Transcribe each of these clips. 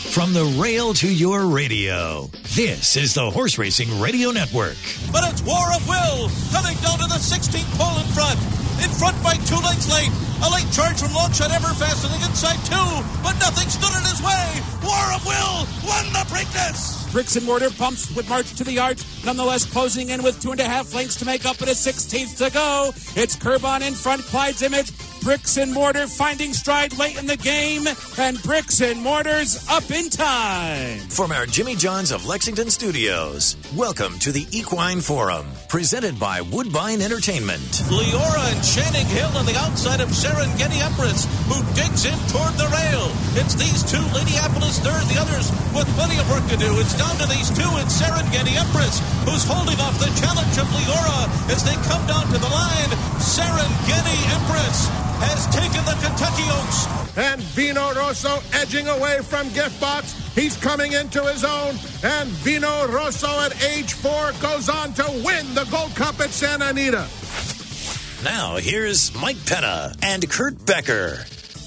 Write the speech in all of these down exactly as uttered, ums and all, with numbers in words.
From the rail to your radio, this is the Horse Racing Radio Network. But it's War of Will coming down to the sixteenth pole in front. In front by two lengths late. A late charge from Longshot Everfast on the inside two, but nothing stood in his way. War of Will won the Preakness. Bricks and Mortar pumps with march to the yards, nonetheless closing in with two and a half lengths to make up and a sixteenth to go. It's Curb On in front, Clyde's Image. Bricks and Mortar finding stride late in the game, and Bricks and Mortar's up in time. From our Jimmy John's of Lexington studios, welcome to the Equine Forum, presented by Woodbine Entertainment. Leora and Channing Hill on the outside of Serengeti Empress, who digs in toward the rail. It's these two, Ladyappolis third, the others with plenty of work to do. It's down to these two and Serengeti Empress, who's holding off the challenge of Leora as they come down to the line. Serengeti Empress has taken the Kentucky Oaks. And Vino Rosso edging away from Gift Box. He's coming into his own. And Vino Rosso at age four goes on to win the Gold Cup at Santa Anita. Now here's Mike Penna and Kurt Becker.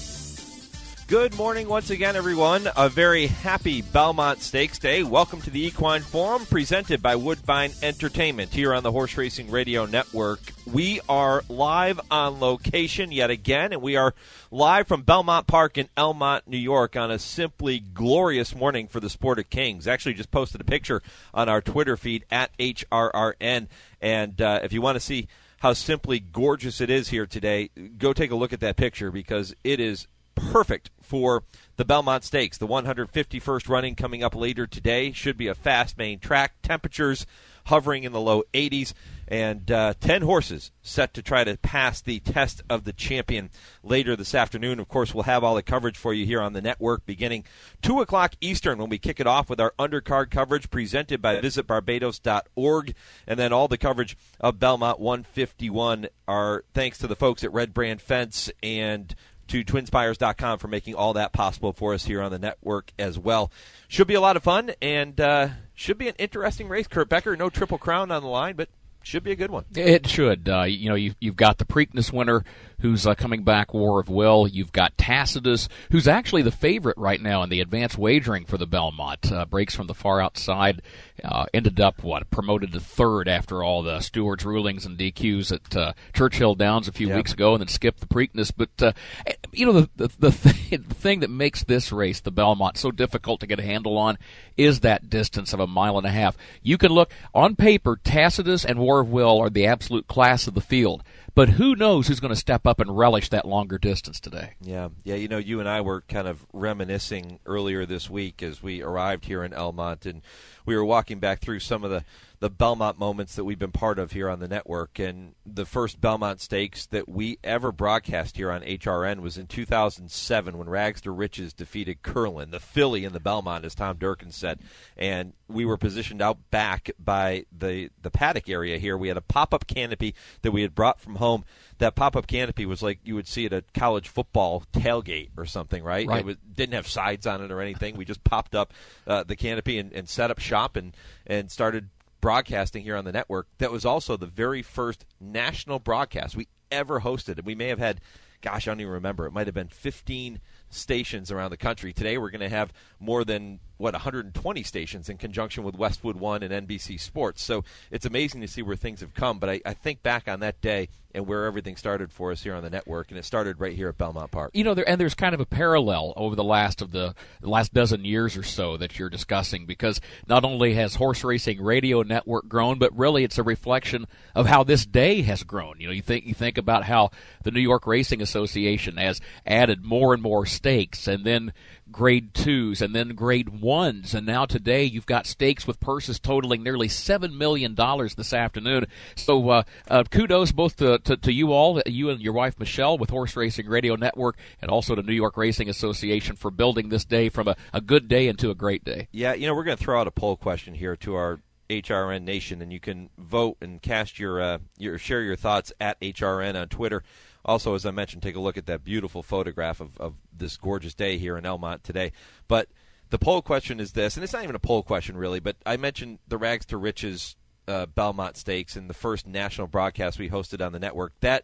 Good morning once again, everyone. A very happy Belmont Stakes Day. Welcome to the Equine Forum, presented by Woodbine Entertainment here on the Horse Racing Radio Network. We are live on location yet again, and we are live from Belmont Park in Elmont, New York, on a simply glorious morning for the Sport of Kings. Actually just posted a picture on our Twitter feed at H R R N, and uh, if you want to see how simply gorgeous it is here today, go take a look at that picture, because it is perfect for the Belmont Stakes. The one hundred fifty-first running coming up later today should be a fast main track. Temperatures hovering in the low eighties, and uh, ten horses set to try to pass the test of the champion later this afternoon. Of course, we'll have all the coverage for you here on the network beginning two o'clock Eastern when we kick it off with our undercard coverage presented by visit barbados dot org, and then all the coverage of Belmont one fifty-one are thanks to the folks at Red Brand Fence and to twin spires dot com for making all that possible for us here on the network as well. Should be a lot of fun, and uh, should be an interesting race. Kurt Becker, no Triple Crown on the line, but should be a good one. It should. Uh, you know, you've, you've got the Preakness winner who's uh, coming back, War of Will. You've got Tacitus, who's actually the favorite right now in the advanced wagering for the Belmont. Uh, breaks from the far outside, uh, ended up, what, promoted to third after all the stewards' rulings and D Qs at uh, Churchill Downs a few yep. weeks ago, and then skipped the Preakness. But, uh, you know, the, the, the, thing, the thing that makes this race, the Belmont, so difficult to get a handle on is that distance of a mile and a half. You can look, on paper, Tacitus and War of Will are the absolute class of the field. But who knows who's going to step up and relish that longer distance today? Yeah, yeah. You know, you and I were kind of reminiscing earlier this week as we arrived here in Elmont, and we were walking back through some of the, the Belmont moments that we've been part of here on the network. And the first Belmont Stakes that we ever broadcast here on H R N was in two thousand seven when Rags to Riches defeated Curlin, the filly in the Belmont, as Tom Durkin said. And we were positioned out back by the, the paddock area here. We had a pop-up canopy that we had brought from home. That pop-up canopy was like you would see at a college football tailgate or something, right? Right. It was, didn't have sides on it or anything. We just popped up uh, the canopy and, and set up shop and, and started broadcasting here on the network. That was also the very first national broadcast we ever hosted. And we may have had, gosh, I don't even remember. It might have been fifteen stations around the country. Today we're going to have more than, what, one hundred twenty stations in conjunction with Westwood One and N B C Sports. So it's amazing to see where things have come. But I, I think back on that day and where everything started for us here on the network, and it started right here at Belmont Park. You know, there, and there's kind of a parallel over the last of the, the last dozen years or so that you're discussing, because not only has Horse Racing Radio Network grown, but really it's a reflection of how this day has grown. You know, you think you think about how the New York Racing Association has added more and more stakes, and then grade twos, and then grade ones, and now today you've got stakes with purses totaling nearly seven million dollars this afternoon. So uh, uh, kudos both to, to, to you all, you and your wife Michelle with Horse Racing Radio Network, and also to New York Racing Association for building this day from a, a good day into a great day. Yeah, you know, we're going to throw out a poll question here to our H R N Nation, and you can vote and cast your, uh, your share your thoughts at H R N on Twitter. Also, as I mentioned, take a look at that beautiful photograph of, of this gorgeous day here in Elmont today. But the poll question is this, and it's not even a poll question really, but I mentioned the Rags to Riches uh, Belmont Stakes in the first national broadcast we hosted on the network. That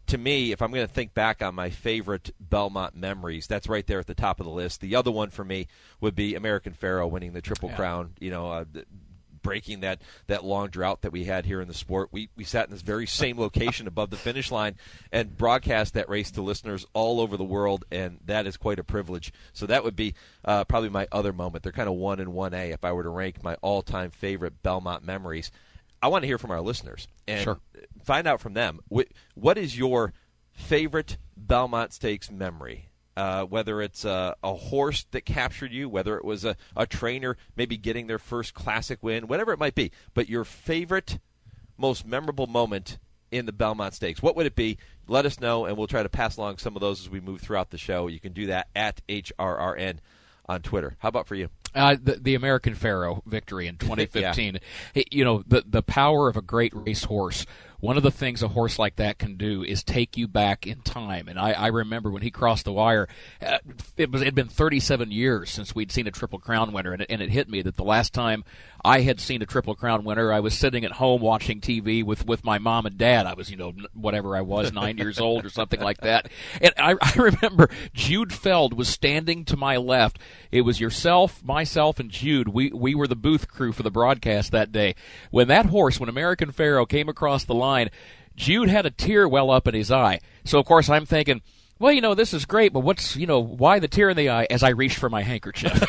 to me, if I'm going to think back on my favorite Belmont memories, that's right there at the top of the list. The other one for me would be American Pharoah winning the Triple Yeah. Crown, you know, uh, breaking that, that long drought that we had here in the sport. We we sat in this very same location above the finish line and broadcast that race to listeners all over the world, and that is quite a privilege. So that would be uh, probably my other moment. They're kind of one and one A if I were to rank my all-time favorite Belmont memories. I want to hear from our listeners and Sure. find out from them. Wh- what is your favorite Belmont Stakes memory? Uh, whether it's a, a horse that captured you, whether it was a, a trainer maybe getting their first classic win, whatever it might be. But your favorite, most memorable moment in the Belmont Stakes, what would it be? Let us know, and we'll try to pass along some of those as we move throughout the show. You can do that at H R R N on Twitter. How about for you? Uh, the, the American Pharoah victory in twenty fifteen. Yeah. You know, the the power of a great racehorse. One of the things a horse like that can do is take you back in time. And I, I remember when he crossed the wire, uh, it was it had been thirty-seven years since we'd seen a Triple Crown winner, and it, and it hit me that the last time I had seen a Triple Crown winner, I was sitting at home watching T V with, with my mom and dad. I was, you know, whatever I was, nine years old or something like that. And I, I remember Jude Feld was standing to my left. It was yourself, myself, and Jude. We we were the booth crew for the broadcast that day. When that horse, when American Pharoah came across the line, Jude had a tear well up in his eye. So, of course, I'm thinking, well, you know, this is great, but what's, you know, why the tear in the eye as I reached for my handkerchief?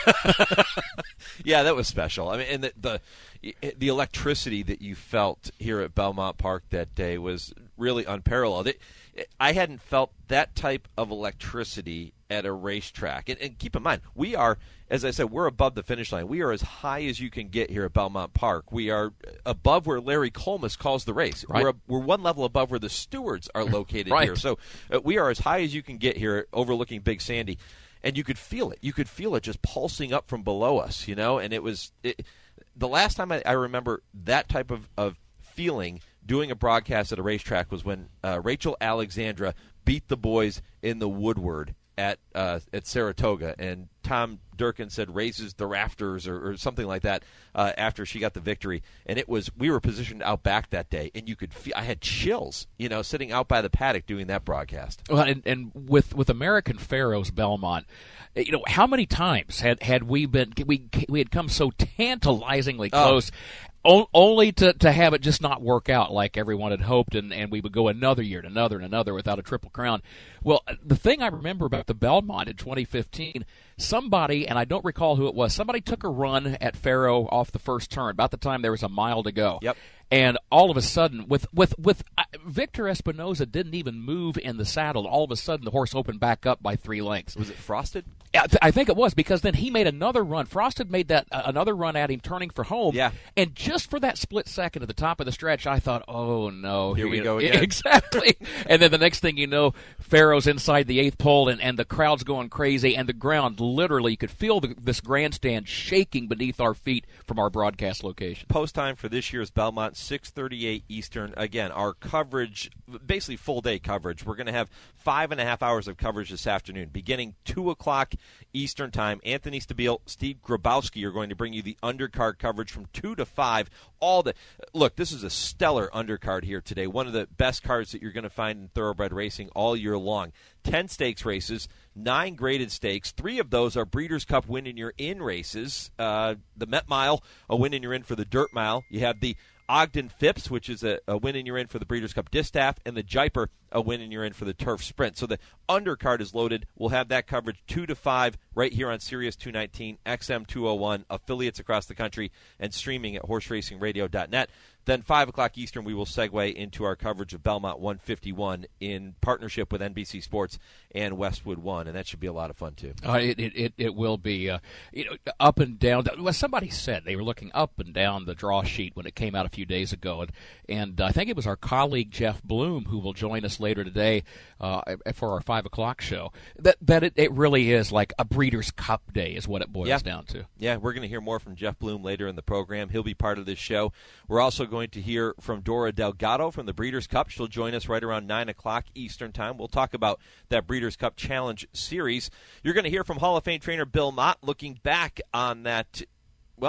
Yeah, that was special. I mean, and the, the the electricity that you felt here at Belmont Park that day was really unparalleled. It, it, I hadn't felt that type of electricity at a racetrack. And, and keep in mind, we are, as I said, we're above the finish line. We are as high as you can get here at Belmont Park. We are above where Larry Colmus calls the race. Right. We're, we're one level above where the stewards are located Right. here. So uh, we are as high as you can get here overlooking Big Sandy. And you could feel it. You could feel it just pulsing up from below us, you know. And it was it, the last time I, I remember that type of, of feeling doing a broadcast at a racetrack was when uh, Rachel Alexandra beat the boys in the Woodward at uh, at Saratoga, and Tom Durkin said raises the rafters or, or something like that uh, after she got the victory. And it was we were positioned out back that day, and you could feel I had chills, you know, sitting out by the paddock doing that broadcast. Well, and, and with with American Pharoah's Belmont, you know, how many times had, had we been we we had come so tantalizingly close. Oh. O- only to, to have it just not work out like everyone had hoped, and, and we would go another year and another and another without a Triple Crown. Well, the thing I remember about the Belmont in twenty fifteen, somebody, and I don't recall who it was, somebody took a run at Pharoah off the first turn, about the time there was a mile to go. Yep. And all of a sudden, with with with uh, Victor Espinoza didn't even move in the saddle. All of a sudden, the horse opened back up by three lengths. Was it Frosted? I, th- I think it was, because then he made another run. Frosted made that uh, another run at him, turning for home. Yeah. And just for that split second at the top of the stretch, I thought, "Oh no, Here we you go know, again." Exactly. And then the next thing you know, Pharoah's inside the eighth pole, and, and the crowd's going crazy, and the ground literally, you could feel the, this grandstand shaking beneath our feet from our broadcast location. Post time for this year's Belmont, six thirty-eight Eastern. Again, our coverage, basically full day coverage. We're going to have five and a half hours of coverage this afternoon, beginning two o'clock Eastern time. Anthony Stabile, Steve Grabowski are going to bring you the undercard coverage from two to five. All the look, this is a stellar undercard here today. One of the best cards that you're going to find in thoroughbred racing all year long. Ten stakes races, nine graded stakes. Three of those are Breeders' Cup win and you're in races. Uh, the Met Mile, a win and you're in for the Dirt Mile. You have the Ogden Phipps, which is a, a win and you're in for the Breeders' Cup Distaff, and the Jaipur, a win and you're in for the Turf Sprint. So the undercard is loaded. We'll have that coverage two to five right here on Sirius two nineteen, X M two oh one, affiliates across the country, and streaming at horse racing radio dot net. Then five o'clock Eastern, we will segue into our coverage of Belmont one fifty-one in partnership with N B C Sports and Westwood One, and that should be a lot of fun, too. Uh, it, it, it, it will be uh, you know, up and down. Well, somebody said they were looking up and down the draw sheet when it came out a few days ago, and, and I think it was our colleague Jeff Bloom who will join us later today uh, for our five o'clock show, that, that it, it really is like a Breeders' Cup day is what it boils yeah. down to. Yeah, we're going to hear more from Jeff Bloom later in the program. He'll be part of this show. We're also going to hear from Dora Delgado from the Breeders' Cup. She'll join us right around nine o'clock Eastern Time. We'll talk about that Breeders' Cup Challenge Series. You're going to hear from Hall of Fame trainer Bill Mott looking back on that, well,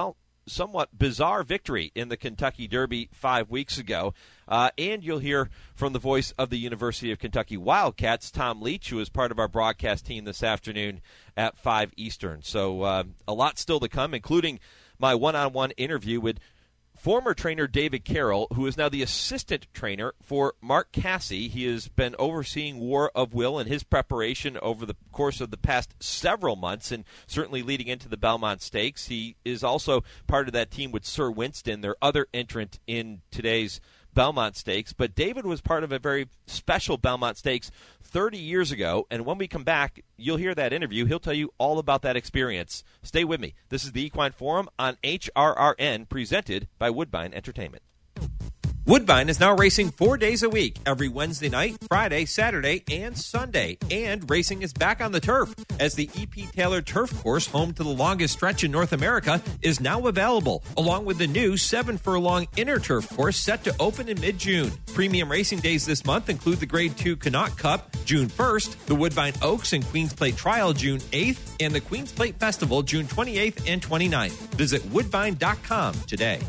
somewhat bizarre victory in the Kentucky Derby five weeks ago. Uh, and you'll hear from the voice of the University of Kentucky Wildcats, Tom Leach, who is part of our broadcast team this afternoon at five Eastern. So uh, a lot still to come, including my one-on-one interview with former trainer David Carroll, who is now the assistant trainer for Mark Casse. He has been overseeing War of Will and his preparation over the course of the past several months, and certainly leading into the Belmont Stakes. He is also part of that team with Sir Winston, their other entrant in today's Belmont Stakes. But David was part of a very special Belmont Stakes thirty years ago, and when we come back, you'll hear that interview. He'll tell you all about that experience. Stay with me. This is the Equine Forum on H R R N, presented by Woodbine Entertainment. Woodbine is now racing four days a week, every Wednesday night, Friday, Saturday, and Sunday. And racing is back on the turf, as the E P Taylor Turf Course, home to the longest stretch in North America, is now available, along with the new seven-furlong Inner Turf Course set to open in mid-June. Premium racing days this month include the Grade two Connaught Cup, June first, the Woodbine Oaks and Queen's Plate Trial, June eighth, and the Queen's Plate Festival, June twenty-eighth and twenty-ninth. Visit woodbine dot com today.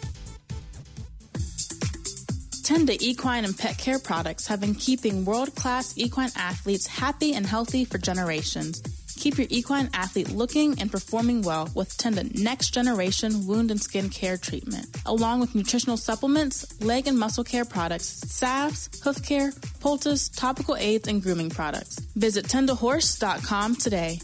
Tenda Equine and Pet Care products have been keeping world-class equine athletes happy and healthy for generations. Keep your equine athlete looking and performing well with Tenda Next Generation Wound and Skin Care Treatment, along with nutritional supplements, leg and muscle care products, salves, hoof care, poultice, topical aids, and grooming products. Visit tenda horse dot com today.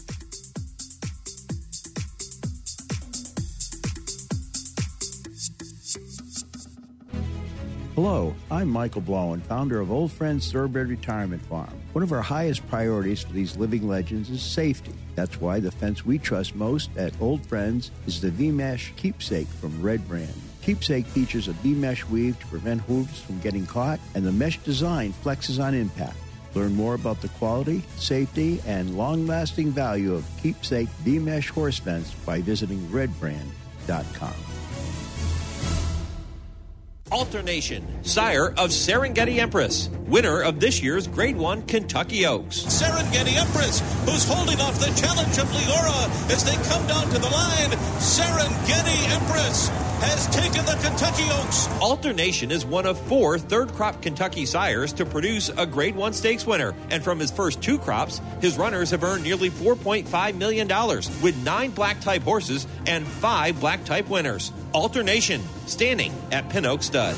Hello, I'm Michael Blowen, founder of Old Friends Thoroughbred Retirement Farm. One of our highest priorities for these living legends is safety. That's why the fence we trust most at Old Friends is the V-Mesh Keepsake from Red Brand. Keepsake features a V-Mesh weave to prevent hooves from getting caught, and the mesh design flexes on impact. Learn more about the quality, safety, and long-lasting value of Keepsake V-Mesh horse fence by visiting red brand dot com. Alternation, sire of Serengeti Empress, winner of this year's Grade one Kentucky Oaks. Serengeti Empress, who's holding off the challenge of Leora as they come down to the line. Serengeti Empress has taken the Kentucky Oaks. Alternation is one of four third-crop Kentucky sires to produce a Grade one Stakes winner. And from his first two crops, his runners have earned nearly four point five million dollars, with nine black-type horses and five black-type winners. Alternation, standing at Pin Oak Stud.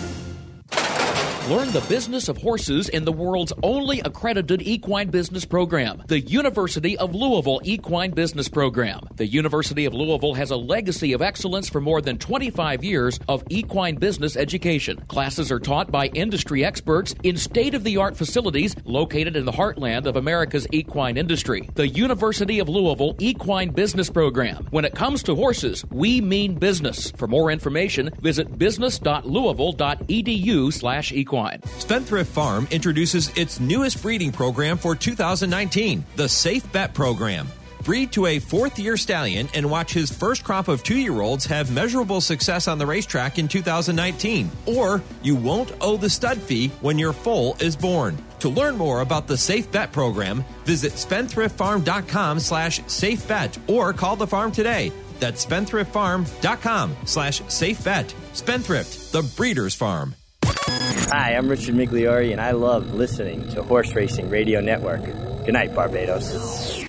Learn the business of horses in the world's only accredited equine business program, the University of Louisville Equine Business Program. The University of Louisville has a legacy of excellence for more than twenty-five years of equine business education. Classes are taught by industry experts in state-of-the-art facilities located in the heartland of America's equine industry. The University of Louisville Equine Business Program. When it comes to horses, we mean business. For more information, visit business dot louisville dot e d u slash equine. Spendthrift Farm introduces its newest breeding program for two thousand nineteen, the Safe Bet Program. Breed to a fourth-year stallion and watch his first crop of two-year-olds have measurable success on the racetrack in two thousand nineteen. Or you won't owe the stud fee when your foal is born. To learn more about the Safe Bet Program, visit spendthrift farm dot com slash safe bet or call the farm today. That's spendthrift farm dot com slash safe bet. Spendthrift, the breeder's farm. Hi, I'm Richard Migliori, and I love listening to Horse Racing Radio Network. Good night, Barbados.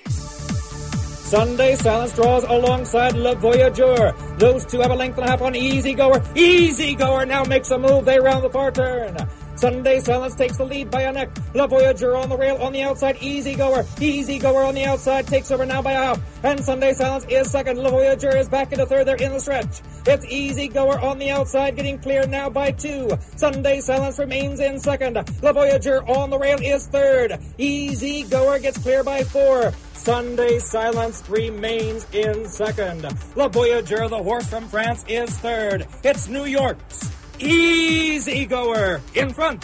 Sunday Silence draws alongside Le Voyageur. Those two have a length and a half on Easy Goer. Easy Goer now makes a move. They round the far turn. Sunday Silence takes the lead by a neck. Le Voyageur on the rail on the outside. Easy Goer. Easy Goer on the outside takes over now by a half. And Sunday Silence is second. Le Voyageur is back into third. They're in the stretch. It's Easy Goer on the outside, getting clear now by two. Sunday Silence remains in second. Le Voyageur on the rail is third. Easy Goer gets clear by four. Sunday Silence remains in second. Le Voyageur, the horse from France, is third. It's New York's Easy Goer in front.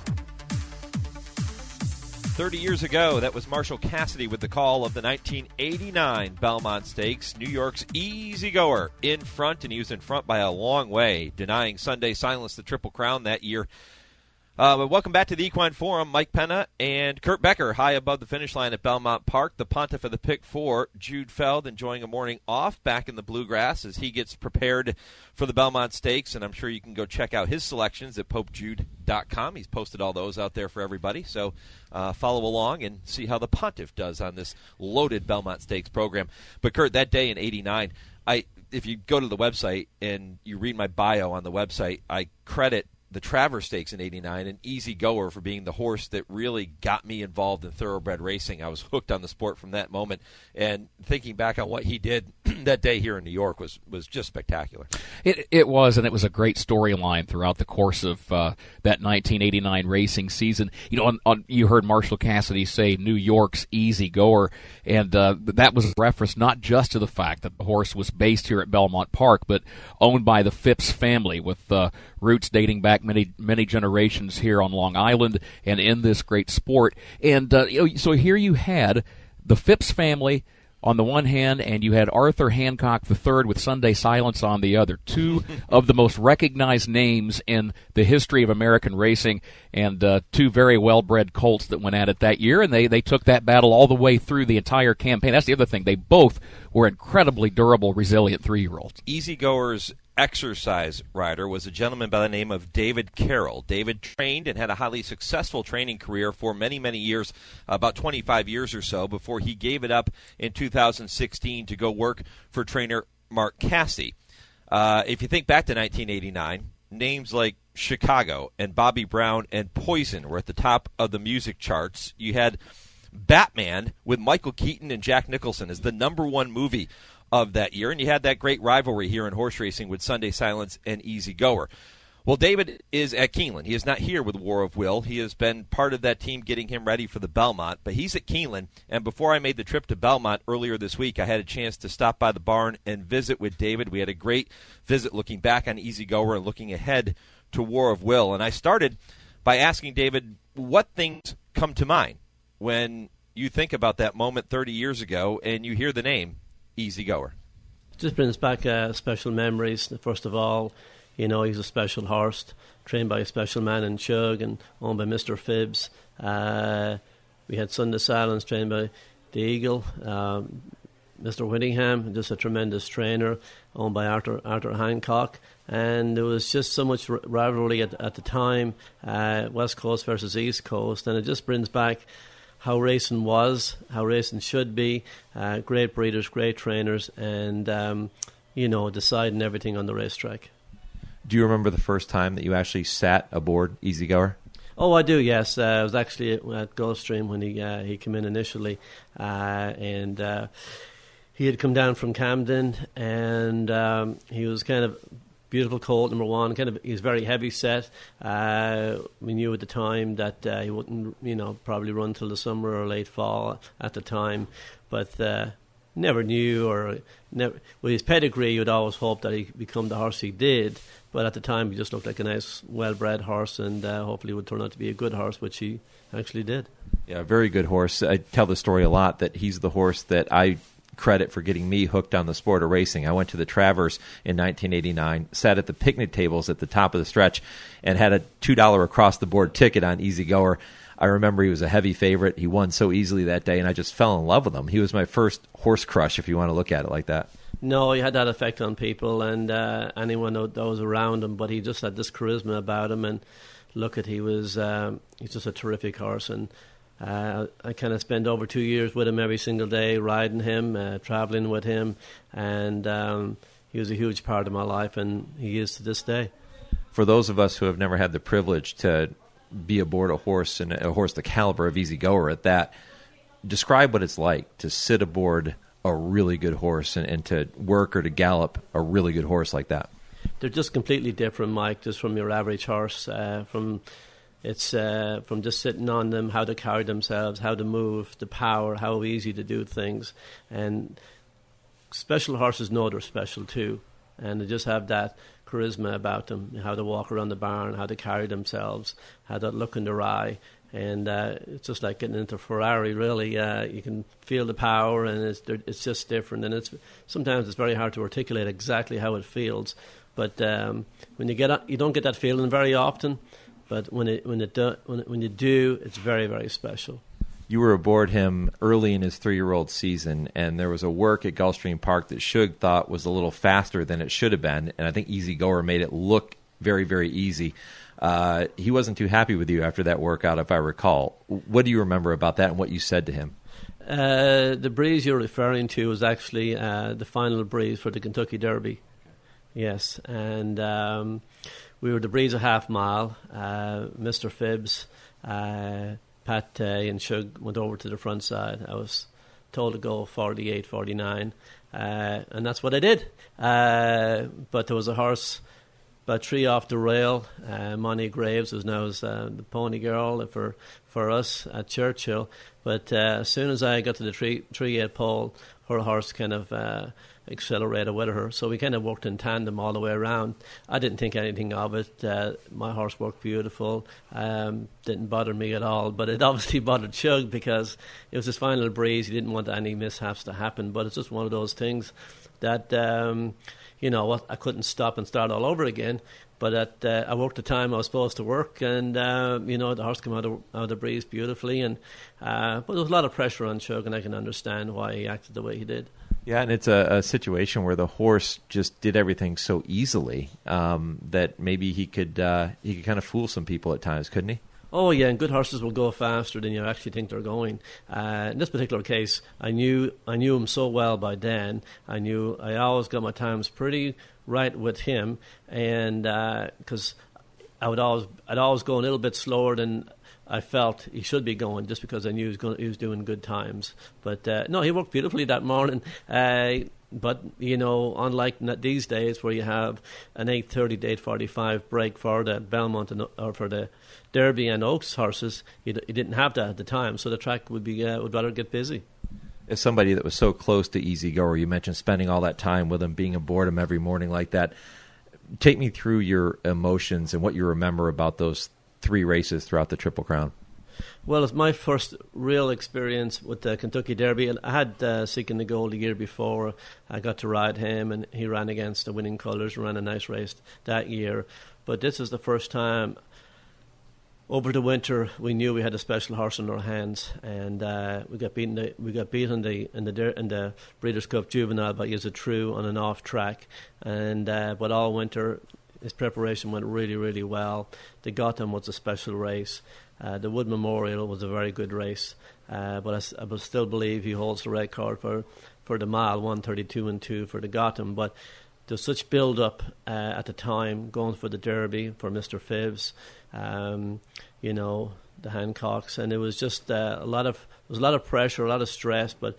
Thirty years ago, that was Marshall Cassidy with the call of the nineteen eighty-nine Belmont Stakes. New York's Easy Goer in front, and he was in front by a long way, denying Sunday Silence the Triple Crown that year. Uh, but welcome back to the Equine Forum. Mike Penna and Kurt Becker high above the finish line at Belmont Park. The pontiff of the pick four, Jude Feld, enjoying a morning off back in the bluegrass as he gets prepared for the Belmont Stakes. And I'm sure you can go check out his selections at pope jude dot com. He's posted all those out there for everybody. So uh, follow along and see how the pontiff does on this loaded Belmont Stakes program. But, Kurt, that day in eighty-nine, I if you go to the website and you read my bio on the website, I credit the Travers Stakes in eighty-nine, an Easy Goer for being the horse that really got me involved in thoroughbred racing. I was hooked on the sport from that moment, and thinking back on what he did that day here in New York was, was just spectacular. It it was, and it was a great storyline throughout the course of uh, that nineteen eighty-nine racing season. You know, on, on, you heard Marshall Cassidy say New York's Easy Goer, and uh, that was a reference not just to the fact that the horse was based here at Belmont Park, but owned by the Phipps family with uh, roots dating back many many generations here on Long Island and in this great sport. And uh, you know, so here you had the Phipps family on the one hand, and you had Arthur Hancock the third with Sunday Silence on the other. Two of the most recognized names in the history of American racing, and uh, two very well-bred colts that went at it that year, and they, they took that battle all the way through the entire campaign. That's the other thing. They both were incredibly durable, resilient three-year-olds. Easy Goer's exercise rider was a gentleman by the name of David Carroll. David trained and had a highly successful training career for many, many years, about twenty-five years or so, before he gave it up in two thousand sixteen to go work for trainer Mark Casse. Uh, if you think back to nineteen eighty-nine, names like Chicago and Bobby Brown and Poison were at the top of the music charts. You had Batman with Michael Keaton and Jack Nicholson as the number one movie of that year, and you had that great rivalry here in horse racing with Sunday Silence and Easy Goer. Well, David is at Keeneland. He is not here with War of Will. He has been part of that team getting him ready for the Belmont, but he's at Keeneland, and before I made the trip to Belmont earlier this week, I had a chance to stop by the barn and visit with David. We had a great visit looking back on Easy Goer and looking ahead to War of Will, and I started by asking David what things come to mind when you think about that moment thirty years ago and you hear the name Easy Goer. Just brings back uh, special memories. First of all, you know, he's a special horse, trained by a special man in Chug and owned by Mister Phibbs. Uh, we had Sunday Silence, trained by the Eagle. Um, Mister Whittingham, just a tremendous trainer, owned by Arthur Arthur Hancock. And there was just so much r- rivalry at, at the time, uh, West Coast versus East Coast, and it just brings back how racing was, how racing should be, uh, great breeders, great trainers, and, um, you know, deciding everything on the racetrack. Do you remember the first time that you actually sat aboard Easy Goer? Oh, I do, yes. Uh, I was actually at, at Gulfstream when he uh, he came in initially, uh, and uh, he had come down from Camden, and um, he was kind of beautiful colt, number one. Kind of, he was very heavy set. Uh, we knew at the time that uh, he wouldn't, you know, probably run till the summer or late fall at the time, but uh, never knew or never. With his pedigree, you'd always hope that he'd become the horse he did. But at the time, he just looked like a nice, well-bred horse, and uh, hopefully would turn out to be a good horse, which he actually did. Yeah, very good horse. I tell the story a lot that he's the horse that I credit for getting me hooked on the sport of racing. I went to the Travers in nineteen eighty-nine, sat at the picnic tables at the top of the stretch, and had a two dollars across-the-board ticket on Easy Goer. I remember he was a heavy favorite. He won so easily that day, and I just fell in love with him. He was my first horse crush, if you want to look at it like that. No, he had that effect on people and uh, anyone that was around him, but he just had this charisma about him, and look at, he was um, he's just a terrific horse, and uh, I kind of spent over two years with him every single day, riding him, uh, traveling with him, and um, he was a huge part of my life, and he is to this day. For those of us who have never had the privilege to be aboard a horse, and a horse the caliber of Easy Goer at that, describe what it's like to sit aboard a really good horse and, and to work or to gallop a really good horse like that. They're just completely different, Mike, just from your average horse. Uh, from it's uh, from just sitting on them, how to carry themselves, how to move, the power, how easy to do things. And special horses know they're special too, and they just have that charisma about them, how to walk around the barn, how to carry themselves, how to look in their eye. And uh, it's just like getting into a Ferrari, really. Uh, you can feel the power, and it's it's just different. And it's sometimes it's very hard to articulate exactly how it feels. But um, when you get you don't get that feeling very often. but when it when it do, when it, when you do, it's very very special. You were aboard him early in his three-year-old season, and there was a work at Gulfstream Park that Shug thought was a little faster than it should have been, and I think Easy Goer made it look very, very easy. Uh, he wasn't too happy with you after that workout, if I recall. What do you remember about that and what you said to him? Uh, the breeze you're referring to was actually uh, the final breeze for the Kentucky Derby. Yes, and um, we were the breeze a half mile. Uh, Mister Phibbs, uh, Pat Tay and Shug went over to the front side. I was told to go forty-eight, forty-nine, uh, and that's what I did. Uh, but there was a horse about three off the rail. Uh, Monty Graves was now uh, the pony girl for for us at Churchill. But uh, as soon as I got to the three three eight pole, her horse kind of uh, accelerated with her. So we kind of worked in tandem all the way around. I didn't think anything of it. Uh, my horse worked beautiful. Um, didn't bother me at all. But it obviously bothered Shug because it was his final breeze. He didn't want any mishaps to happen. But it's just one of those things that, um, you know, I couldn't stop and start all over again. But at, uh, I worked the time I was supposed to work, and uh, you know, the horse came out of, out of the breeze beautifully. And uh, but there was a lot of pressure on Shug, and I can understand why he acted the way he did. Yeah, and it's a, a situation where the horse just did everything so easily um, that maybe he could uh, he could kind of fool some people at times, couldn't he? Oh yeah, and good horses will go faster than you actually think they're going. Uh, in this particular case, I knew I knew him so well by then. I knew I always got my times pretty right with him, and because uh, I would always I'd always go a little bit slower than I felt he should be going, just because I knew he was, going, he was doing good times. But uh, no, he worked beautifully that morning. Uh, but you know, unlike these days where you have an eight thirty to eight forty-five break for the Belmont and, or for the Derby and Oaks horses, you, d- you didn't have that at the time, so the track would be uh, would rather get busy. As somebody that was so close to Easy Goer, you mentioned spending all that time with him, being aboard him every morning like that. Take me through your emotions and what you remember about those three races throughout the Triple Crown. Well, it's my first real experience with the Kentucky Derby. And I had uh, Seeking the Gold the year before. I got to ride him, and he ran against the winning colours and ran a nice race that year. But this is the first time over the winter we knew we had a special horse in our hands, and uh, we got beaten. The, we got beaten the in the in the Breeders' Cup Juvenile by Is It True on an off track, and uh, but all winter his preparation went really, really well. The Gotham was a special race. Uh, the Wood Memorial was a very good race, uh, but I, I still believe he holds the record for, for the mile, one thirty-two and two for the Gotham. But there's such build-up uh, at the time, going for the Derby, for Mister Phibbs, um, you know, the Hancocks, and it was just uh, a lot of there was a lot of pressure, a lot of stress, but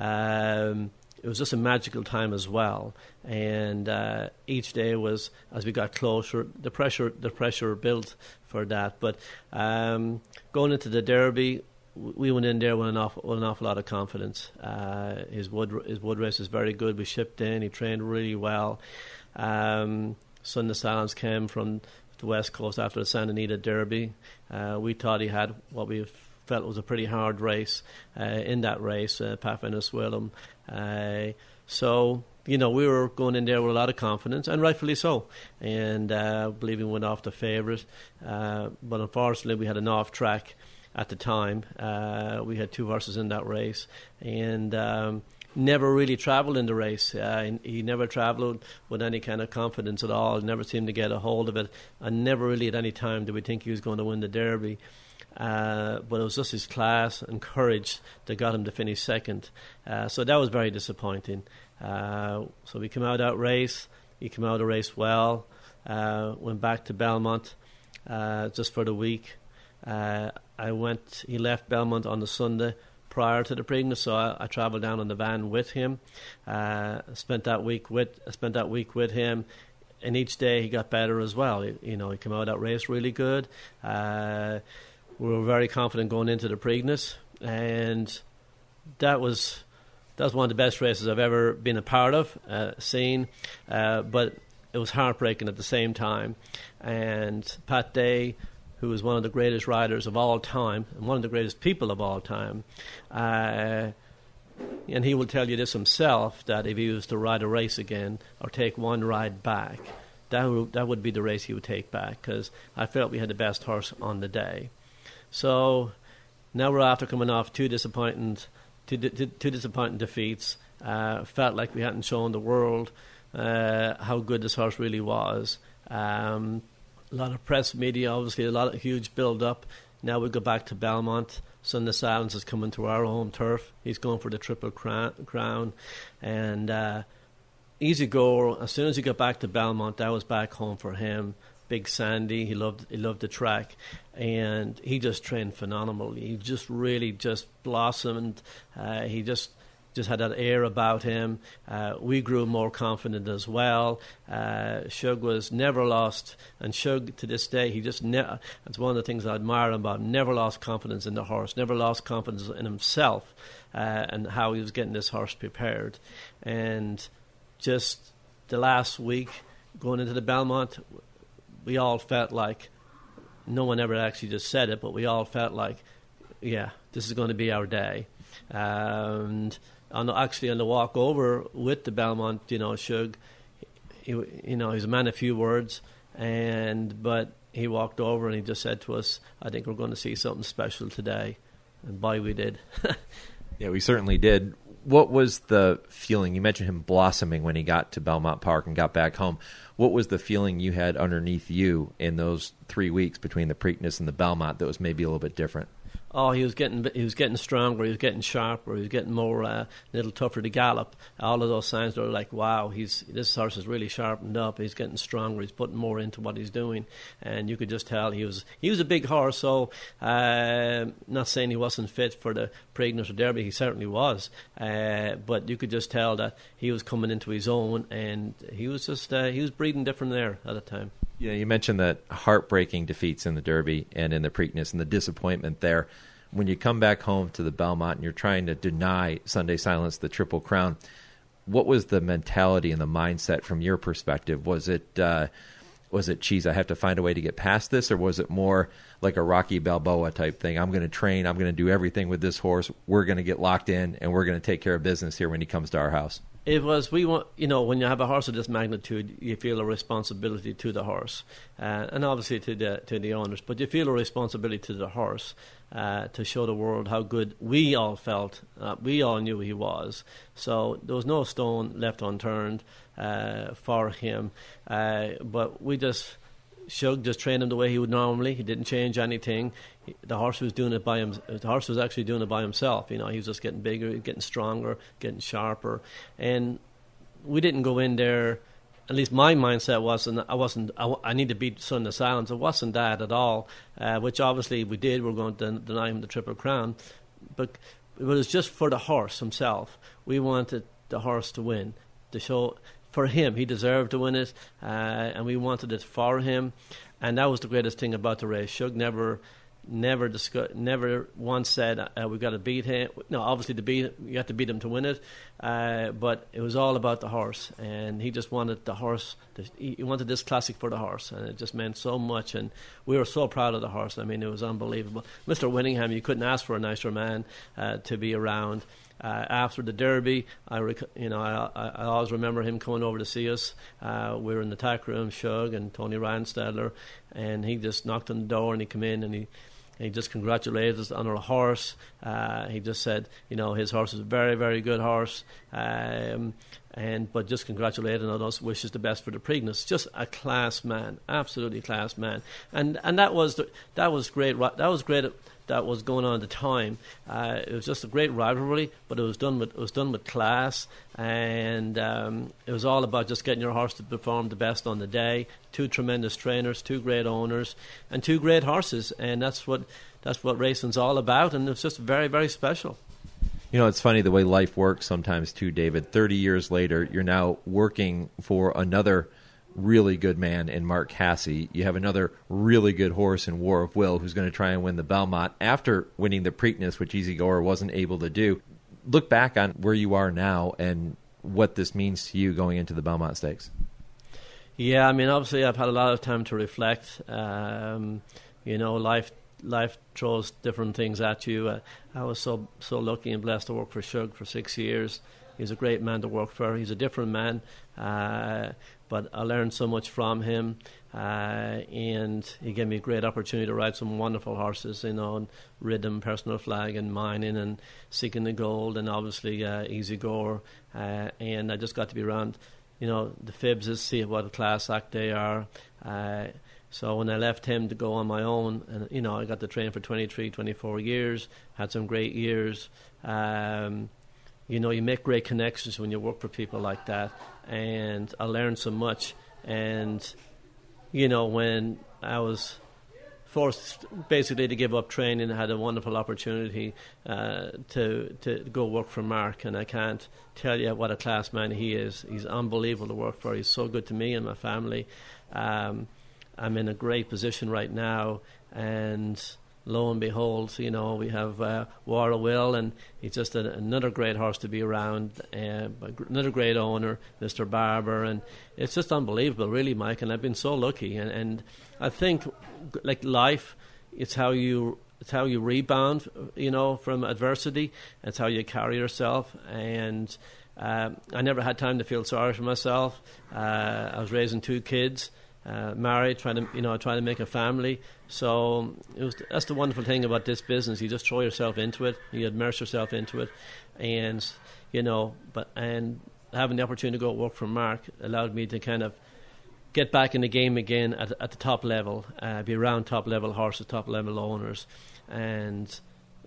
um, it was just a magical time as well. And uh, each day was, as we got closer, the pressure the pressure built for that. But um, going into the Derby, we went in there with an awful, with an awful lot of confidence. Uh, his wood his wood race is very good. We shipped in. He trained really well. Um, Sunday Silence came from the West Coast after the Santa Anita Derby. Uh, we thought he had what we felt was a pretty hard race uh, in that race, uh, Pathfinder Swillem. Uh, so, you know, we were going in there with a lot of confidence, and rightfully so. And uh, I believe we went off the favourite. Uh, but unfortunately, we had an off track at the time. Uh, we had two horses in that race, and um, never really travelled in the race. Uh, he never travelled with any kind of confidence at all. Never seemed to get a hold of it, and never really at any time did we think he was going to win the Derby. Uh, but it was just his class and courage that got him to finish second. Uh, so that was very disappointing. Uh, so we came out of that race. He came out of the race well. Uh, went back to Belmont uh, just for the week. Uh, I went. He left Belmont on the Sunday prior to the Preakness, so I, I travelled down on the van with him. Uh, spent that week with. I spent that week with him. And each day he got better as well. He, you know, he came out of that race really good. Uh, We were very confident going into the Preakness, and that was that was one of the best races I've ever been a part of, uh, seen. Uh, but it was heartbreaking at the same time. And Pat Day, who is one of the greatest riders of all time and one of the greatest people of all time, uh, and he will tell you this himself, that if he was to ride a race again or take one ride back, that would, that would be the race he would take back, because I felt we had the best horse on the day. So now we're after coming off two disappointing, two, two, two disappointing defeats. Uh, felt like we hadn't shown the world uh, how good this horse really was. Um, a lot of press, media, obviously, a lot of huge build-up. Now we go back to Belmont. Sunday Silence is coming to our home turf. He's going for the Triple Crown. And uh, Easy Go, as soon as he got back to Belmont, that was back home for him. Big Sandy, he loved he loved the track, and he just trained phenomenally. He just really just blossomed. Uh, he just just had that air about him. Uh, we grew more confident as well. Uh, Shug was never lost, and Shug to this day, he just ne- it's one of the things I admire him about. Never lost confidence in the horse, never lost confidence in himself, uh, and how he was getting this horse prepared. And just the last week going into the Belmont, we all felt like, no one ever actually just said it, but we all felt like, yeah, this is going to be our day. And on the, actually on the walk over with the Belmont, you know, Shug, he, you know, he's a man of few words, and but he walked over and he just said to us, I think we're going to see something special today. And boy, we did. Yeah, we certainly did. What was the feeling? You mentioned him blossoming when he got to Belmont Park and got back home. What was the feeling you had underneath you in those three weeks between the Preakness and the Belmont that was maybe a little bit different? Oh, he was getting he was getting stronger. He was getting sharper. He was getting more uh, a little tougher to gallop. All of those signs were like, wow, he's this horse is really sharpened up. He's getting stronger. He's putting more into what he's doing, and you could just tell he was he was a big horse. So, uh, not saying he wasn't fit for the Preakness or Derby, he certainly was. Uh, but you could just tell that he was coming into his own, and he was just uh, he was breathing different there at the time. Yeah, you mentioned that heartbreaking defeats in the Derby and in the Preakness and the disappointment there. When you come back home to the Belmont and you're trying to deny Sunday Silence the Triple Crown, what was the mentality and the mindset from your perspective? Was it, uh, was it, geez, I have to find a way to get past this, or was it more like a Rocky Balboa type thing? I'm going to train, I'm going to do everything with this horse, we're going to get locked in, and we're going to take care of business here when he comes to our house? It was, we want, you know, when you have a horse of this magnitude, you feel a responsibility to the horse, uh, and obviously to the to the owners, but you feel a responsibility to the horse uh, to show the world how good we all felt. Uh, we all knew he was. So there was no stone left unturned uh, for him, uh, but we just, Shug just trained him the way he would normally. He didn't change anything. He, the horse was doing it by him. The horse was actually doing it by himself. You know, he was just getting bigger, getting stronger, getting sharper, and we didn't go in there. At least my mindset wasn't. I wasn't. I, I need to beat Sunday Silence. It wasn't that at all. Uh, which obviously we did. We we're going to deny him the Triple Crown, but it was just for the horse himself. We wanted the horse to win, to show. For him, he deserved to win it, uh, and we wanted it for him, and that was the greatest thing about the race. Shug never, never discuss, never once said uh, we got to beat him. No, obviously to beat, you have to beat him to win it, uh, but it was all about the horse, and he just wanted the horse. To, he wanted this classic for the horse, and it just meant so much, and we were so proud of the horse. I mean, it was unbelievable. Mister Winningham, you couldn't ask for a nicer man uh, to be around. Uh, after the Derby, I rec- you know I, I, I always remember him coming over to see us. Uh, we were in the tack room, Shug and Tony Randstadler, and he just knocked on the door and he came in and he he just congratulated us on our horse. Uh, he just said, you know, his horse is a very, very good horse, um, and but just congratulating on us, wishes the best for the Preakness. Just a class man, absolutely class man, and and that was the, that was great. That was great. That was going on at the time. Uh, it was just a great rivalry, but it was done with it was done with class, and um, it was all about just getting your horse to perform the best on the day. Two tremendous trainers, two great owners, and two great horses, and that's what that's what racing's all about. And it's just very, very special. You know, it's funny the way life works sometimes too, David. Thirty years later, you're now working for another really good man in Mark Casse. You have another really good horse in War of Will who's going to try and win the Belmont after winning the Preakness, which Easy Goer wasn't able to do. Look back on where you are now and what this means to you going into the Belmont Stakes. Yeah, I mean, obviously I've had a lot of time to reflect. Um, you know, life life throws different things at you. Uh, I was so so lucky and blessed to work for Shug for six years. He's a great man to work for. He's a different man, uh, but I learned so much from him. Uh, and he gave me a great opportunity to ride some wonderful horses, you know, and Rhythm, Personal Flag, and Mining, and Seeking the Gold, and obviously uh, Easy Goer. Uh, and I just got to be around, you know, the Phibbses, see what a class act they are. Uh, so when I left him to go on my own, and you know, I got to train for twenty-three, twenty-four years, had some great years. Um, you know, you make great connections when you work for people like that, and I learned so much. And you know, when I was forced basically to give up training, I had a wonderful opportunity uh, to to go work for Mark, and I can't tell you what a class man he is. He's unbelievable to work for. He's so good to me and my family. Um, I'm in a great position right now, and lo and behold, you know, we have uh, War of Will, and he's just a, another great horse to be around, uh, another great owner, Mister Barber, and it's just unbelievable, really, Mike, and I've been so lucky, and, and I think, like life, it's how you it's how you rebound, you know, from adversity, it's how you carry yourself, and uh, I never had time to feel sorry for myself. uh, I was raising two kids, Uh, married, trying to you know trying to make a family. So it was that's the wonderful thing about this business. You just throw yourself into it, you immerse yourself into it, and you know. But and having the opportunity to go work for Mark allowed me to kind of get back in the game again at at the top level, uh, be around top level horses, top level owners, and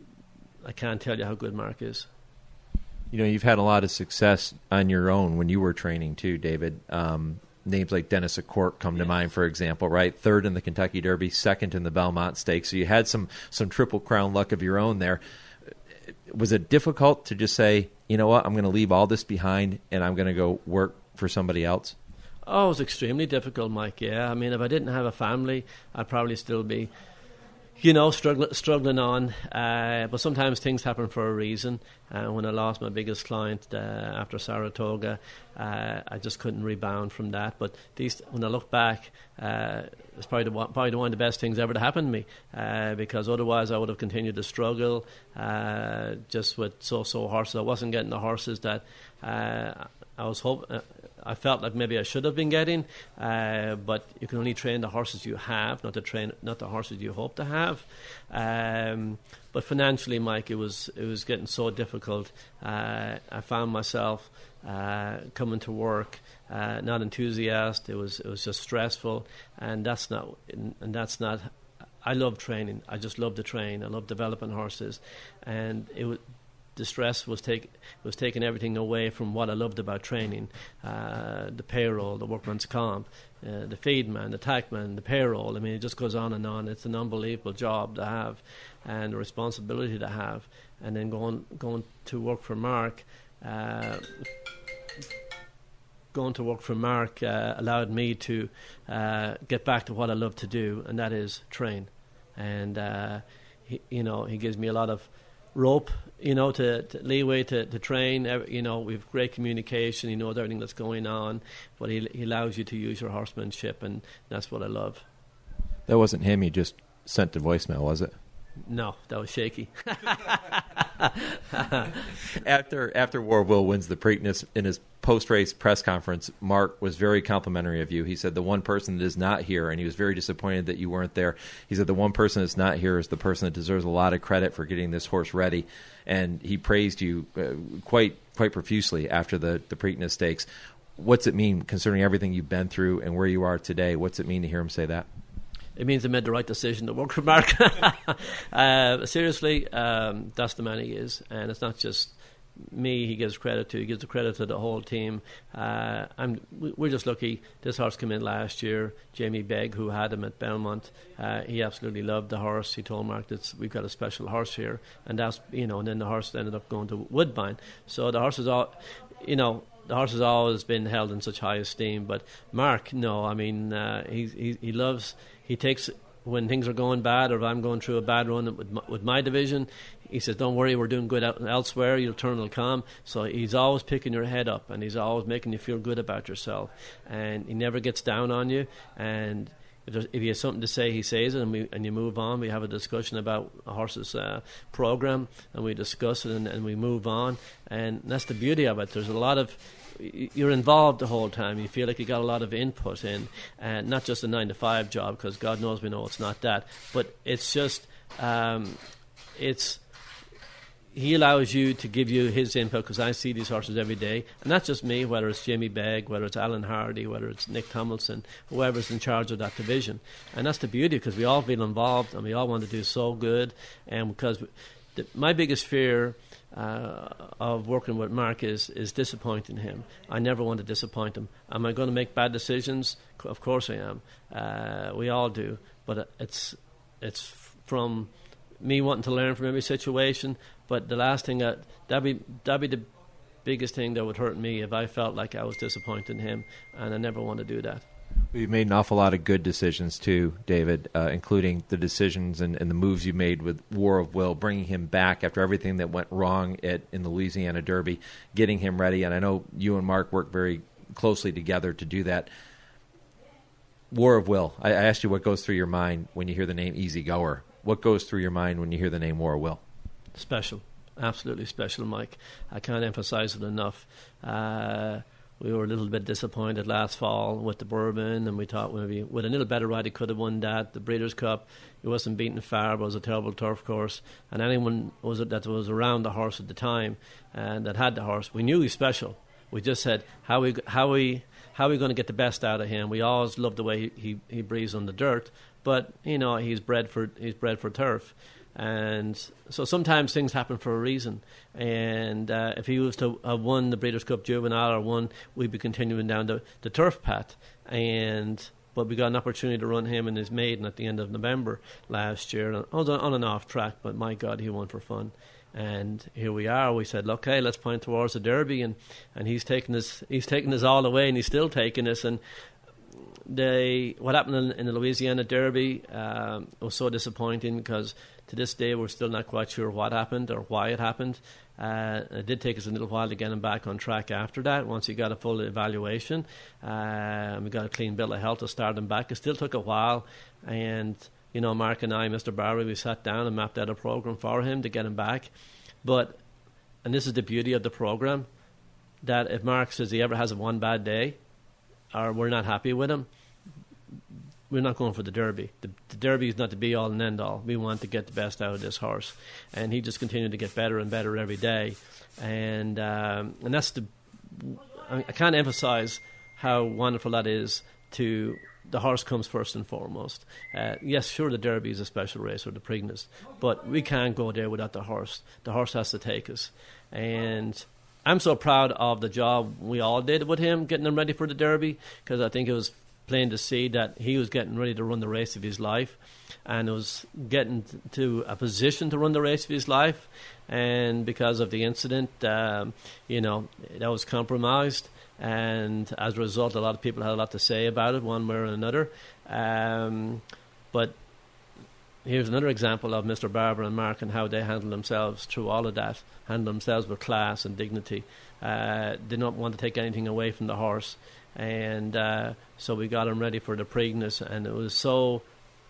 I can't tell you how good Mark is. You know, you've had a lot of success on your own when you were training too, David. Um, Names like Dennis O'Cork come yes. to mind, for example, right? Third in the Kentucky Derby, second in the Belmont Stakes. So you had some some Triple Crown luck of your own there. Was it difficult to just say, you know what, I'm going to leave all this behind and I'm going to go work for somebody else? Oh, it was extremely difficult, Mike, yeah. I mean, if I didn't have a family, I'd probably still be, you know, struggling, struggling on. Uh, but sometimes things happen for a reason. Uh, when I lost my biggest client uh, after Saratoga, uh, I just couldn't rebound from that. But these, when I look back, uh, it's probably, the, probably one of the best things ever to happen to me, uh, because otherwise I would have continued to struggle uh, just with so-so horses. I wasn't getting the horses that uh, I was hoping. Uh, I felt like maybe I should have been getting, uh, but you can only train the horses you have, not to train, not the horses you hope to have. Um, but financially, Mike, it was it was getting so difficult. Uh, I found myself uh, coming to work uh, not enthusiastic. It was it was just stressful, and that's not and that's not. I love training. I just love to train. I love developing horses, and it was. The stress was take was taking everything away from what I loved about training. Uh, the payroll, the workman's comp, uh, the feed man, the tack man, the payroll. I mean, it just goes on and on. It's an unbelievable job to have, and a responsibility to have. And then going going to work for Mark, uh, going to work for Mark uh, allowed me to uh, get back to what I love to do, and that is train. And uh, he, you know, he gives me a lot of rope, you know, to, to leeway to, to train. You know, we have great communication. He knows everything that's going on, but he, he allows you to use your horsemanship, and that's what I love. That wasn't him you just sent to voicemail, was it? No, that was shaky. after after War of Will wins the Preakness, in his post-race press conference, Mark was very complimentary of you. He said the one person that is not here, and he was very disappointed that you weren't there. He said the one person that's not here is the person that deserves a lot of credit for getting this horse ready, and he praised you uh, quite quite profusely after the, the Preakness Stakes. What's it mean, considering everything you've been through and where you are today? What's it mean to hear him say that? It means I made the right decision to work for Mark. uh, seriously, um, that's the man he is, and it's not just me he gives credit to. He gives the credit to the whole team. Uh, I'm, we're just lucky. This horse came in last year. Jamie Begg, who had him at Belmont, uh, he absolutely loved the horse. He told Mark that we've got a special horse here, and that's you know. And then the horse ended up going to Woodbine. So the horse is all, you know. The horse has always been held in such high esteem, but Mark, no, I mean, uh, he, he he loves, he takes, when things are going bad, or if I'm going through a bad run with my, with my division, he says, don't worry, we're doing good out elsewhere, you'll turn will come. So he's always picking your head up, and he's always making you feel good about yourself, and he never gets down on you, and If, there's, if he has something to say, he says it, and we and you move on. We have a discussion about a horse's uh, program, and we discuss it, and, and we move on. And that's the beauty of it. There's a lot of you're involved the whole time. You feel like you got a lot of input in, and not just a nine to five job, because God knows we know it's not that. But it's just um, it's. He allows you to give you his input, because I see these horses every day. And not just me, whether it's Jimmy Begg, whether it's Alan Hardy, whether it's Nick Tomlinson, whoever's in charge of that division. And that's the beauty, because we all feel involved and we all want to do so good. And because the, my biggest fear uh, of working with Mark is, is disappointing him. I never want to disappoint him. Am I going to make bad decisions? Of course I am. Uh, we all do. But it's it's from me wanting to learn from every situation. But the last thing, that, that'd be that'd be the biggest thing that would hurt me if I felt like I was disappointing him, and I never want to do that. You've made an awful lot of good decisions too, David, uh, including the decisions and, and the moves you made with War of Will, bringing him back after everything that went wrong at, in the Louisiana Derby, getting him ready. And I know you and Mark worked very closely together to do that. War of Will, I, I asked you what goes through your mind when you hear the name Easy Goer. What goes through your mind when you hear the name War of Will? Special, absolutely special, Mike. I can't emphasize it enough. Uh, we were a little bit disappointed last fall with the Bourbon, and we thought maybe with a little better ride he could have won that. The Breeders' Cup, he wasn't beaten far, but it was a terrible turf course. And anyone was that was around the horse at the time and that had the horse, we knew he was special. We just said, how we how we how are we going to get the best out of him? We always loved the way he, he, he breathes on the dirt, but you know he's bred for he's bred for turf. And so sometimes things happen for a reason. And uh, if he was to have won the Breeders' Cup Juvenile or won, we'd be continuing down the, the turf path. And but we got an opportunity to run him in his maiden at the end of November last year. And on, on and off track, but my God, he won for fun. And here we are. We said, look, hey, let's point towards the Derby, and, and he's taking us he's taking us all the way, and he's still taking us. And they what happened in, in the Louisiana Derby um, was so disappointing, because to this day we're still not quite sure what happened or why it happened. Uh, it did take us a little while to get him back on track after that, once he got a full evaluation. Uh, we got a clean bill of health to start him back. It still took a while, and you know, Mark and I, Mister Barry, we sat down and mapped out a program for him to get him back. But, and this is the beauty of the program, that if Mark says he ever has one bad day, or we're not happy with him, we're not going for the Derby. The, the Derby is not the be-all and end-all. We want to get the best out of this horse. And he just continued to get better and better every day. And um, and that's the... I, mean, I can't emphasize how wonderful that is to... The horse comes first and foremost. Uh, yes, sure, the Derby is a special race, or the Preakness, but we can't go there without the horse. The horse has to take us. And I'm so proud of the job we all did with him, getting him ready for the Derby, because I think it was plain to see that he was getting ready to run the race of his life, and it was getting to a position to run the race of his life. And because of the incident, um, you know, that was compromised. And as a result, a lot of people had a lot to say about it, one way or another. Um, but here's another example of Mister Barber and Mark and how they handled themselves through all of that, handled themselves with class and dignity. Uh, did not want to take anything away from the horse. And uh, so we got him ready for the Preakness, and it was so...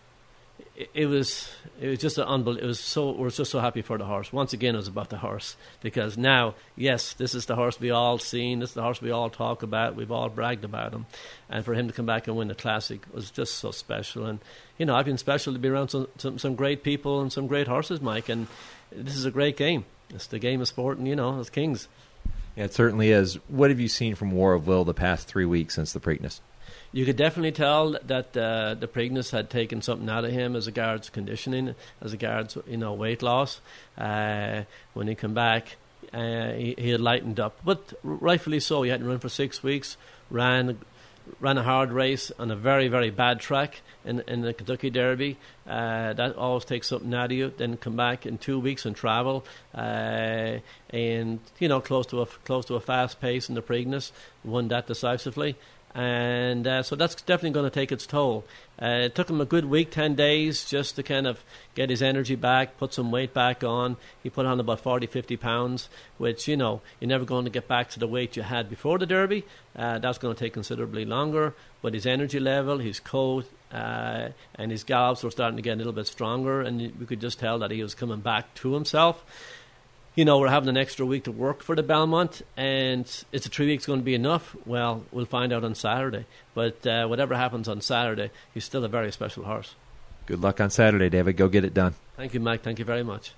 It was it was just an unbelievable. It was so we're just so happy for the horse. Once again, it was about the horse, because now, yes, this is the horse we all seen. This is the horse we all talk about. We've all bragged about him, and for him to come back and win the Classic was just so special. And you know, I've been special to be around some some, some great people and some great horses, Mike. And this is a great game. It's the game of sport, and you know, it's kings. Yeah, it certainly is. What have you seen from War of Will the past three weeks since the Preakness? You could definitely tell that uh, the Preakness had taken something out of him as regards conditioning, as regards you know weight loss. Uh, when he came back, uh, he, he had lightened up, but rightfully so. He hadn't run for six weeks, ran ran a hard race on a very very bad track in in the Kentucky Derby. Uh, that always takes something out of you. Then come back in two weeks and travel, uh, and you know close to a close to a fast pace in the Preakness, won that decisively. And uh, so that's definitely going to take its toll. Uh, it took him a good week, ten days, just to kind of get his energy back, put some weight back on. He put on about forty, fifty pounds, which, you know, you're never going to get back to the weight you had before the Derby. Uh, that's going to take considerably longer. But his energy level, his coat, uh, and his gallops were starting to get a little bit stronger, and we could just tell that he was coming back to himself. You know, we're having an extra week to work for the Belmont, and is the three weeks going to be enough? Well, we'll find out on Saturday. But uh, whatever happens on Saturday, he's still a very special horse. Good luck on Saturday, David. Go get it done. Thank you, Mike. Thank you very much.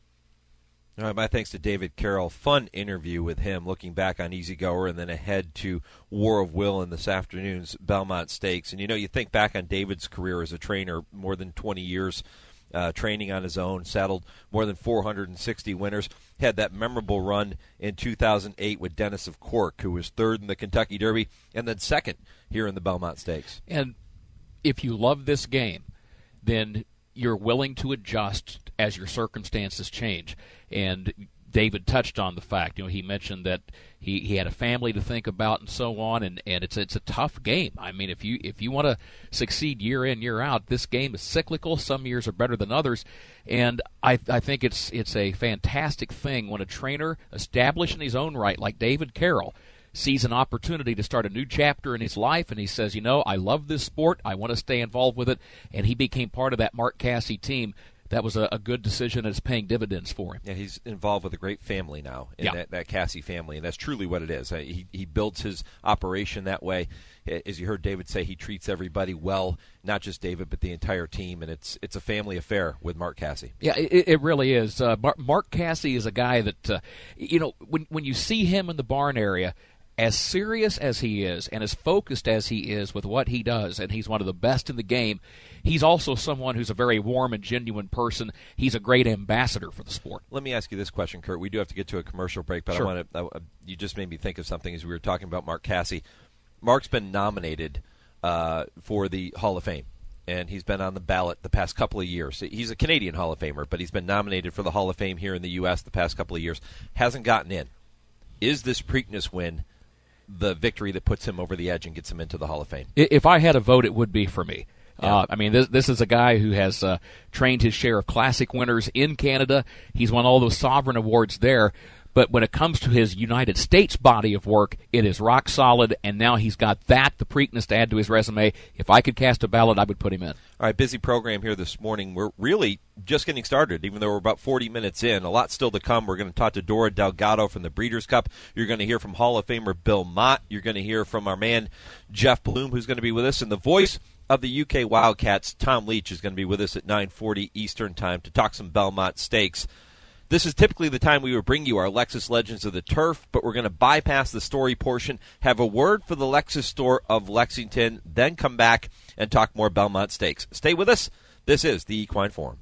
All right, my thanks to David Carroll. Fun interview with him, looking back on Easy Goer and then ahead to War of Will in this afternoon's Belmont Stakes. And, you know, you think back on David's career as a trainer, more than twenty years Uh, training on his own, saddled more than four hundred sixty winners, had that memorable run in two thousand eight with Dennis of Cork, who was third in the Kentucky Derby and then second here in the Belmont Stakes. And if you love this game, then you're willing to adjust as your circumstances change. And David touched on the fact, you know, he mentioned that he, he had a family to think about and so on, and, and it's it's a tough game. I mean, if you if you want to succeed year in, year out, this game is cyclical. Some years are better than others, and I I think it's it's a fantastic thing when a trainer established in his own right, like David Carroll, sees an opportunity to start a new chapter in his life, and he says, you know, I love this sport, I want to stay involved with it, and he became part of that Mark Casse team. That was a, a good decision, and it's paying dividends for him. Yeah, he's involved with a great family now, in yeah. that, that Casse family, and that's truly what it is. Uh, he, he builds his operation that way. As you heard David say, he treats everybody well, not just David, but the entire team, and it's it's a family affair with Mark Casse. Yeah, it, it really is. Uh, Mark, Mark Casse is a guy that, uh, you know, when when you see him in the barn area, as serious as he is and as focused as he is with what he does, and he's one of the best in the game, he's also someone who's a very warm and genuine person. He's a great ambassador for the sport. Let me ask you this question, Kurt. We do have to get to a commercial break, but sure. I want to. I, you just made me think of something as we were talking about Mark Casse. Mark's been nominated uh, for the Hall of Fame, and he's been on the ballot the past couple of years. He's a Canadian Hall of Famer, but he's been nominated for the Hall of Fame here in the U S the past couple of years. Hasn't gotten in. Is this Preakness win the victory that puts him over the edge and gets him into the Hall of Fame? If I had a vote, it would be for me. Yeah. Uh, I mean, this this is a guy who has uh, trained his share of classic winners in Canada. He's won all those sovereign awards there. But when it comes to his United States body of work, it is rock solid, and now he's got that, the Preakness, to add to his resume. If I could cast a ballot, I would put him in. All right, busy program here this morning. We're really just getting started, even though we're about forty minutes in. A lot still to come. We're going to talk to Dora Delgado from the Breeders' Cup. You're going to hear from Hall of Famer Bill Mott. You're going to hear from our man Jeff Bloom, who's going to be with us, and the voice of the U K Wildcats, Tom Leach, is going to be with us at nine forty Eastern Time to talk some Belmont Stakes. This is typically the time we would bring you our Lexus Legends of the Turf, but we're going to bypass the story portion, have a word for the Lexus store of Lexington, then come back and talk more Belmont Stakes. Stay with us. This is the Equine Forum.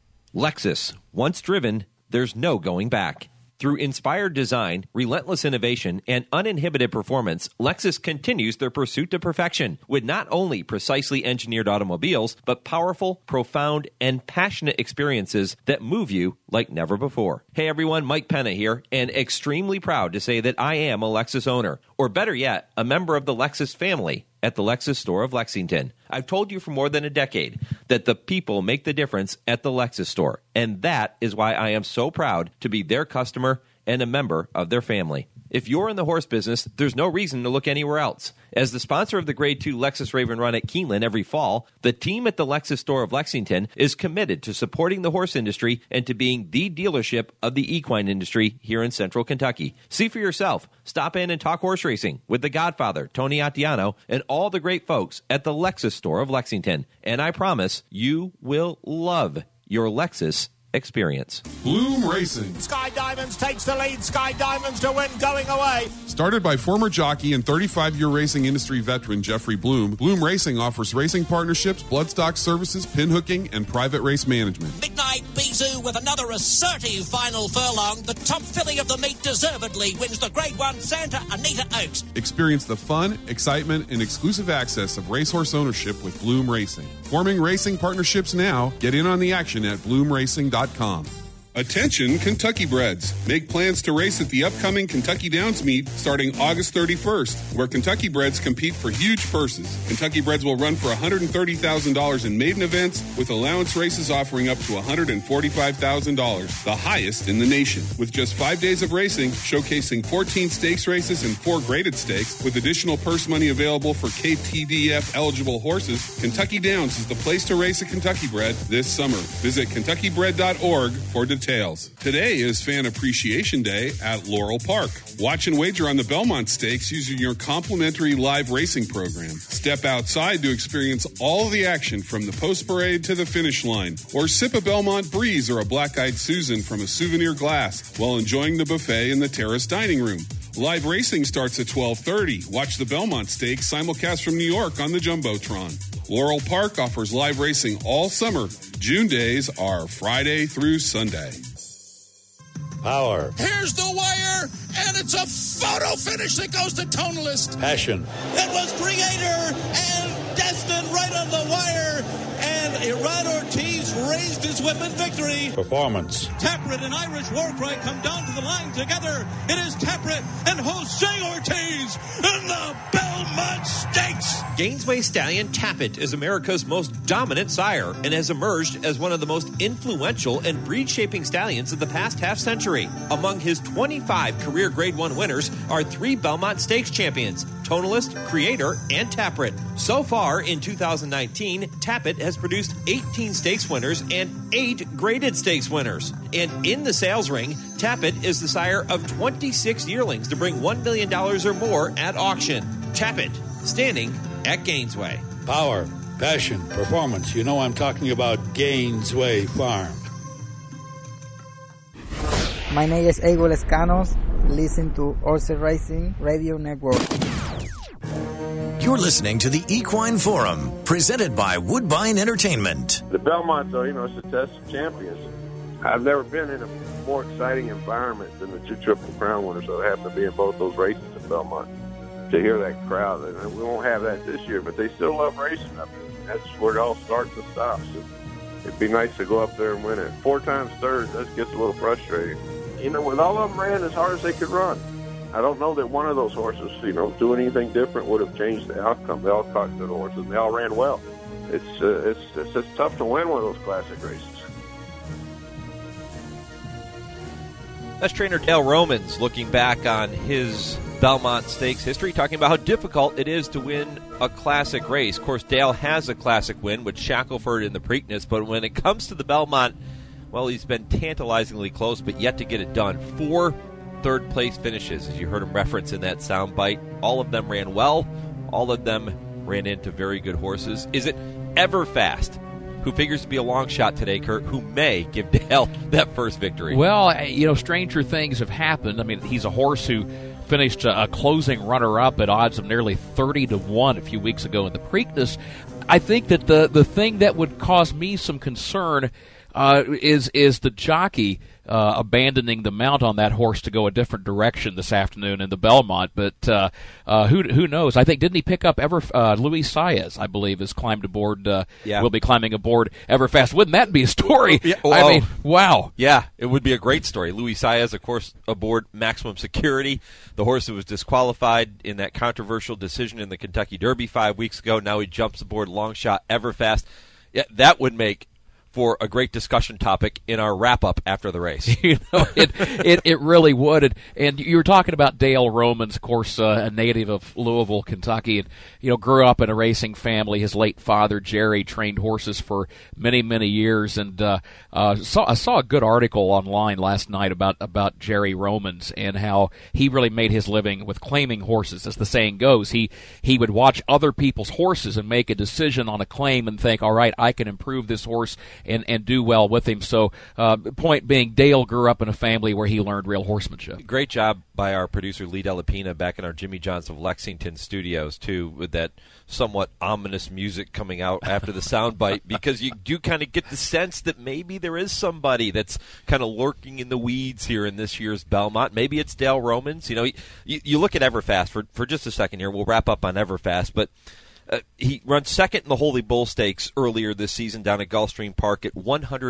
Lexus. Once driven, there's no going back. Through inspired design, relentless innovation, and uninhibited performance, Lexus continues their pursuit to perfection with not only precisely engineered automobiles, but powerful, profound, and passionate experiences that move you like never before. Hey everyone, Mike Penna here, and extremely proud to say that I am a Lexus owner, or better yet, a member of the Lexus family at the Lexus store of Lexington. I've told you for more than a decade that the people make the difference at the Lexus store, and that is why I am so proud to be their customer and a member of their family. If you're in the horse business, there's no reason to look anywhere else. As the sponsor of the Grade two Lexus Raven Run at Keeneland every fall, the team at the Lexus store of Lexington is committed to supporting the horse industry and to being the dealership of the equine industry here in central Kentucky. See for yourself. Stop in and talk horse racing with the Godfather, Tony Attiano, and all the great folks at the Lexus store of Lexington. And I promise you will love your Lexus experience. Bloom Racing. Sky Diamonds takes the lead. Sky Diamonds to win going away. Started by former jockey and thirty-five-year racing industry veteran Jeffrey Bloom, Bloom Racing offers racing partnerships, bloodstock services, pinhooking, and private race management. Midnight Bizou with another assertive final furlong. The top filly of the meet deservedly wins the Grade one Santa Anita Oaks. Experience the fun, excitement, and exclusive access of racehorse ownership with Bloom Racing. Forming racing partnerships now. Get in on the action at bloom racing dot com. Attention Kentucky breds. Make plans to race at the upcoming Kentucky Downs meet starting August thirty-first, where Kentucky breds compete for huge purses. Kentucky breds will run for one hundred thirty thousand dollars in maiden events, with allowance races offering up to one hundred forty-five thousand dollars, the highest in the nation. With just five days of racing, showcasing fourteen stakes races and four graded stakes, with additional purse money available for K T D F eligible horses, Kentucky Downs is the place to race a Kentucky bred this summer. Visit kentucky bred dot org for details. Today is Fan Appreciation Day at Laurel Park. Watch and wager on the Belmont Stakes using your complimentary live racing program. Step outside to experience all the action from the post parade to the finish line, or sip a Belmont Breeze or a Black-Eyed Susan from a souvenir glass while enjoying the buffet in the terrace dining room. Live racing starts at twelve thirty. Watch the Belmont Stakes simulcast from New York on the Jumbotron. Laurel Park offers live racing all summer. June days are Friday through Sunday. Power. Here's the wire, and it's a photo finish that goes to Tonalist. Passion. It was Creator and Destin right on the wire, and Iran Ortiz raised his whip in victory. Performance. Taprit and Irish Warcry come down to the line together. It is Taprit and Jose Ortiz in the Belmont Stakes. Gainesway Stallion Tappet is America's most dominant sire and has emerged as one of the most influential and breed-shaping stallions of the past half-century. Among his twenty-five career Grade one winners are three Belmont Stakes champions, Tonalist, Creator, and Taprit. So far in two thousand nineteen, Tappet has produced eighteen stakes winners and eight graded stakes winners. And in the sales ring, Tappet is the sire of twenty-six yearlings to bring one million dollars or more at auction. Tappet, standing at Gainesway. Power, passion, performance. You know I'm talking about Gainesway Farm. My name is Eagle Escanos. Listen to Horse Racing Radio Network. You're listening to the Equine Forum, presented by Woodbine Entertainment. The Belmont, though, you know, it's a test of champions. I've never been in a more exciting environment than the two Triple Crown winners that happen to be in both those races at Belmont. To hear that crowd, and we won't have that this year, but they still love racing up there. That's where it all starts and stops. It'd be nice to go up there and win it. Four times third, that gets a little frustrating. You know, with all of them ran as hard as they could run. I don't know that one of those horses, you know, doing anything different would have changed the outcome. They all caught good horses, and they all ran well. It's uh, it's, it's it's tough to win one of those classic races. That's trainer Dale Romans looking back on his Belmont Stakes history, talking about how difficult it is to win a classic race. Of course, Dale has a classic win with Shackelford in the Preakness, but when it comes to the Belmont, well, he's been tantalizingly close, but yet to get it done. Four third-place finishes, as you heard him reference in that soundbite. All of them ran well. All of them ran into very good horses. Is it Everfast, who figures to be a long shot today, Kurt, who may give Dale that first victory? Well, you know, stranger things have happened. I mean, he's a horse who finished a, a closing runner-up at odds of nearly thirty to one a few weeks ago in the Preakness. I think that the, the thing that would cause me some concern uh, is is the jockey uh, abandoning the mount on that horse to go a different direction this afternoon in the Belmont. But uh, uh, who who knows? I think, didn't he pick up Ever uh, Luis Saez, I believe, has climbed aboard. Uh, yeah. Will be climbing aboard Everfast. Wouldn't that be a story? Yeah, well, I mean, wow. Yeah, it would be a great story. Luis Saez, of course, aboard Maximum Security, the horse that was disqualified in that controversial decision in the Kentucky Derby five weeks ago. Now he jumps aboard Longshot Everfast. Yeah, that would make for a great discussion topic in our wrap-up after the race. you know, it, it it really would. And, and you were talking about Dale Romans, of course, uh, a native of Louisville, Kentucky, and you know, grew up in a racing family. His late father, Jerry, trained horses for many, many years. And uh, uh, saw, I saw a good article online last night about, about Jerry Romans and how he really made his living with claiming horses. As the saying goes, he, he would watch other people's horses and make a decision on a claim and think, all right, I can improve this horse and, and do well with him. So, uh, point being, Dale grew up in a family where he learned real horsemanship. Great job by our producer, Lee Delapina, back in our Jimmy Johns of Lexington studios, too, with that somewhat ominous music coming out after the soundbite, because you do kind of get the sense that maybe there is somebody that's kind of lurking in the weeds here in this year's Belmont. Maybe it's Dale Romans. You know, you, you look at Everfast for, for just a second here. We'll wrap up on Everfast, but Uh, he runs second in the Holy Bull Stakes earlier this season down at Gulfstream Park at one hundred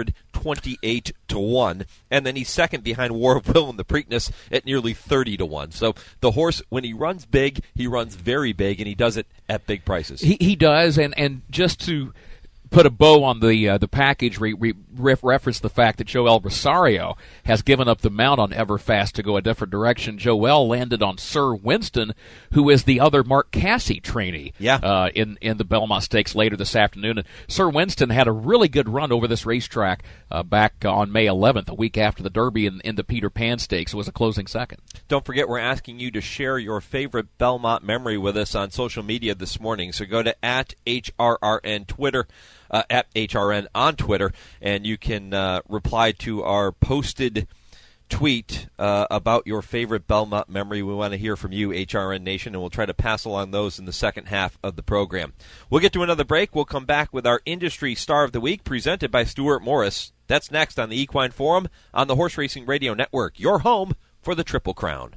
twenty-eight to one. And then he's second behind War of Will in the Preakness at nearly thirty to one. So the horse, when he runs big, he runs very big, and he does it at big prices. He, he does, and, and just to put a bow on the uh, the package, we, we ref- reference the fact that Joel Rosario has given up the mount on Everfast to go a different direction. Joel landed on Sir Winston, who is the other Mark Casse trainee yeah. uh, in, in the Belmont Stakes later this afternoon. And Sir Winston had a really good run over this racetrack uh, back on May eleventh, a week after the Derby in, in the Peter Pan Stakes. It was a closing second. Don't forget, we're asking you to share your favorite Belmont memory with us on social media this morning. So go to at H R R N Twitter. Uh, at H R N on Twitter, and you can uh, reply to our posted tweet uh, about your favorite Belmont memory. We want to hear from you, H R N Nation, and we'll try to pass along those in the second half of the program. We'll get to another break. We'll come back with our Industry Star of the Week, presented by Stuart Morris. That's next on the Equine Forum on the Horse Racing Radio Network, your home for the Triple Crown.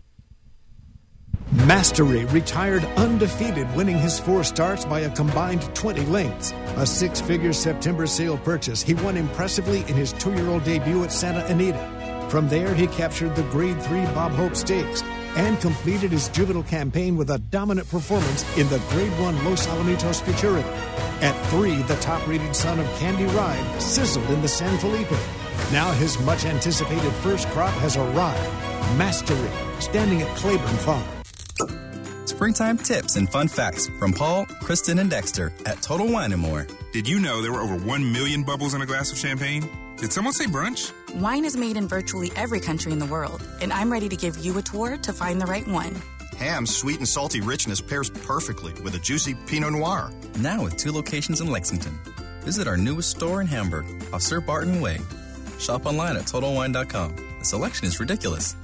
Mastery retired undefeated, winning his four starts by a combined twenty lengths. A six-figure September sale purchase, he won impressively in his two-year-old debut at Santa Anita. From there, he captured the Grade three Bob Hope Stakes and completed his juvenile campaign with a dominant performance in the Grade one Los Alamitos Futurity. At three, the top-rated son of Candy Ride sizzled in the San Felipe. Now his much-anticipated first crop has arrived. Mastery, standing at Claiborne Farm. Springtime tips and fun facts from Paul, Kristen, and Dexter at Total Wine and More. Did you know there were over one million bubbles in a glass of champagne? Did someone say brunch? Wine is made in virtually every country in the world, and I'm ready to give you a tour to find the right one. Ham's sweet and salty richness pairs perfectly with a juicy Pinot Noir. Now with two locations in Lexington. Visit our newest store in Hamburg, off Sir Barton Way. Shop online at Total Wine dot com. The selection is ridiculous.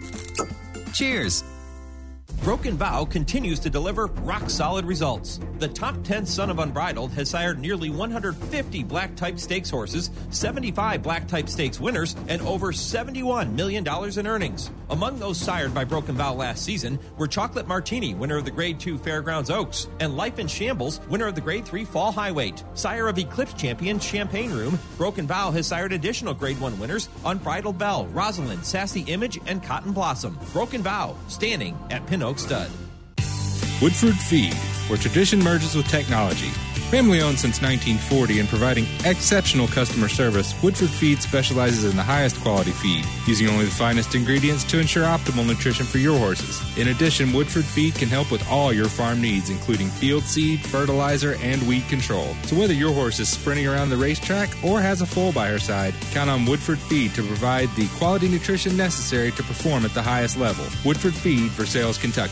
Cheers! Broken Vow continues to deliver rock-solid results. The top ten son of Unbridled has sired nearly one hundred fifty black-type stakes horses, seventy-five black-type stakes winners, and over seventy-one million dollars in earnings. Among those sired by Broken Vow last season were Chocolate Martini, winner of the Grade two Fairgrounds Oaks, and Life in Shambles, winner of the Grade three Fall Highweight. Sire of Eclipse champion Champagne Room, Broken Vow has sired additional Grade one winners, Unbridled Belle, Rosalind, Sassy Image, and Cotton Blossom. Broken Vow, standing at Pin Oak Stud. Woodford Feed, where tradition merges with technology. Family owned since nineteen forty and providing exceptional customer service, Woodford Feed specializes in the highest quality feed, using only the finest ingredients to ensure optimal nutrition for your horses. In addition, Woodford Feed can help with all your farm needs, including field seed, fertilizer, and weed control. So whether your horse is sprinting around the racetrack or has a foal by her side, count on Woodford Feed to provide the quality nutrition necessary to perform at the highest level. Woodford Feed for Sales, Kentucky.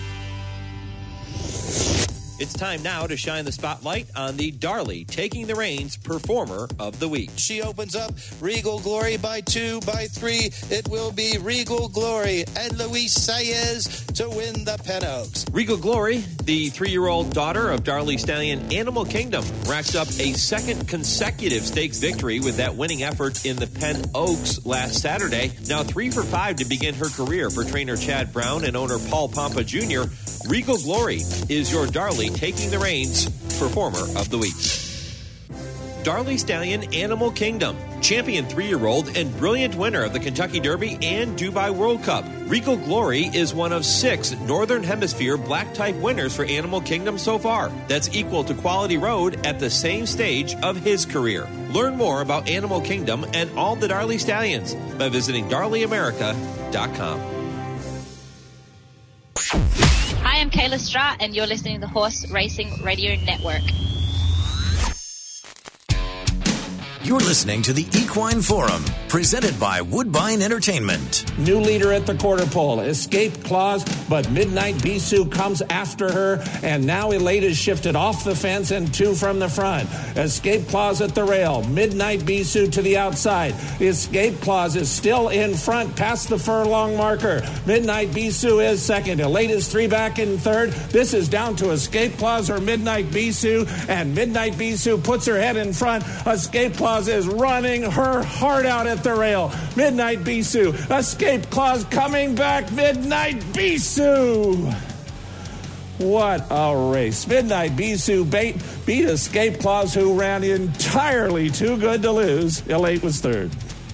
It's time now to shine the spotlight on the Darley Taking the Reins Performer of the Week. She opens up Regal Glory by two, by three. It will be Regal Glory and Luis Saez to win the Pen Oaks. Regal Glory, the three-year-old daughter of Darley Stallion Animal Kingdom, racked up a second consecutive stakes victory with that winning effort in the Pen Oaks last Saturday. Now three for five to begin her career for trainer Chad Brown and owner Paul Pompa Junior Regal Glory is your Darley Taking the Reins Performer of the Week. Darley Stallion Animal Kingdom, champion three-year-old and brilliant winner of the Kentucky Derby and Dubai World Cup. Regal Glory is one of six Northern Hemisphere black-type winners for Animal Kingdom so far. That's equal to Quality Road at the same stage of his career. Learn more about Animal Kingdom and all the Darley Stallions by visiting Darley America dot com. Hi, I'm Kayla Stratt, and you're listening to the Horse Racing Radio Network. You're listening to the Equine Forum, presented by Woodbine Entertainment. New leader at the quarter pole, Escape Clause, but Midnight Bisou comes after her, and now Elate is shifted off the fence and two from the front. Escape Clause at the rail, Midnight Bisou to the outside. Escape Clause is still in front, past the furlong marker. Midnight Bisou is second. Elate is three back in third. This is down to Escape Clause or Midnight Bisou, and Midnight Bisou puts her head in front. Escape Clause is running her heart out at the rail. Midnight Bisou. Escape Clause coming back. Midnight Bisou. What a race. Midnight Bisou beat, beat Escape Clause, who ran entirely too good to lose. Elate was third.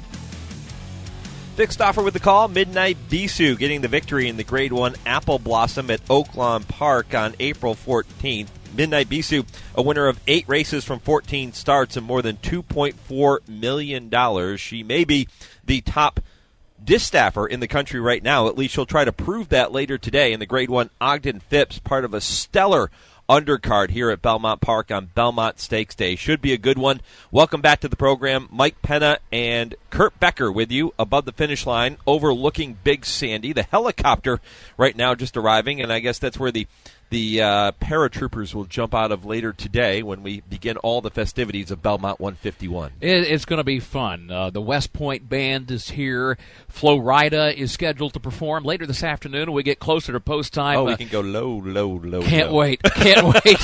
Vic Stauffer with the call. Midnight Bisou getting the victory in the Grade one Apple Blossom at Oaklawn Park on April fourteenth. Midnight Bisou, a winner of eight races from fourteen starts and more than two point four million dollars. She may be the top dispatcher in the country right now. At least she'll try to prove that later today in the Grade one Ogden Phipps, part of a stellar undercard here at Belmont Park on Belmont Stakes Day. Should be a good one. Welcome back to the program. Mike Penna and Kurt Becker with you above the finish line, overlooking Big Sandy. The helicopter right now just arriving, and I guess that's where the The uh, paratroopers will jump out of later today when we begin all the festivities of Belmont one fifty-one. It, it's going to be fun. Uh, the West Point Band is here. Flo Rida is scheduled to perform later this afternoon when we get closer to post time. Oh, we uh, can go low, low, low. Can't low. wait. Can't wait.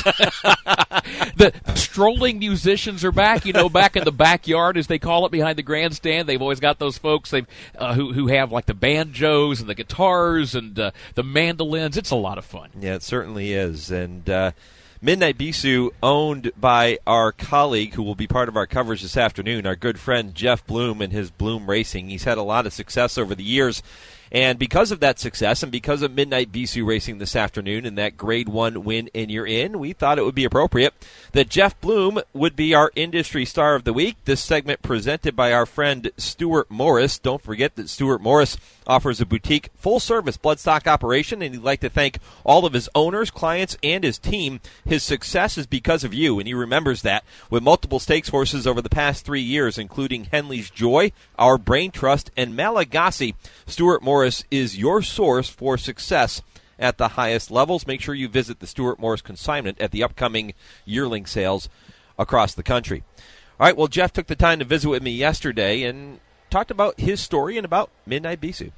The strolling musicians are back. You know, back in the backyard, as they call it, behind the grandstand. They've always got those folks they've, uh, who, who have like the banjos and the guitars and uh, the mandolins. It's a lot of fun. Yeah, it certainly is. And uh, Midnight Bisou, owned by our colleague who will be part of our coverage this afternoon, our good friend Jeff Bloom and his Bloom Racing. He's had a lot of success over the years. And because of that success and because of Midnight Bisou racing this afternoon and that Grade one win and you're in, we thought it would be appropriate that Jeff Bloom would be our industry star of the week. This segment presented by our friend Stuart Morris. Don't forget that Stuart Morris offers a boutique full-service bloodstock operation, and he'd like to thank all of his owners, clients, and his team. His success is because of you, and he remembers that. With multiple stakes horses over the past three years, including Henley's Joy, Our Brain Trust, and Malagasy, Stuart Morris is your source for success at the highest levels. Make sure you visit the Stuart Morris consignment at the upcoming yearling sales across the country. All right, well, Jeff took the time to visit with me yesterday and talked about his story and about Midnight Bisou.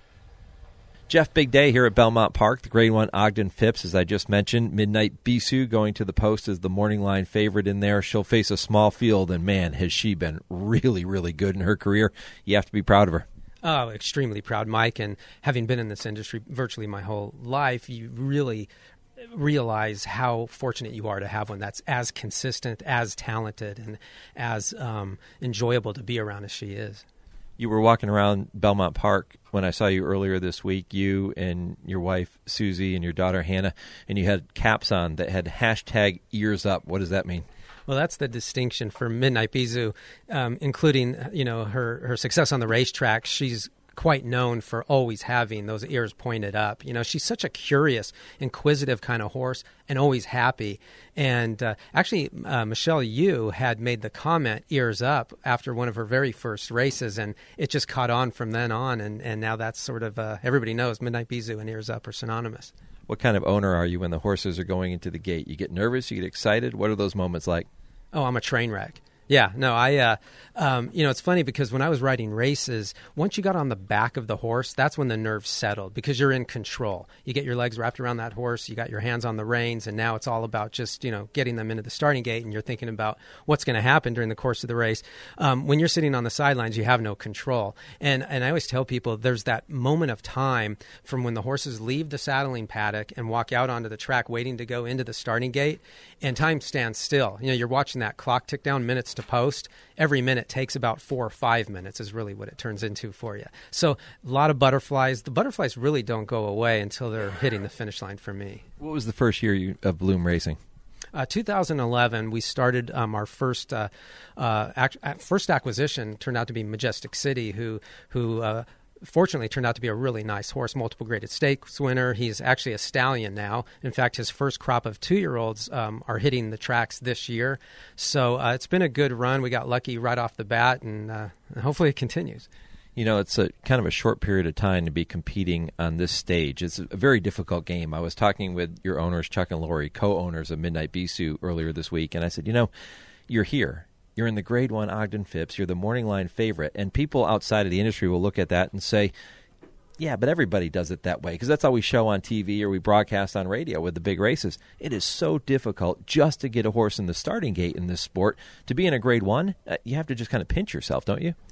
Jeff, big day here at Belmont Park. The Grade one Ogden Phipps, as I just mentioned. Midnight Bisou going to the post as the morning line favorite in there. She'll face a small field, and man, has she been really, really good in her career. You have to be proud of her. Oh, extremely proud, Mike. And having been in this industry virtually my whole life, you really realize how fortunate you are to have one that's as consistent, as talented, and as um, enjoyable to be around as she is. You were walking around Belmont Park when I saw you earlier this week, you and your wife, Susie, and your daughter, Hannah, and you had caps on that had hashtag ears up. What does that mean? Well, that's the distinction for Midnight Bisou, um, including, you know, her, her success on the racetrack. She's quite known for always having those ears pointed up. You know, she's such a curious, inquisitive kind of horse and always happy. And uh, actually, uh, Michelle Yu had made the comment, ears up, after one of her very first races, and it just caught on from then on. And, and now that's sort of, uh, everybody knows Midnight Bisou and ears up are synonymous. What kind of owner are you when the horses are going into the gate? You get nervous? You get excited? What are those moments like? Oh, I'm a train wreck. Yeah, no, I, uh, um, you know, it's funny because when I was riding races, once you got on the back of the horse, that's when the nerves settled because you're in control. You get your legs wrapped around that horse, you got your hands on the reins, and now it's all about just, you know, getting them into the starting gate, and you're thinking about what's going to happen during the course of the race. Um, when you're sitting on the sidelines, you have no control. And, and I always tell people there's that moment of time from when the horses leave the saddling paddock and walk out onto the track waiting to go into the starting gate, and time stands still. You know, you're watching that clock tick down minutes to post. Every minute takes about four or five minutes is really what it turns into for you. So a lot of butterflies. The butterflies really don't go away until they're hitting the finish line for me. What was the first year you, of Bloom Racing? Uh, two thousand eleven, we started um, our first uh, uh, act- first acquisition turned out to be Majestic City, who who uh, fortunately turned out to be a really nice horse, multiple graded stakes winner. He's actually a stallion now. In fact, his first crop of two-year-olds um, are hitting the tracks this year. So uh, it's been a good run. We got lucky right off the bat, and uh, hopefully it continues. You know, it's a kind of a short period of time to be competing on this stage. It's a very difficult game. I was talking with your owners, Chuck and Lori, co-owners of Midnight Bisou, earlier this week, and I said, you know, you're here. You're in the Grade one Ogden Phipps. You're the morning line favorite. And people outside of the industry will look at that and say, yeah, but everybody does it that way because that's all we show on T V or we broadcast on radio with the big races. It is so difficult just to get a horse in the starting gate in this sport. To be in a Grade one, uh, you have to just kind of pinch yourself, don't you?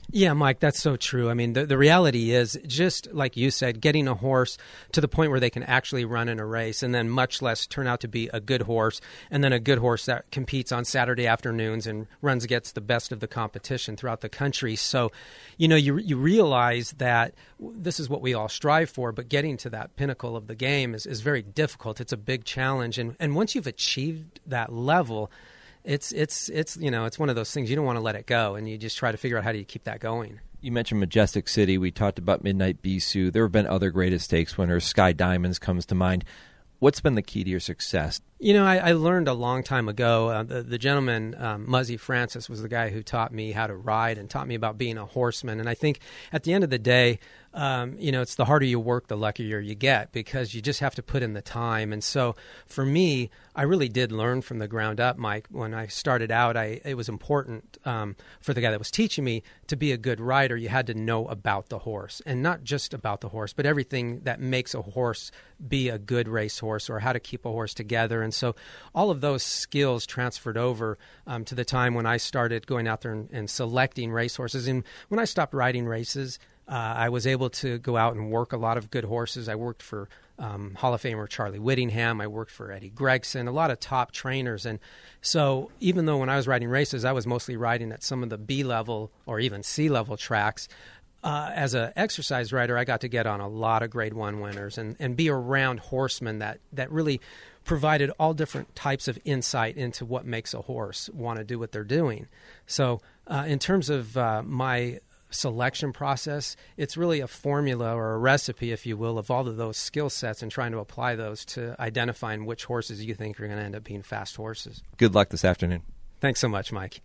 Yeah, Mike, that's so true. I mean, the, the reality is, just like you said, getting a horse to the point where they can actually run in a race, and then much less turn out to be a good horse, and then a good horse that competes on Saturday afternoons and runs against the best of the competition throughout the country. So, you know, you you realize that this is what we all strive for, but getting to that pinnacle of the game is, is very difficult. It's a big challenge. And, and once you've achieved that level, It's it's it's you know it's one of those things you don't want to let it go, and you just try to figure out how do you keep that going. You mentioned Majestic City. We talked about Midnight Bisou. There have been other greatest stakes winners. Sky Diamonds comes to mind. What's been the key to your success? You know, I, I learned a long time ago. Uh, the, the gentleman, um, Muzzy Francis, was the guy who taught me how to ride and taught me about being a horseman. And I think at the end of the day, um, you know, it's the harder you work, the luckier you get, because you just have to put in the time. And so for me, I really did learn from the ground up, Mike. When I started out, I it was important um, for the guy that was teaching me to be a good rider. You had to know about the horse, and not just about the horse, but everything that makes a horse be a good racehorse, or how to keep a horse together. And so all of those skills transferred over um, to the time when I started going out there and, and selecting racehorses. And when I stopped riding races, uh, I was able to go out and work a lot of good horses. I worked for um, Hall of Famer Charlie Whittingham. I worked for Eddie Gregson, a lot of top trainers. And so even though when I was riding races, I was mostly riding at some of the B-level or even C-level tracks, Uh, as an exercise rider, I got to get on a lot of grade one winners and, and be around horsemen that, that really provided all different types of insight into what makes a horse want to do what they're doing. So uh, in terms of uh, my selection process, it's really a formula or a recipe, if you will, of all of those skill sets and trying to apply those to identifying which horses you think are going to end up being fast horses. Good luck this afternoon. Thanks so much, Mike.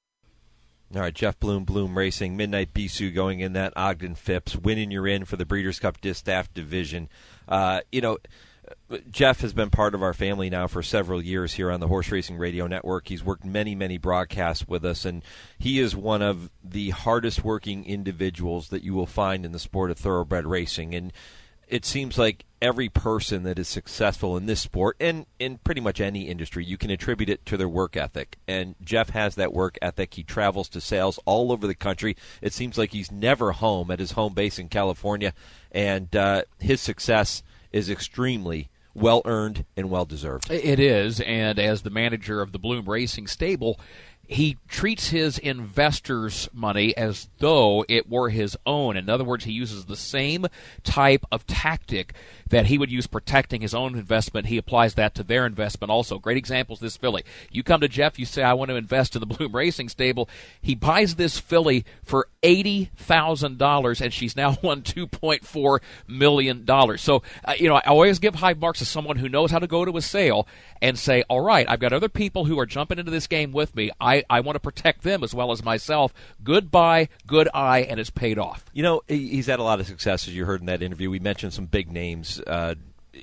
All right, Jeff Bloom, Bloom Racing, Midnight Bisou going in that Ogden Phipps, winning your in for the Breeders' Cup Distaff Division. Uh, you know, Jeff has been part of our family now for several years here on the Horse Racing Radio Network. He's worked many, many broadcasts with us, and he is one of the hardest-working individuals that you will find in the sport of thoroughbred racing. And it seems like every person that is successful in this sport, and in pretty much any industry, you can attribute it to their work ethic. And Jeff has that work ethic. He travels to sales all over the country. It seems like he's never home at his home base in California. And uh, his success is extremely well-earned and well-deserved. It is, and as the manager of the Bloom Racing stable, he treats his investors' money as though it were his own. In other words, he uses the same type of tactic that he would use protecting his own investment. He applies that to their investment also. Great example is this filly. You come to Jeff, you say, I want to invest in the Bloom Racing stable. He buys this filly for eighty thousand dollars, and she's now won two point four million dollars. So, uh, you know, I always give high marks to someone who knows how to go to a sale and say, all right, I've got other people who are jumping into this game with me. I, I want to protect them as well as myself. Good buy, good eye, and it's paid off. You know, he's had a lot of success, as you heard in that interview. We mentioned some big names. Uh,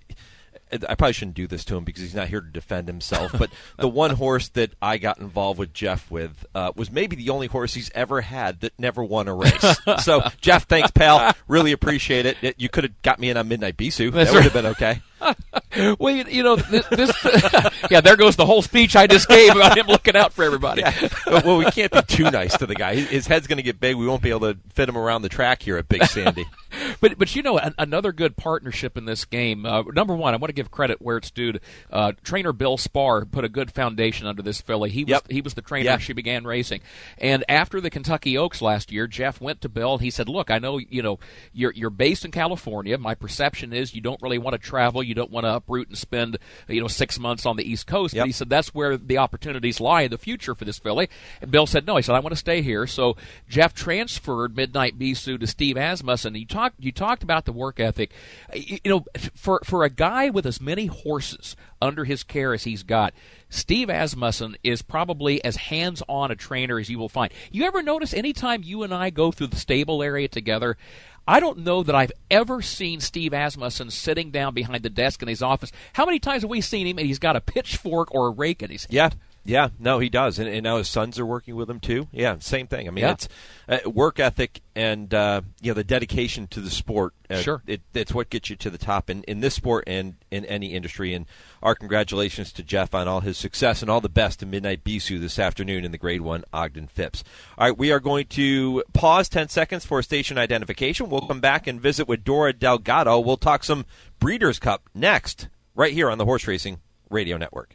I probably shouldn't do this to him because he's not here to defend himself, but the one horse that I got involved with Jeff with uh, was maybe the only horse he's ever had that never won a race. So, Jeff, thanks, pal. Really appreciate it. You could have got me in on Midnight Bisou. That would have been okay. Well, you, you know, this, this yeah, there goes the whole speech I just gave about him looking out for everybody. Yeah. Well, we can't be too nice to the guy. His head's going to get big. We won't be able to fit him around the track here at Big Sandy. But, but you know, an, another good partnership in this game, uh, number one, I want to give credit where it's due to uh, trainer Bill Spar put a good foundation under this filly. He was, yep. he was the trainer yep. when she began racing. And after the Kentucky Oaks last year, Jeff went to Bill and he said, look, I know, you know, you're, you're based in California. My perception is you don't really want to travel. You don't want to uproot and spend, you know, six months on the East Coast. Yep. But he said that's where the opportunities lie in the future for this filly. And Bill said, no. He said, I want to stay here. So Jeff transferred Midnight Bisou to Steve Asmussen. You talked, you talked about the work ethic. You know, for, for a guy with as many horses under his care as he's got, Steve Asmussen is probably as hands-on a trainer as you will find. You ever notice anytime you and I go through the stable area together, I don't know that I've ever seen Steve Asmussen sitting down behind the desk in his office. How many times have we seen him and he's got a pitchfork or a rake in his hand? Yeah. Yeah, no, he does, and, and now his sons are working with him too. Yeah, same thing. I mean, Yeah. it's uh, work ethic and uh, you know the dedication to the sport. Uh, Sure. it, it's what gets you to the top in, in this sport and in any industry. And our congratulations to Jeff on all his success and all the best to Midnight Bisou this afternoon in the Grade One Ogden Phipps. All right, we are going to pause ten seconds for station identification. We'll come back and visit with Dora Delgado. We'll talk some Breeders' Cup next, right here on the Horse Racing Radio Network.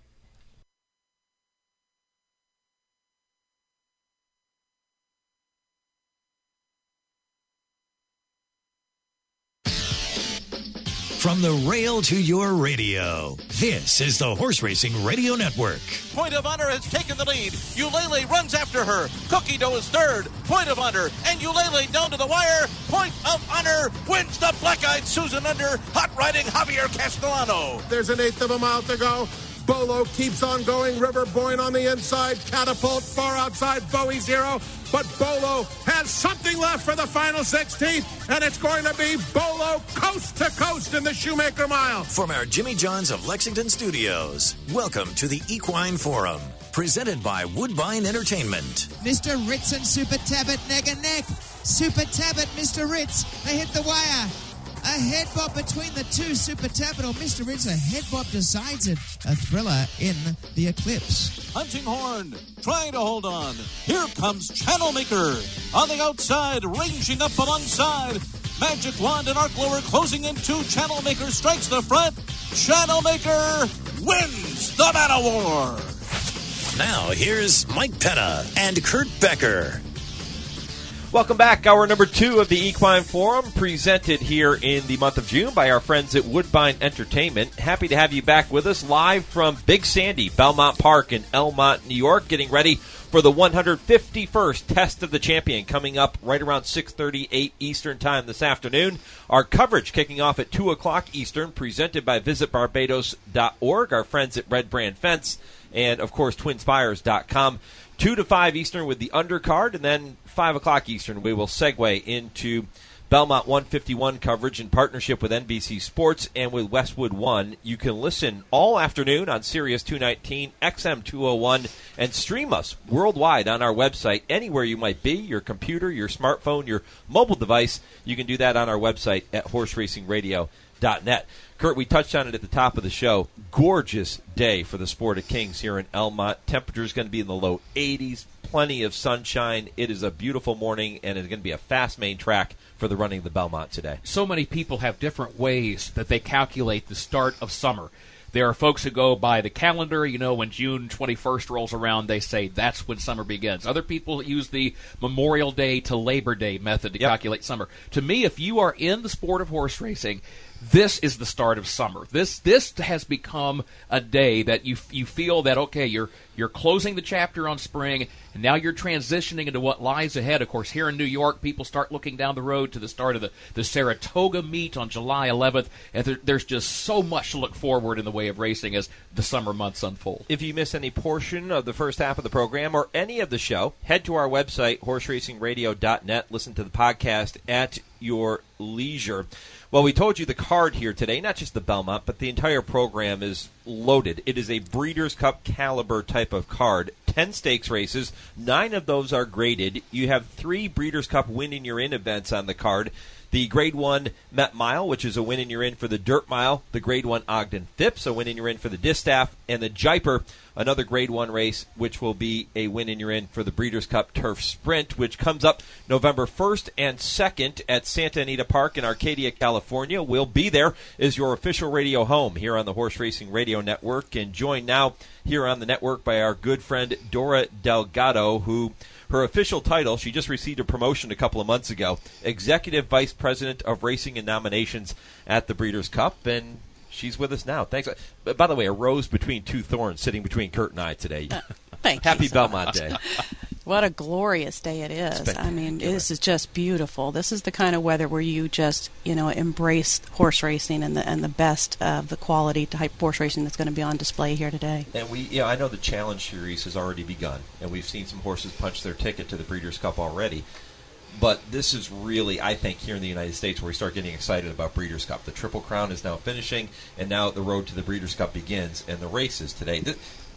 From the rail to your radio, this is the Horse Racing Radio Network. Point of Honor has taken the lead. Eulele runs after her. Cookie Dough is third. Point of Honor. And Eulele down to the wire. Point of Honor wins the Black-Eyed Susan under hot riding Javier Castellano. There's an eighth of a mile to go. Bolo keeps on going. River Boyne on the inside. Catapult far outside Bowie Zero. But Bolo has something left for the final sixteen. And it's going to be Bolo coast to coast in the Shoemaker Mile. From our Jimmy John's of Lexington studios, welcome to the Equine Forum, presented by Woodbine Entertainment. Mister Ritz and Super Tabbit neck and neck. Super Tabbit, Mister Ritz, they hit the wire. A head bob between the two. Super Tabbit or Mister Ritz, a head bob decides it. A thriller in the Eclipse. Hunting Horn trying to hold on. Here comes Channel Maker on the outside, ranging up alongside. Magic Wand and Arc Lower closing in two. Channel Maker strikes the front. Channel Maker wins the Man of War. Now here's Mike Penna and Kurt Becker. Welcome back. Hour number two of the Equine Forum, presented here in the month of June by our friends at Woodbine Entertainment. Happy to have you back with us live from Big Sandy, Belmont Park in Elmont, New York, getting ready for the one hundred fifty-first Test of the Champion coming up right around six thirty-eight Eastern Time this afternoon. Our coverage kicking off at two o'clock Eastern, presented by visit barbados dot org, our friends at Red Brand Fence, and, of course, twin spires dot com. two to five Eastern with the undercard, and then five o'clock Eastern we will segue into Belmont one fifty-one coverage in partnership with N B C Sports and with Westwood One. You can listen all afternoon on Sirius two nineteen, X M two oh one, and stream us worldwide on our website, anywhere you might be, your computer, your smartphone, your mobile device. You can do that on our website at horse racing radio dot net. Kurt, we touched on it at the top of the show. Gorgeous day for the Sport of Kings here in Elmont. Temperature is going to be in the low eighties. Plenty of sunshine. It is a beautiful morning, and it's going to be a fast main track for the running of the Belmont today. So many people have different ways that they calculate the start of summer. There are folks who go by the calendar. You know, when June twenty-first rolls around, they say that's when summer begins. Other people use the Memorial Day to Labor Day method to Yep. calculate summer. To me, if you are in the sport of horse racing, this is the start of summer. This this has become a day that you you feel that, okay, you're you're closing the chapter on spring, and now you're transitioning into what lies ahead. Of course, here in New York, people start looking down the road to the start of the, the Saratoga meet on July eleventh, and there, there's just so much to look forward in the way of racing as the summer months unfold. If you miss any portion of the first half of the program or any of the show, head to our website, horse racing radio dot net. Listen to the podcast at your leisure. Well, we told you the card here today, not just the Belmont, but the entire program is loaded. It is a Breeders' Cup caliber type of card. Ten stakes races. Nine of those are graded. You have three Breeders' Cup win-in-your-in events on the card. The Grade one Met Mile, which is a win-in-your-in for the Dirt Mile. The Grade one Ogden Phipps, a win-in-your-in for the Distaff. And the Jaipur, another Grade one race, which will be a win-in-your-in for the Breeders' Cup Turf Sprint, which comes up November first and second at Santa Anita Park in Arcadia, California. We'll be there as your official radio home here on the Horse Racing Radio Network. And joined now here on the network by our good friend Dora Delgado, who... her official title, she just received a promotion a couple of months ago, Executive Vice President of Racing and Nominations at the Breeders' Cup, and she's with us now. Thanks. By the way, a rose between two thorns sitting between Kurt and I today. Uh, thank Happy you so Belmont much. Day. What a glorious day it is. I mean, this is just beautiful. This is the kind of weather where you just, you know, embrace horse racing and the and the best of the quality type horse racing that's going to be on display here today. And we, you know, I know the Challenge Series has already begun, and we've seen some horses punch their ticket to the Breeders' Cup already. But this is really, I think, here in the United States where we start getting excited about Breeders' Cup. The Triple Crown is now finishing, and now the road to the Breeders' Cup begins, and the races today.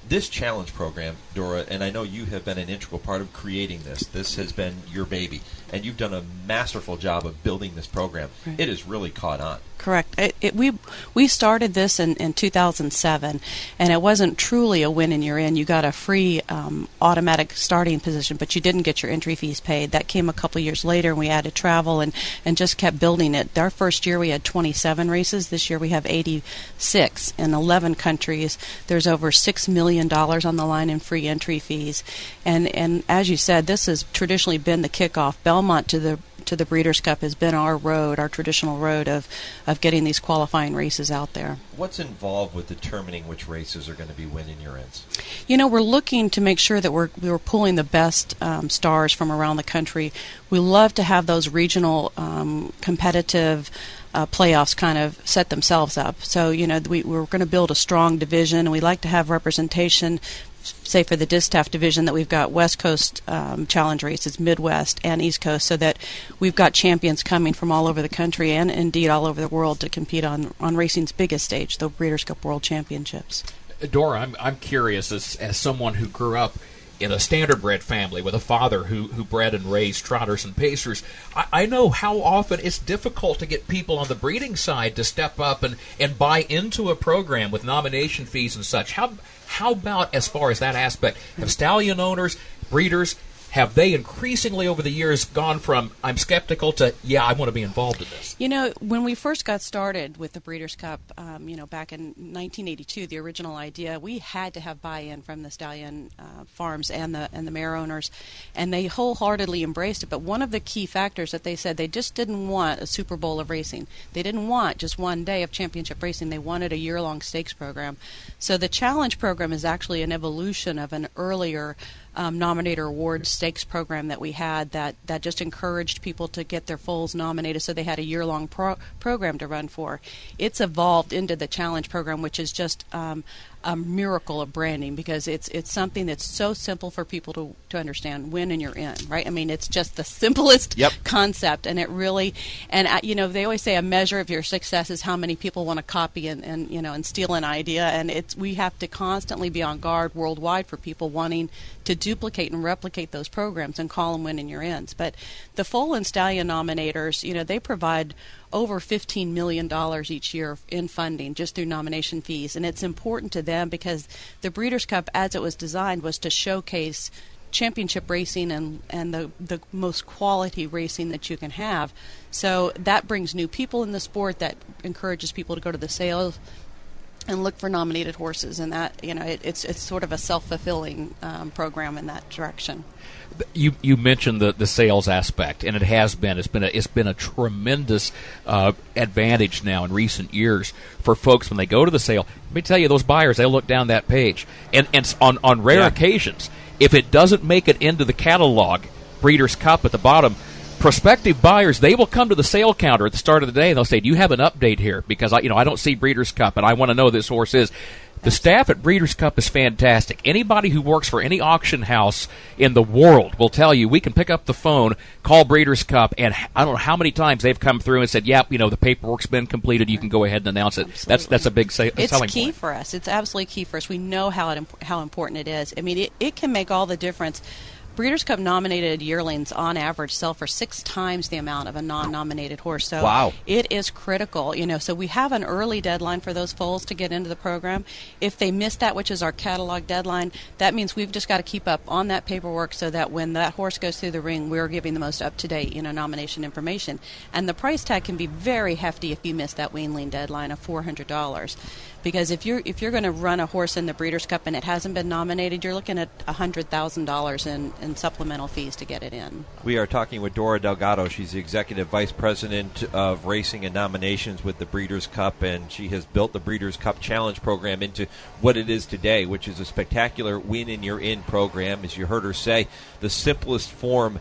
This challenge program, Dora, and I know you have been an integral part of creating this. This has been your baby, and you've done a masterful job of building this program. Right. It has really caught on. Correct. It, it, we we started this in, in two thousand seven, and it wasn't truly a win and you're in. You got a free um, automatic starting position, but you didn't get your entry fees paid. That came a couple of years later, and we added travel and, and just kept building it. Our first year we had twenty-seven races. This year we have eighty-six in eleven countries. There's over six million dollars on the line in free entry fees. And, and as you said, this has traditionally been the kickoff. Belmont to the to the Breeders' Cup has been our road, our traditional road of, of getting these qualifying races out there. What's involved with determining which races are going to be win in your ends? You know, we're looking to make sure that we're we're pulling the best um, stars from around the country. We love to have those regional um, competitive uh, playoffs kind of set themselves up. So, you know, we, we're going to build a strong division, and we like to have representation, say for the Distaff division, that we've got West Coast um, challenge races, Midwest and East Coast, so that we've got champions coming from all over the country and indeed all over the world to compete on, on racing's biggest stage, the Breeders' Cup World Championships. Dora, I'm I'm curious, as as someone who grew up in a standardbred family with a father who, who bred and raised trotters and pacers, I, I know how often it's difficult to get people on the breeding side to step up and, and buy into a program with nomination fees and such. How how about as far as that aspect? Have stallion owners, breeders, have they increasingly over the years gone from I'm skeptical to, yeah, I want to be involved in this? You know, when we first got started with the Breeders' Cup, um, you know, back in nineteen eighty-two, the original idea, we had to have buy-in from the stallion uh, farms and the and the mare owners, and they wholeheartedly embraced it. But one of the key factors that they said, they just didn't want a Super Bowl of racing. They didn't want just one day of championship racing. They wanted a year-long stakes program. So the challenge program is actually an evolution of an earlier Um, nominator award stakes program that we had that, that just encouraged people to get their foals nominated, so they had a year-long pro- program to run for. It's evolved into the challenge program, which is just um, a miracle of branding, because it's it's something that's so simple for people to, to understand. Win and you're in, right? I mean, it's just the simplest yep. concept, and it really, and uh, you know, they always say a measure of your success is how many people want to copy and, and you know and steal an idea, and it's we have to constantly be on guard worldwide for people wanting to duplicate and replicate those programs and call them win in your ends. But the foal and stallion nominators, you know, they provide over fifteen million dollars each year in funding just through nomination fees. And it's important to them because the Breeders' Cup, as it was designed, was to showcase championship racing and, and the, the most quality racing that you can have. So that brings new people in the sport, that encourages people to go to the sales and look for nominated horses, and that, you know, it, it's it's sort of a self-fulfilling um, program in that direction. You you mentioned the, the sales aspect, and it has been it's been a, it's been a tremendous uh, advantage now in recent years for folks when they go to the sale. Let me tell you, those buyers, they look down that page, and and on on rare yeah. occasions, if it doesn't make it into the catalog, Breeders' Cup at the bottom, prospective buyers, they will come to the sale counter at the start of the day and they'll say, do you have an update here? Because I, you know, I don't see Breeders' Cup and I want to know this horse is. The staff at Breeders' Cup is fantastic. Anybody who works for any auction house in the world will tell you we can pick up the phone, call Breeders' Cup, and I don't know how many times they've come through and said, yep, you know, the paperwork's been completed. You can go ahead and announce it. Absolutely. That's that's a big sa- it's selling key point. for us. It's absolutely key for us. We know how it, how important it is. I mean, it, it can make all the difference. Breeders' Cup nominated yearlings on average sell for six times the amount of a non-nominated horse. So wow. It is critical, you know. So we have an early deadline for those foals to get into the program. If they miss that, which is our catalog deadline, that means we've just got to keep up on that paperwork so that when that horse goes through the ring, we're giving the most up-to-date, you know, nomination information. And the price tag can be very hefty if you miss that weanling deadline of four hundred dollars. Because if you're if you're going to run a horse in the Breeders' Cup and it hasn't been nominated, you're looking at one hundred thousand dollars in, in supplemental fees to get it in. We are talking with Dora Delgado. She's the Executive Vice President of Racing and Nominations with the Breeders' Cup, and she has built the Breeders' Cup Challenge program into what it is today, which is a spectacular win-and-you're-in program. As you heard her say, the simplest form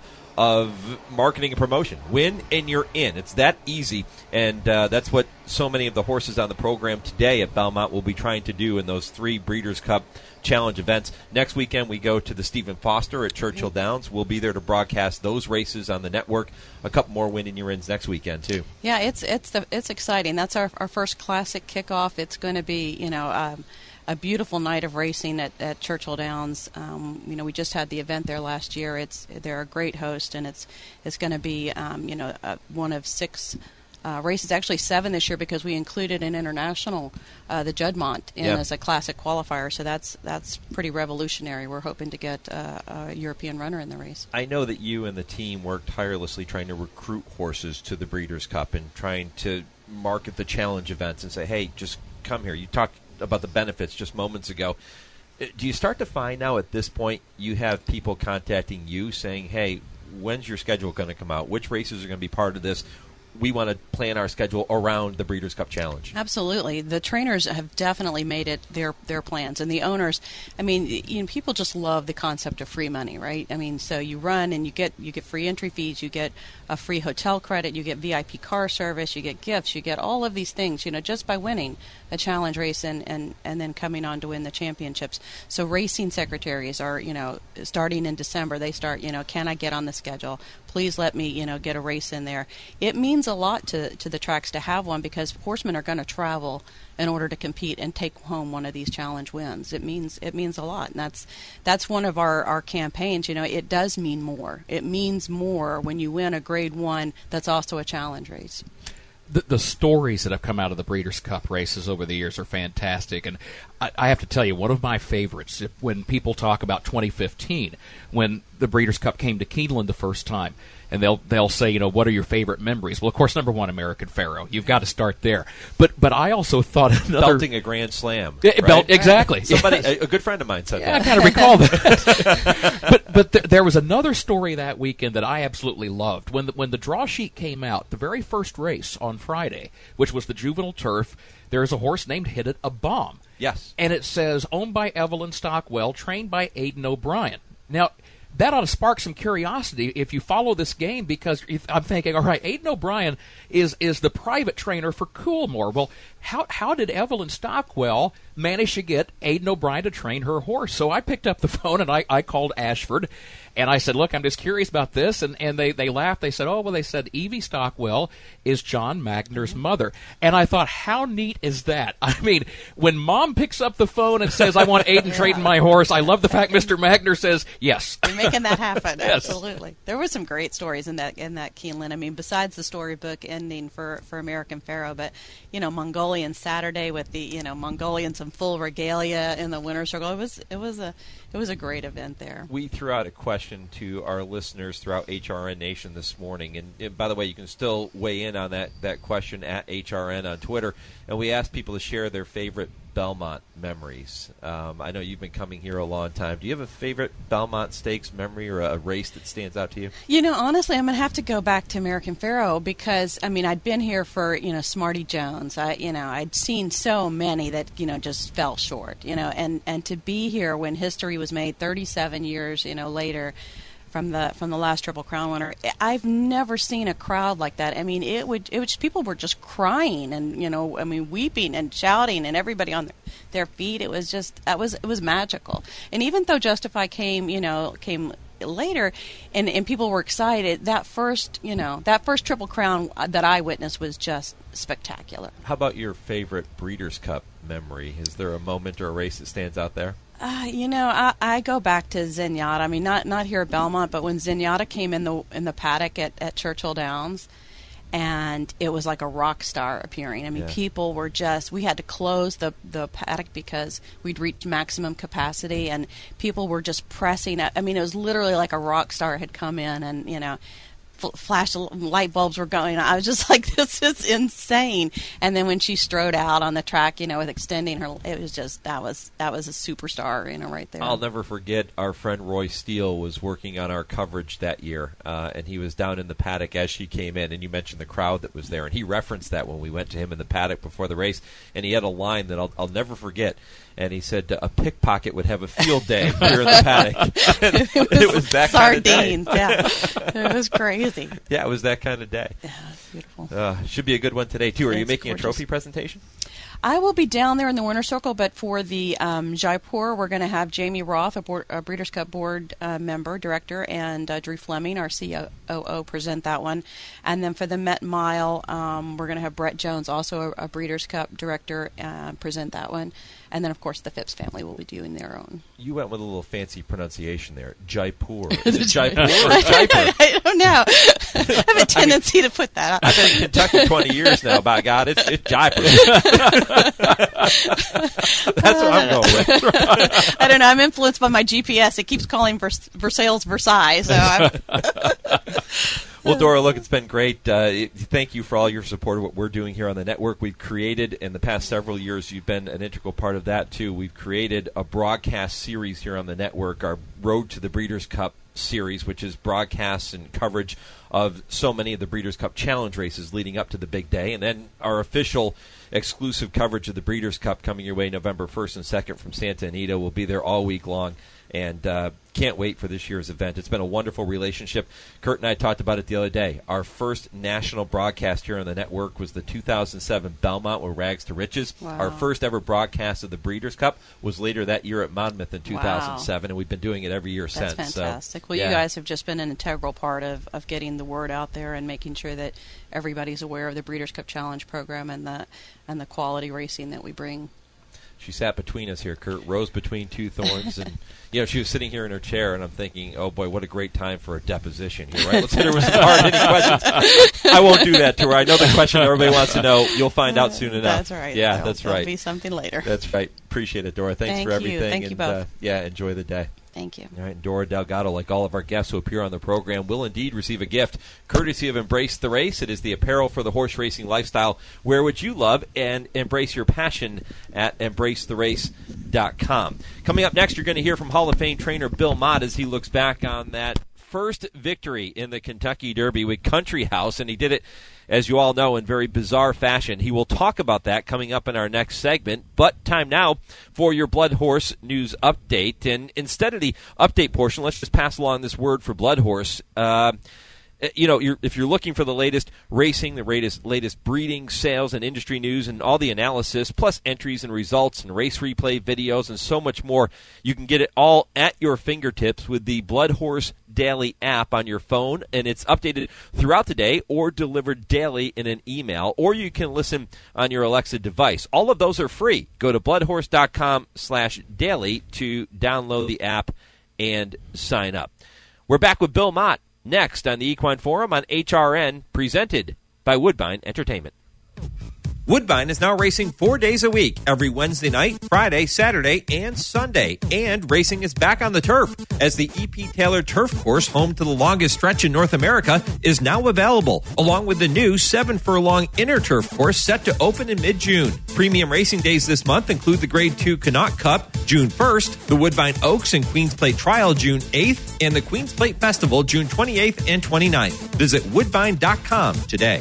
of marketing and promotion. Win and you're in. It's that easy, and uh, that's what so many of the horses on the program today at Belmont will be trying to do in those three Breeders' Cup Challenge events. Next weekend we go to the Stephen Foster at Churchill Downs. We'll be there to broadcast those races on the network. A couple more win and you're ins next weekend too. Yeah, it's it's the, it's exciting. That's our our first classic kickoff. It's going to be, you know, um, a beautiful night of racing at, at Churchill Downs. Um, you know, we just had the event there last year. It's they're a great host, and it's it's going to be um, you know uh, one of six uh, races, actually seven this year, because we included an international, uh, the Juddmonte, in Yeah. as a classic qualifier. So that's that's pretty revolutionary. We're hoping to get uh, a European runner in the race. I know that you and the team worked tirelessly trying to recruit horses to the Breeders' Cup and trying to market the challenge events and say, hey, just come here. You talked about the benefits just moments ago. Do you start to find now at this point you have people contacting you saying, hey, when's your schedule going to come out? Which races are going to be part of this? We want to plan our schedule around the Breeders' Cup Challenge. Absolutely. The trainers have definitely made it their their plans. And the owners, I mean, you know, people just love the concept of free money, right? I mean, so you run and you get you get free entry fees, you get a free hotel credit, you get V I P car service, you get gifts, you get all of these things, you know, just by winning a challenge race and, and, and then coming on to win the championships. So racing secretaries are, you know, starting in December, they start, you know, can I get on the schedule? Please let me, you know, get a race in there. It means a lot to, to the tracks to have one, because horsemen are going to travel in order to compete and take home one of these challenge wins. It means it means a lot, and that's that's one of our, our campaigns. You know, it does mean more. It means more when you win a Grade One that's also a challenge race. The, the stories that have come out of the Breeders' Cup races over the years are fantastic, and I, I have to tell you, one of my favorites, if, when people talk about twenty fifteen, when the Breeders' Cup came to Keeneland the first time, and they'll they'll say, you know, what are your favorite memories? Well, of course, number one, American Pharoah. You've got to start there. But but I also thought another Belting a Grand Slam. Yeah, right? belt, exactly. Somebody, Yes. a, a good friend of mine said Yeah, that. I kind of recall that. but but th- there was another story that weekend that I absolutely loved. When the, when the draw sheet came out, the very first race on Friday, which was the juvenile turf, there is a horse named Hit It a Bomb. Yes. And it says, owned by Evelyn Stockwell, trained by Aidan O'Brien. Now, that ought to spark some curiosity if you follow this game, because if, I'm thinking, all right, Aidan O'Brien is is the private trainer for Coolmore. Well, how how did Evelyn Stockwell manage to get Aidan O'Brien to train her horse? So I picked up the phone and I, I called Ashford, and I said, look, I'm just curious about this. And, and they, they laughed. They said, oh, well, they said Evie Stockwell is John Magner's mother. And I thought, how neat is that? I mean, when Mom picks up the phone and says, I want Aidan trading my horse, I love the fact Mister Magner says, yes. You're making that happen. Yes. Absolutely. There were some great stories in that in that Keeneland. I mean, besides the storybook ending for, for American Pharoah, but, you know, Mongolian Saturday with the, you know, Mongolians in full regalia in the winner's circle. It was it was a it was a great event there. We threw out a question to our listeners throughout H R N Nation this morning. And, and by the way, you can still weigh in on that, that question at H R N on Twitter. And we asked people to share their favorite Belmont memories. Um, I know you've been coming here a long time. Do you have a favorite Belmont Stakes memory or a, a race that stands out to you? You know, honestly, I'm going to have to go back to American Pharoah because, I mean, I'd been here for, you know, Smarty Jones. I, you know, I'd seen so many that, you know, just fell short, you know, and, and to be here when history was made thirty-seven years, you know, later from the from the last Triple Crown winner, I've never seen a crowd like that. I mean, it would it was people were just crying and, you know, I mean, weeping and shouting and everybody on their, their feet. It was just that was it was magical. And even though Justify came, you know, came later and, and people were excited, that first, you know, that first Triple Crown that I witnessed was just spectacular. How about your favorite Breeders' Cup memory? Is there a moment or a race that stands out there? Uh, you know, I, I go back to Zenyatta. I mean, not not here at Belmont, but when Zenyatta came in the in the paddock at, at Churchill Downs, and it was like a rock star appearing. I mean, Yeah. people were just, we had to close the, the paddock because we'd reached maximum capacity, and people were just pressing. I mean, it was literally like a rock star had come in, and, you know, flash light bulbs were going. I was just like, this is insane. And then when she strode out on the track, you know, with extending her, it was just, that was that was a superstar, you know, right there. I'll never forget our friend Roy Steele was working on our coverage that year, uh, and he was down in the paddock as she came in, and you mentioned the crowd that was there, and he referenced that when we went to him in the paddock before the race, and he had a line that I'll, I'll never forget, and he said a pickpocket would have a field day here in the paddock. And it, was it was that sardines, kind of day. yeah. It was crazy. Yeah, it was that kind of day. Yeah, it was beautiful. Uh, should be a good one today, too. Are you It's making gorgeous. a trophy presentation? I will be down there in the winner's circle, but for the um, Jaipur, we're going to have Jamie Roth, a, board, a Breeders' Cup board uh, member, director, and uh, Drew Fleming, our C O O, present that one. And then for the Met Mile, um, we're going to have Brett Jones, also a, a Breeders' Cup director, uh, present that one. And then, of course, the Phipps family will be doing their own. You went with a little fancy pronunciation there. Jaipur. Is it Jaipur or Jaipur? I don't know. I have a tendency I mean, to put that up. I've been in Kentucky twenty years now, by God. It's, it's Jaipur. That's what I'm going with. I don't know. I'm influenced by my G P S. It keeps calling Vers- Versailles Versailles. So I'm Well, Dora, look, it's been great. Uh, thank you for all your support of what we're doing here on the network. We've created, in the past several years, you've been an integral part of that, too. We've created a broadcast series here on the network, our Road to the Breeders' Cup series, which is broadcasts and coverage of so many of the Breeders' Cup Challenge races leading up to the big day. And then our official exclusive coverage of the Breeders' Cup coming your way November first and second from Santa Anita. We'll be there all week long. And uh, can't wait for this year's event. It's been a wonderful relationship. Kurt and I talked about it the other day. Our first national broadcast here on the network was the two thousand seven Belmont with Rags to Riches. Wow. Our first ever broadcast of the Breeders' Cup was later that year at Monmouth in two thousand seven, wow. and we've been doing it every year That's since. That's fantastic. So, well, yeah. you guys have just been an integral part of, of getting the word out there and making sure that everybody's aware of the Breeders' Cup Challenge program and the and the quality racing that we bring. She sat between us here, Kurt, rose between two thorns, and you know she was sitting here in her chair, and I'm thinking, oh boy, what a great time for a deposition here, right? Let's hit her with some hard-hitting questions. I won't do that to her. I know the question everybody wants to know. You'll find out soon enough. That's right. Yeah, There'll, that's there'll right. be something later. That's right. Appreciate it, Dora. Thanks Thank for everything. you. Thank and, you both. Uh, yeah, enjoy the day. Thank you. All right, Dora Delgado, like all of our guests who appear on the program, will indeed receive a gift courtesy of Embrace the Race. It is the apparel for the horse racing lifestyle. Wear what you love and embrace your passion at embrace the race dot com. Coming up next, you're going to hear from Hall of Fame trainer Bill Mott as he looks back on that first victory in the Kentucky Derby with Country House, and he did it, as you all know, in very bizarre fashion. He will talk about that coming up in our next segment. But time now for your Blood Horse News Update. And instead of the update portion, let's just pass along this word for Blood Horse. Uh, you know, you're, if you're looking for the latest racing, the latest, latest breeding, sales, and industry news, and all the analysis, plus entries and results and race replay videos and so much more, you can get it all at your fingertips with the Blood Horse Daily app on your phone, and it's updated throughout the day or delivered daily in an email, or you can listen on your Alexa device. All of those are free. Go to bloodhorse.com slash daily to download the app and sign up. We're back with Bill Mott next on the Equine Forum on H R N, presented by Woodbine Entertainment. Woodbine is now racing four days a week, every Wednesday night, Friday, Saturday, and Sunday. And racing is back on the turf, as the E P. Taylor Turf Course, home to the longest stretch in North America, is now available, along with the new seven-furlong Inner Turf Course set to open in mid-June. Premium racing days this month include the Grade two Connaught Cup, June first, the Woodbine Oaks and Queen's Plate Trial, June eighth, and the Queen's Plate Festival, June twenty-eighth and twenty-ninth. Visit woodbine dot com today.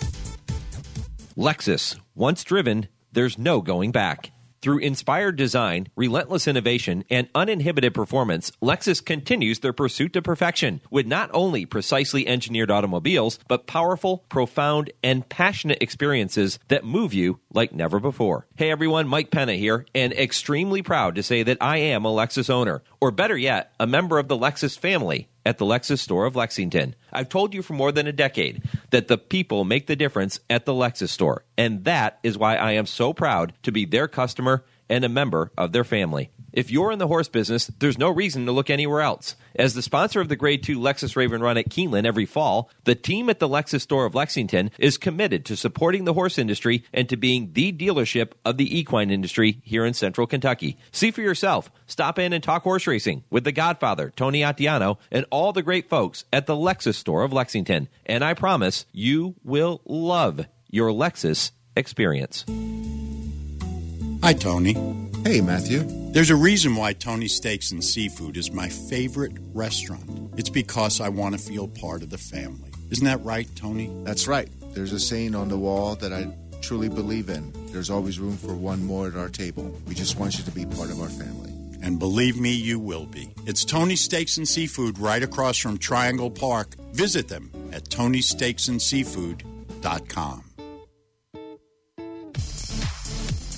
Lexus. Once driven, there's no going back. Through inspired design, relentless innovation, and uninhibited performance, Lexus continues their pursuit to perfection with not only precisely engineered automobiles, but powerful, profound, and passionate experiences that move you like never before. Hey everyone, Mike Penna here, and extremely proud to say that I am a Lexus owner, or better yet, a member of the Lexus family at the Lexus store of Lexington. I've told you for more than a decade that the people make the difference at the Lexus store, and that is why I am so proud to be their customer and a member of their family. If you're in the horse business, there's no reason to look anywhere else. As the sponsor of the Grade two Lexus Raven Run at Keeneland every fall, the team at the Lexus store of Lexington is committed to supporting the horse industry and to being the dealership of the equine industry here in central Kentucky. See for yourself. Stop in and talk horse racing with the Godfather, Tony Attiano, and all the great folks at the Lexus store of Lexington. And I promise you will love your Lexus experience. Hi, Tony. Hey, Matthew. There's a reason why Tony's Steaks and Seafood is my favorite restaurant. It's because I want to feel part of the family. Isn't that right, Tony? That's right. There's a saying on the wall that I truly believe in. There's always room for one more at our table. We just want you to be part of our family. And believe me, you will be. It's Tony's Steaks and Seafood right across from Triangle Park. Visit them at tony steaks and seafood dot com.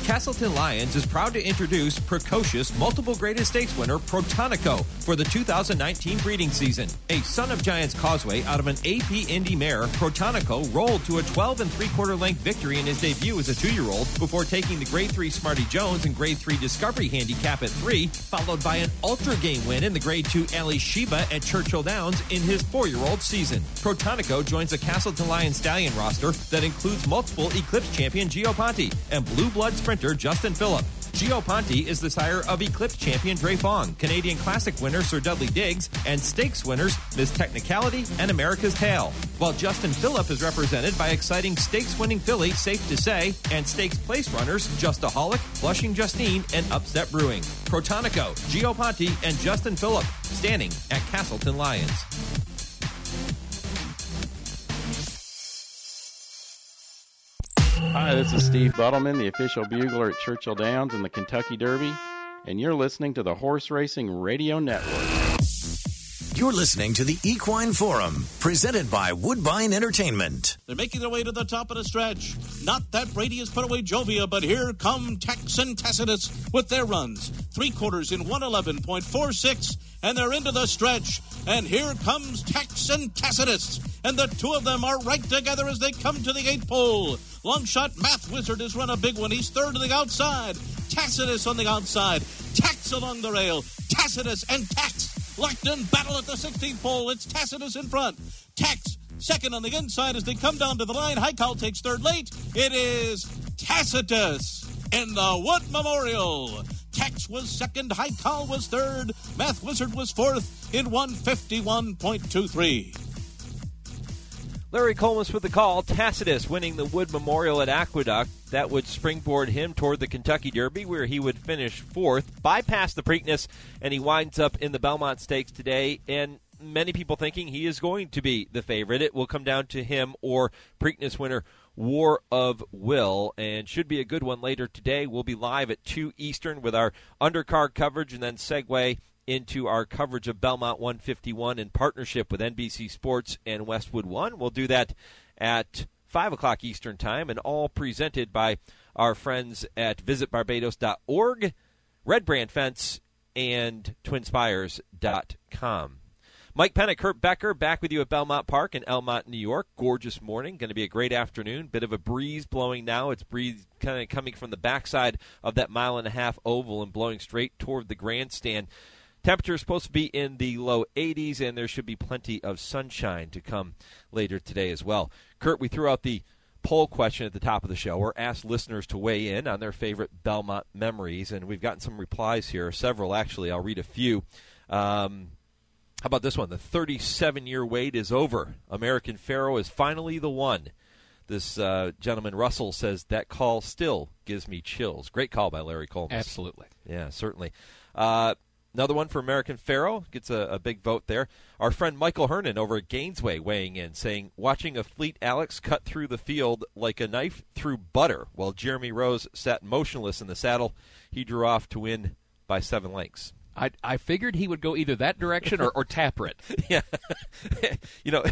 Castleton Lions is proud to introduce precocious multiple graded stakes winner Protonico for the two thousand nineteen breeding season. A Son of Giants Causeway out of an A P Indy mare, Protonico rolled to a twelve and three quarter length victory in his debut as a two-year-old before taking the Grade three Smarty Jones and Grade three Discovery handicap at three, followed by an Ultra Game win in the Grade two Ali Sheba at Churchill Downs in his four-year-old season. Protonico joins the Castleton Lions Stallion roster that includes multiple Eclipse champion Gio Ponte and Blue Blood sprinter Justin Phillip. Gio Ponte is the sire of Eclipse champion Dre Fong, Canadian Classic winner Sir Dudley Diggs, and stakes winners Miss Technicality and America's Tale. While Justin Phillip is represented by exciting stakes-winning filly Safe to Say and stakes place runners Justaholic, Blushing Justine, and Upset Brewing. Protonico, Gio Ponte, and Justin Phillip standing at Castleton Lions. Hi, this is Steve Buttleman, the official bugler at Churchill Downs in the Kentucky Derby, and you're listening to the Horse Racing Radio Network. You're listening to the Equine Forum, presented by Woodbine Entertainment. They're making their way to the top of the stretch. Not that Brady's put away Jovia, but here come Tex and Tacitus with their runs. Three quarters in one eleven point four six, and they're into the stretch. And here comes Tex and Tacitus, and the two of them are right together as they come to the eighth pole. Long shot Math Wizard has run a big one. He's third to the outside. Tacitus on the outside. Tex along the rail. Tacitus and Tex locked in battle at the sixteenth pole. It's Tacitus in front. Tex second on the inside as they come down to the line. Highcall takes third late. It is Tacitus in the Wood Memorial. Tex was second. Highcall was third. Math Wizard was fourth in one fifty-one point two three. Larry Colmus with the call. Tacitus winning the Wood Memorial at Aqueduct. That would springboard him toward the Kentucky Derby, where he would finish fourth, bypass the Preakness, and he winds up in the Belmont Stakes today. And many people thinking he is going to be the favorite. It will come down to him or Preakness winner War of Will, and should be a good one later today. We'll be live at two Eastern with our undercard coverage, and then segue into our coverage of Belmont one fifty-one in partnership with N B C Sports and Westwood One. We'll do that at five o'clock Eastern Time, and all presented by our friends at visit barbados dot org, Red Brand Fence, and twin spires dot com. Mike Pennick, Kurt Becker, back with you at Belmont Park in Elmont, New York. Gorgeous morning. Going to be a great afternoon. Bit of a breeze blowing now. It's breeze kind of coming from the backside of that mile and a half oval and blowing straight toward the grandstand. Temperature is supposed to be in the low eighties, and there should be plenty of sunshine to come later today as well. Kurt, we threw out the poll question at the top of the show. We're asked listeners to weigh in on their favorite Belmont memories, and we've gotten some replies here, several actually. I'll read a few. Um, how about this one? The thirty-seven-year wait is over. American Pharoah is finally the one. This uh, gentleman, Russell, says that call still gives me chills. Great call by Larry Colmus. Absolutely. Yeah, certainly. Uh, Another one for American Pharoah, gets a, a big vote there. Our friend Michael Hernan over at Gainesway weighing in, saying, watching a Fleet Alex cut through the field like a knife through butter while Jeremy Rose sat motionless in the saddle. He drew off to win by seven lengths. I I figured he would go either that direction or, or Taprit. Yeah. You know,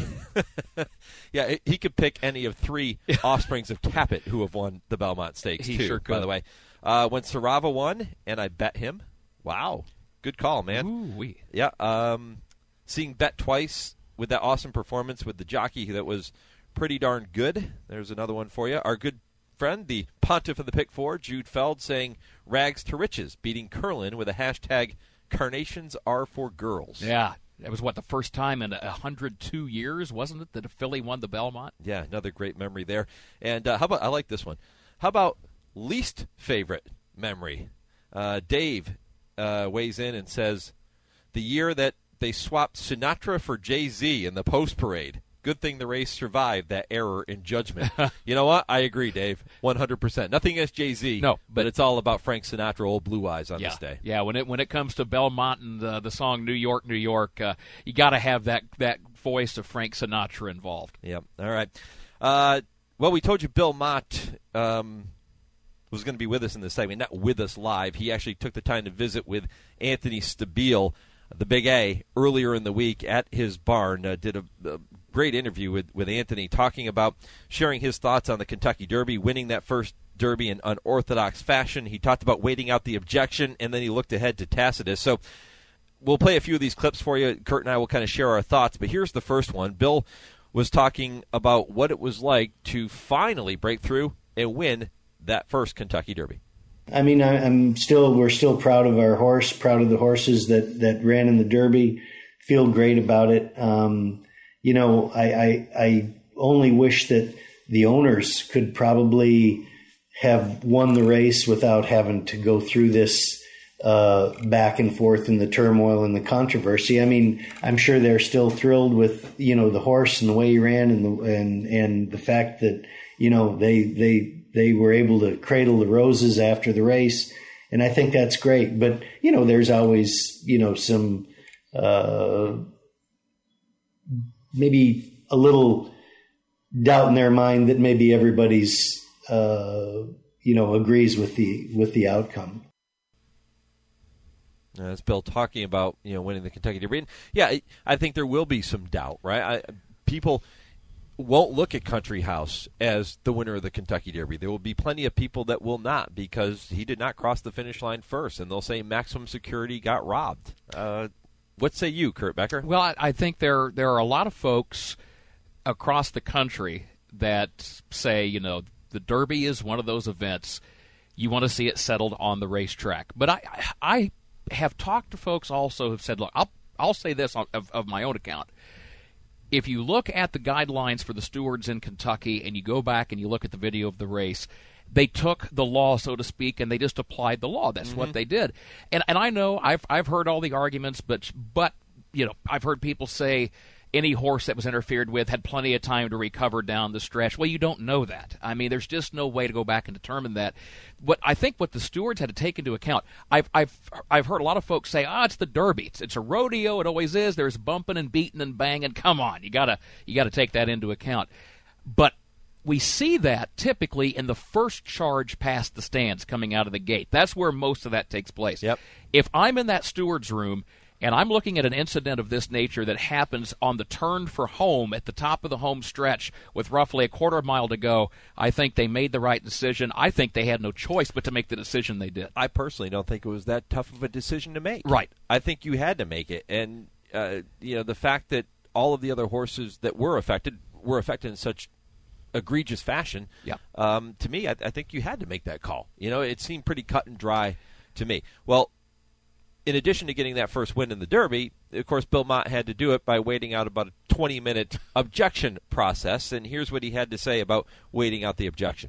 yeah, he could pick any of three offsprings of Tappet who have won the Belmont Stakes, he too, sure could. by the way. Uh, when Sarava won, and I bet him, wow. Good call, man. Ooh-wee. Yeah, um, seeing Bet twice with that awesome performance with the jockey that was pretty darn good. There's another one for you. Our good friend, the pontiff of the pick four, Jude Feld, saying rags to riches, beating Curlin with a hashtag carnations are for girls. Yeah, that was, what, the first time in one hundred two years, wasn't it, that a filly won the Belmont? Yeah, another great memory there. And uh, how about, I like this one. How about least favorite memory? Uh, Dave Uh, weighs in and says, the year that they swapped Sinatra for Jay-Z in the post parade. Good thing the race survived that error in judgment. You know what? I agree, Dave. one hundred percent. Nothing against Jay-Z. No, but it's all about Frank Sinatra, Old Blue Eyes on yeah, this day. Yeah, when it when it comes to Belmont and the, the song New York, New York, uh, you got to have that, that voice of Frank Sinatra involved. Yep. All right. Uh, well, we told you Bill Mott um, was going to be with us in this segment, not with us live. He actually took the time to visit with Anthony Stabile, the Big A, earlier in the week at his barn. Uh, did a, a great interview with, with Anthony, talking about sharing his thoughts on the Kentucky Derby, winning that first Derby in unorthodox fashion. He talked about waiting out the objection, and then he looked ahead to Tacitus. So we'll play a few of these clips for you. Kurt and I will kind of share our thoughts, but here's the first one. Bill was talking about what it was like to finally break through and win that first Kentucky Derby. I mean, I, I'm still, we're still proud of our horse, proud of the horses that, that ran in the Derby, feel great about it. Um, you know, I, I, I only wish that the owners could probably have won the race without having to go through this uh, back and forth and the turmoil and the controversy. I mean, I'm sure they're still thrilled with, you know, the horse and the way he ran and the, and, and the fact that, you know, they, they, they were able to cradle the roses after the race. And I think that's great. But, you know, there's always, you know, some, uh, maybe a little doubt in their mind that maybe everybody's, uh, you know, agrees with the, with the outcome. Uh, that's Bill talking about, you know, winning the Kentucky Derby. And yeah, I, I think there will be some doubt, right? I, people won't look at Country House as the winner of the Kentucky Derby. There will be plenty of people that will not, because he did not cross the finish line first, and they'll say Maximum Security got robbed. Uh, what say you, Kurt Becker? Well, I, I think there there are a lot of folks across the country that say, you know, the Derby is one of those events you want to see it settled on the racetrack. But I I have talked to folks also who have said, look, I'll I'll say this of, of my own account. If you look at the guidelines for the stewards in Kentucky and you go back and you look at the video of the race, they took the law, so to speak, and they just applied the law. That's mm-hmm. what they did. And and I know I've I've heard all the arguments, but but you know, I've heard people say any horse that was interfered with had plenty of time to recover down the stretch. Well, you don't know that. I mean, there's just no way to go back and determine that. What I think what the stewards had to take into account, I've I've I've heard a lot of folks say, "Ah, oh, it's the Derby. It's, it's a rodeo. It always is. There's bumping and beating and banging. Come on, you gotta you gotta take that into account." But we see that typically in the first charge past the stands coming out of the gate. That's where most of that takes place. Yep. If I'm in that steward's room and I'm looking at an incident of this nature that happens on the turn for home at the top of the home stretch with roughly a quarter mile to go, I think they made the right decision. I think they had no choice but to make the decision they did. I personally don't think it was that tough of a decision to make. Right. I think you had to make it. And, uh, you know, the fact that all of the other horses that were affected were affected in such egregious fashion, yeah. um, to me, I, I think you had to make that call. You know, it seemed pretty cut and dry to me. Well, in addition to getting that first win in the Derby, of course, Bill Mott had to do it by waiting out about a twenty-minute objection process, and here's what he had to say about waiting out the objection.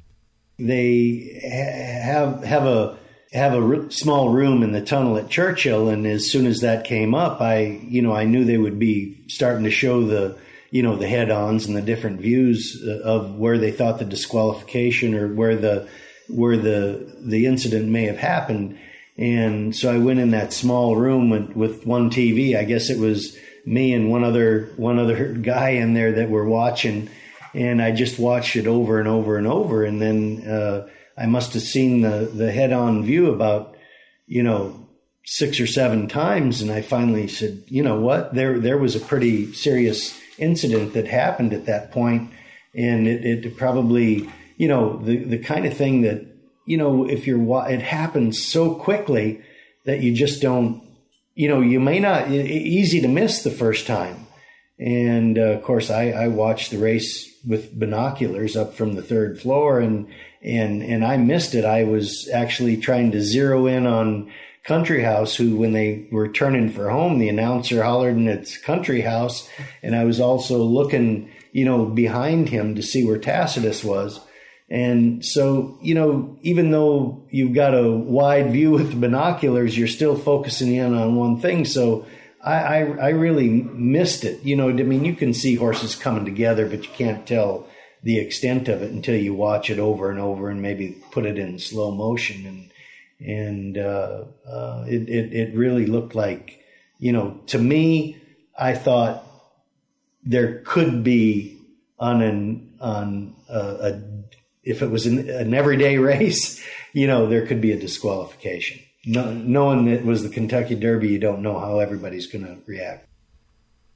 They have have a have a r- small room in the tunnel at Churchill, and as soon as that came up, I you know I knew they would be starting to show the you know the head-ons and the different views of where they thought the disqualification or where the where the the incident may have happened. And so I went in that small room with, with one T V. I guess it was me and one other one other guy in there that were watching, and I just watched it over and over and over. And then uh, I must have seen the, the head-on view about, you know, six or seven times. And I finally said, you know what, there there was a pretty serious incident that happened at that point. And it, it probably, you know, the, the kind of thing that, you know, if you're, it happens so quickly that you just don't, you know, you may not, easy to miss the first time. And uh, of course, I, I watched the race with binoculars up from the third floor, and, and, and I missed it. I was actually trying to zero in on Country House, who, when they were turning for home, the announcer hollered, and it's Country House. And I was also looking, you know, behind him to see where Tacitus was. And so, you know, even though you've got a wide view with the binoculars, you're still focusing in on one thing. So I, I, I really missed it. You know, I mean, you can see horses coming together, but you can't tell the extent of it until you watch it over and over and maybe put it in slow motion. And and uh, uh, it, it, it really looked like, you know, to me, I thought there could be on an on a, a if it was an, an everyday race, you know, there could be a disqualification. No, knowing that it was the Kentucky Derby, you don't know how everybody's going to react.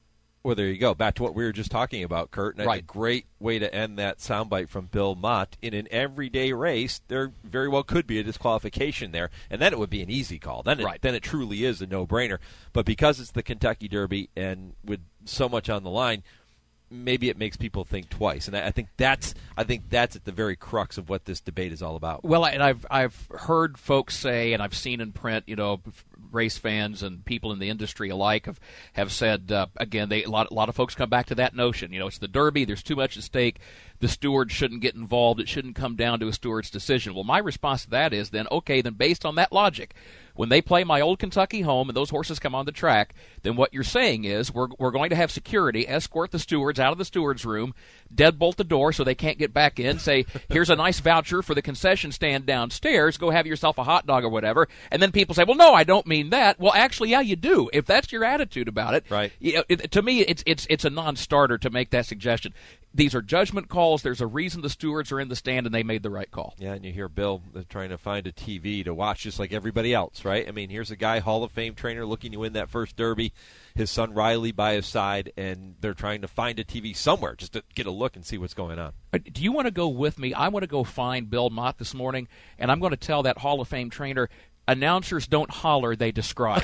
Well, there you go. Back to what we were just talking about, Kurt. And right. A great way to end that soundbite from Bill Mott. In an everyday race, there very well could be a disqualification there, and then it would be an easy call. Then it, right. then it truly is a no-brainer. But because it's the Kentucky Derby and with so much on the line, maybe it makes people think twice, and I, I think that's I think that's at the very crux of what this debate is all about. Well, and I've I've heard folks say, and I've seen in print, you know, race fans and people in the industry alike have have said uh, again, they a lot a lot of folks come back to that notion. You know, it's the Derby. There's too much at stake. The steward shouldn't get involved. It shouldn't come down to a steward's decision. Well, my response to that is then, okay, then based on that logic, when they play my old Kentucky home and those horses come on the track, then what you're saying is we're we're going to have security escort the stewards out of the steward's room, deadbolt the door so they can't get back in, say, here's a nice voucher for the concession stand downstairs, go have yourself a hot dog or whatever, and then people say, well, no, I don't mean that. Well, actually, yeah, you do. If that's your attitude about it, right. You know, it, to me, it's it's it's a non-starter to make that suggestion. These are judgment calls. There's a reason the stewards are in the stand, and they made the right call. Yeah, and you hear Bill trying to find a T V to watch just like everybody else, right? I mean, here's a guy, Hall of Fame trainer, looking to win that first Derby, his son Riley by his side, and they're trying to find a T V somewhere just to get a look and see what's going on. Do you want to go with me? I want to go find Bill Mott this morning, and I'm going to tell that Hall of Fame trainer, announcers don't holler, they describe.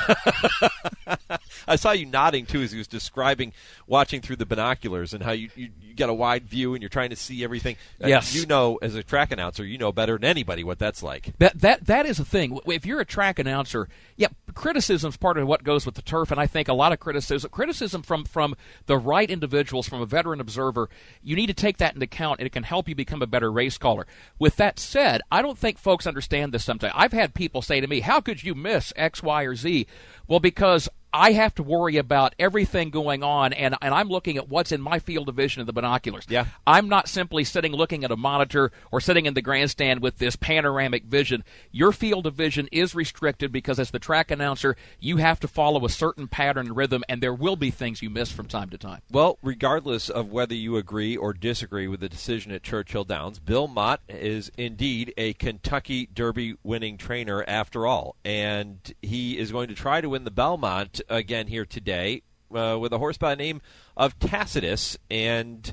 I saw you nodding, too, as he was describing watching through the binoculars and how you, you, you got a wide view and you're trying to see everything. Yes. Uh, you know, as a track announcer, you know better than anybody what that's like. That that That is a thing. If you're a track announcer, yeah, criticism's part of what goes with the turf, and I think a lot of criticism, criticism from, from the right individuals, from a veteran observer, you need to take that into account, and it can help you become a better race caller. With that said, I don't think folks understand this sometimes. I've had people say to me, how could you miss X, Y, or Z? Well, because I have to worry about everything going on, and, and I'm looking at what's in my field of vision in the binoculars. Yeah. I'm not simply sitting looking at a monitor or sitting in the grandstand with this panoramic vision. Your field of vision is restricted because as the track announcer, you have to follow a certain pattern and rhythm, and there will be things you miss from time to time. Well, regardless of whether you agree or disagree with the decision at Churchill Downs, Bill Mott is indeed a Kentucky Derby winning trainer after all, and he is going to try to win the Belmont again here today uh, with a horse by the name of Tacitus. And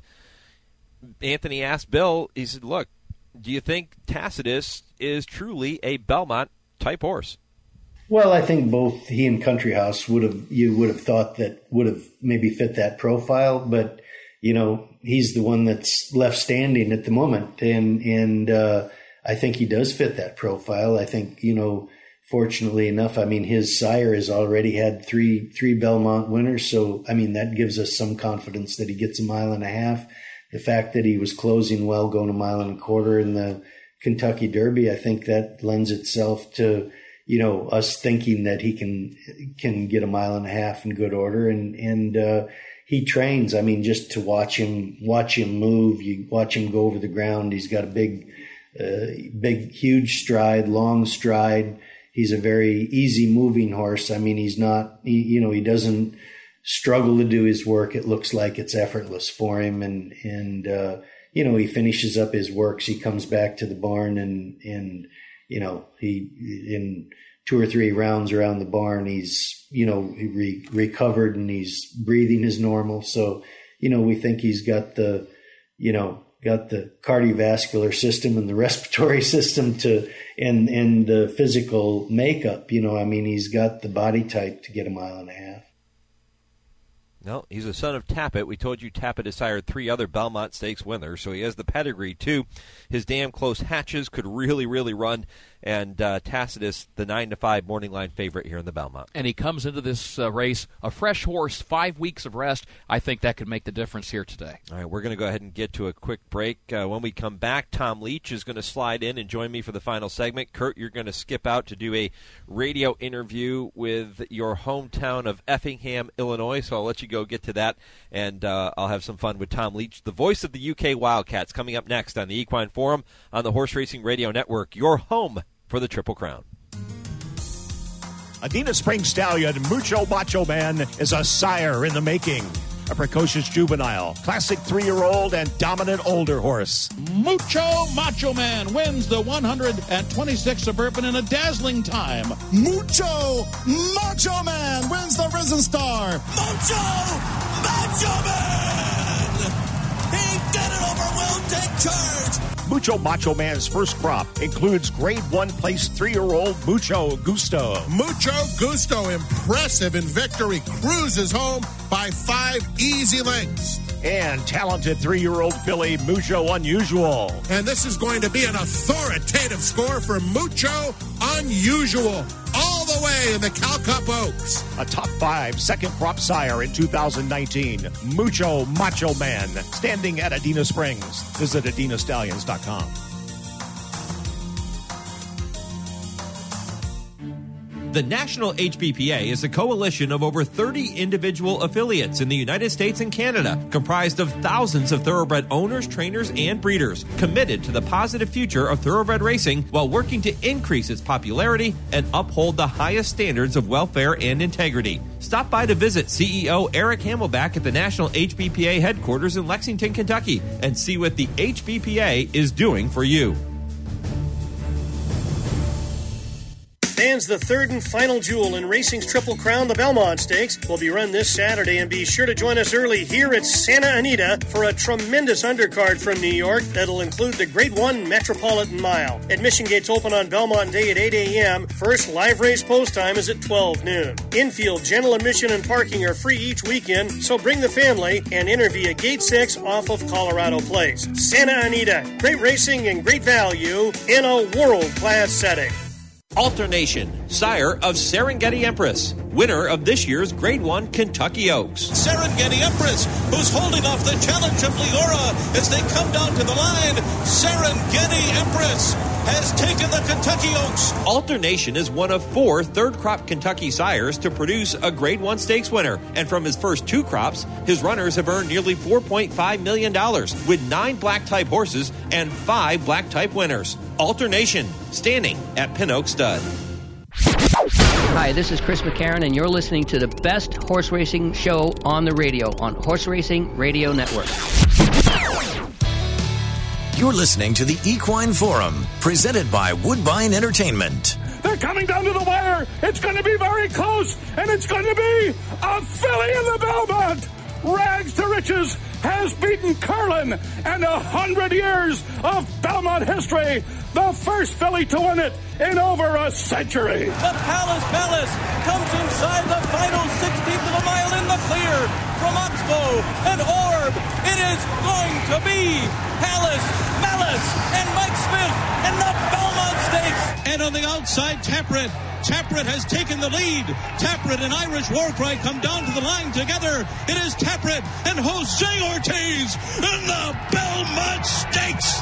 Anthony asked Bill, he said, look, do you think Tacitus is truly a Belmont-type horse? Well, I think both he and Country House would have, you would have thought that would have maybe fit that profile, but, you know, he's the one that's left standing at the moment, and, and uh, I think he does fit that profile. I think, you know, fortunately enough, I mean, his sire has already had three three Belmont winners, so, I mean, that gives us some confidence that he gets a mile and a half. The fact that he was closing well, going a mile and a quarter in the Kentucky Derby, I think that lends itself to, you know, us thinking that he can can get a mile and a half in good order. And, and uh, he trains, I mean, just to watch him, watch him move, you watch him go over the ground. He's got a big, uh, big, huge stride, long stride. He's a very easy moving horse. I mean, he's not, he, you know, he doesn't struggle to do his work. It looks like it's effortless for him. And, and, uh, you know, he finishes up his works. He comes back to the barn and, and, you know, he, in two or three rounds around the barn, he's, you know, re- recovered and he's breathing as normal. So, you know, we think he's got the, you know, got the cardiovascular system and the respiratory system to, and, and the physical makeup, you know, I mean, he's got the body type to get a mile and a half. No, he's a son of Tappet. We told you Tappet has sired three other Belmont Stakes winners, so he has the pedigree, too. His damn close hatches could really, really run, and uh, Tacitus, the nine to five morning line favorite here in the Belmont. And he comes into this uh, race, a fresh horse, five weeks of rest. I think that could make the difference here today. All right, we're going to go ahead and get to a quick break. Uh, when we come back, Tom Leach is going to slide in and join me for the final segment. Kurt, you're going to skip out to do a radio interview with your hometown of Effingham, Illinois, so I'll let you go get to that, and uh, I'll have some fun with Tom Leach, the voice of the U K Wildcats, coming up next on the Equine Forum on the Horse Racing Radio Network, your home for the Triple Crown. Adena Springs Stallion Mucho Macho Man is a sire in the making. A precocious juvenile, classic three-year-old, and dominant older horse. Mucho Macho Man wins the one hundred twenty-six Suburban in a dazzling time. Mucho Macho Man wins the Rising Star. Mucho Macho Man! He did it over Will Take Charge! Mucho Macho Man's first crop includes grade one place three-year-old Mucho Gusto. Mucho Gusto, impressive in victory, cruises home by five easy lengths. And talented three-year-old filly Mucho Unusual. And this is going to be an authoritative score for Mucho Unusual, all the way in the Cal Cup Oaks. A top five second crop sire in two thousand nineteen, Mucho Macho Man, standing at Adena Springs. Visit adena stallions dot com. The National H B P A is a coalition of over thirty individual affiliates in the United States and Canada, comprised of thousands of thoroughbred owners, trainers, and breeders, committed to the positive future of thoroughbred racing while working to increase its popularity and uphold the highest standards of welfare and integrity. Stop by to visit C E O Eric Hamelback at the National H B P A headquarters in Lexington, Kentucky, and see what the H B P A is doing for you. Stands the third and final jewel in racing's Triple Crown, the Belmont Stakes, will be run this Saturday, and be sure to join us early here at Santa Anita for a tremendous undercard from New York that'll include the Grade one Metropolitan Mile. Admission gates open on Belmont Day at eight a.m. First live race post time is at twelve noon. Infield, general admission, and parking are free each weekend, so bring the family and enter via Gate six off of Colorado Place. Santa Anita, great racing and great value in a world-class setting. Alternation, sire of Serengeti Empress, winner of this year's Grade one Kentucky Oaks. Serengeti Empress, who's holding off the challenge of Leora as they come down to the line. Serengeti Empress has taken the Kentucky Oaks. Alternation is one of four third-crop Kentucky sires to produce a Grade one stakes winner. And from his first two crops, his runners have earned nearly four point five million dollars with nine black-type horses and five black-type winners. Alternation, standing at Pin Oak Stud. Hi, this is Chris McCarron, and you're listening to the best horse racing show on the radio on Horse Racing Radio Network. You're listening to the Equine Forum, presented by Woodbine Entertainment. They're coming down to the wire. It's going to be very close, and it's going to be a filly in the Belmont. Rags to Riches has beaten Curlin and a hundred years of Belmont history. The first filly to win it in over a century. The Palace Palace comes inside the final sixteenth of a mile in the clear from Oxbow and Orb. It is going to be Palace, Malice, and Mike Smith in the Belmont Stakes. And on the outside, Taprit. Taprit has taken the lead. Taprit and Irish Warcry come down to the line together. It is Taprit and Jose Ortiz in the Belmont Stakes.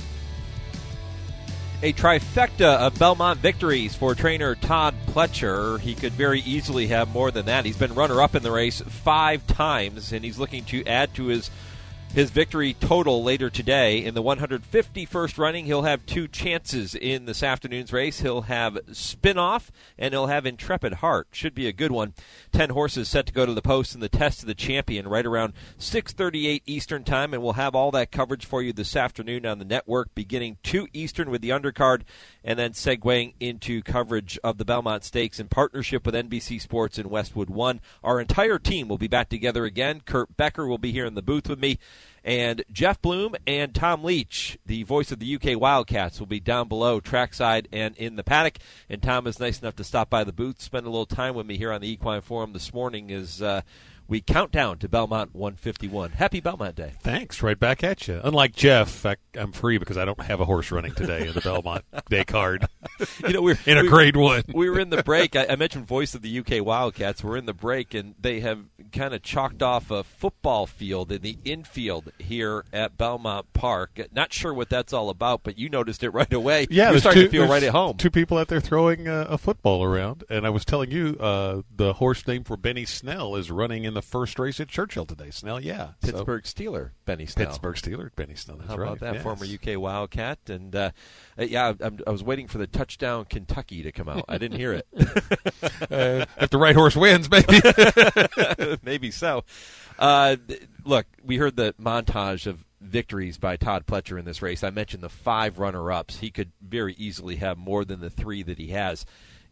A trifecta of Belmont victories for trainer Todd Pletcher. He could very easily have more than that. He's been runner-up in the race five times, and he's looking to add to his his victory total later today. In the one hundred fifty-first running, he'll have two chances in this afternoon's race. He'll have Spinoff, and he'll have Intrepid Heart. Should be a good one. Ten horses set to go to the post in the Test of the Champion right around six thirty-eight Eastern Time, and we'll have all that coverage for you this afternoon on the network, beginning two Eastern with the undercard, and then segueing into coverage of the Belmont Stakes in partnership with N B C Sports and Westwood One. Our entire team will be back together again. Kurt Becker will be here in the booth with me, and Jeff Bloom and Tom Leach, the voice of the U K Wildcats, will be down below trackside and in the paddock. And Tom is nice enough to stop by the booth, spend a little time with me here on the Equine Forum this morning as uh, we count down to Belmont one fifty-one. Happy Belmont Day. Thanks. Right back at you. Unlike Jeff, I, I'm free because I don't have a horse running today in the Belmont Day card. You know, we're in a we, grade one. We were in the break. I, I mentioned voice of the U K Wildcats. We're in the break, and they have kind of chalked off a football field in the infield here at Belmont Park. Not sure what that's all about, but you noticed it right away. Yeah, you're starting two, to feel right at home. Two people out there throwing uh, a football around, and I was telling you uh, the horse named for Benny Snell is running in the first race at Churchill today. Snell, yeah. Pittsburgh so, Steeler, Benny Snell. Pittsburgh Steeler, Benny Snell. That's How right. about that? Yes. Former U K Wildcat. And, uh, yeah, I'm, I was waiting for the touchdown Kentucky to come out. I didn't hear it. uh, if the right horse wins, maybe. Maybe so. Uh, look, we heard the montage of victories by Todd Pletcher in this race. I mentioned the five runner-ups. He could very easily have more than the three that he has.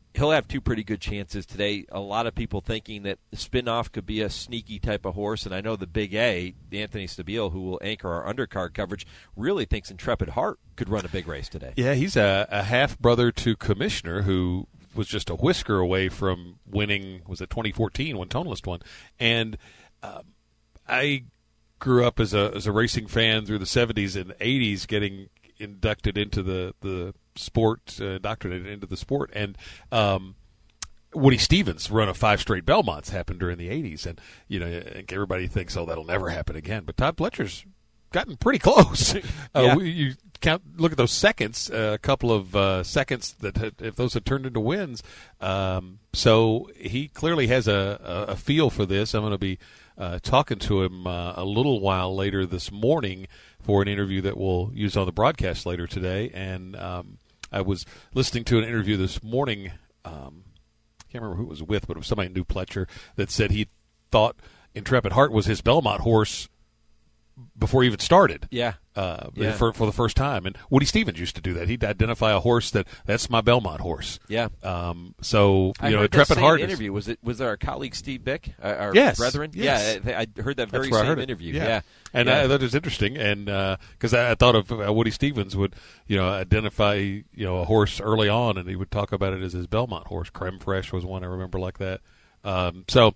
he'll have two pretty good chances today. A lot of people thinking that Spinoff could be a sneaky type of horse, and I know the Big A, Anthony Stabile, who will anchor our undercard coverage, really thinks Intrepid Heart could run a big race today. Yeah, he's a, a half-brother to Commissioner, who was just a whisker away from winning, was it twenty fourteen when Tonalist won? And um, I grew up as a as a racing fan through the seventies and eighties, getting inducted into the, the sport, uh, indoctrinated into the sport. And um, Woody Stevens' run of five straight Belmonts happened during the eighties. And, you know, I think everybody thinks, oh, that'll never happen again. But Todd Pletcher's gotten pretty close. uh, yeah. we, you count, look at those seconds, uh, a couple of uh, seconds that had, if those had turned into wins. Um, so he clearly has a, a, a feel for this. I'm going to be uh, talking to him uh, a little while later this morning for an interview that we'll use on the broadcast later today. And um, I was listening to an interview this morning. Um, I can't remember who it was with, but it was somebody who knew Pletcher that said he thought Intrepid Heart was his Belmont horse before he even started. Yeah. Uh, yeah. For, for the first time. And Woody Stevens used to do that. He'd identify a horse that, that's my Belmont horse. Yeah. Um, so, you I know, heard Intrepid that same Heart. interview. Was it, was it our colleague Steve Bick, uh, our Yes. brethren? Yes. Yeah, I, I heard that very That's where I same heard it. interview. Yeah. Yeah. And yeah. I, that was interesting. And because uh, I, I thought of uh, Woody Stevens would, you know, identify, you know, a horse early on, and he would talk about it as his Belmont horse. Creme Fraiche was one I remember like that. Um, so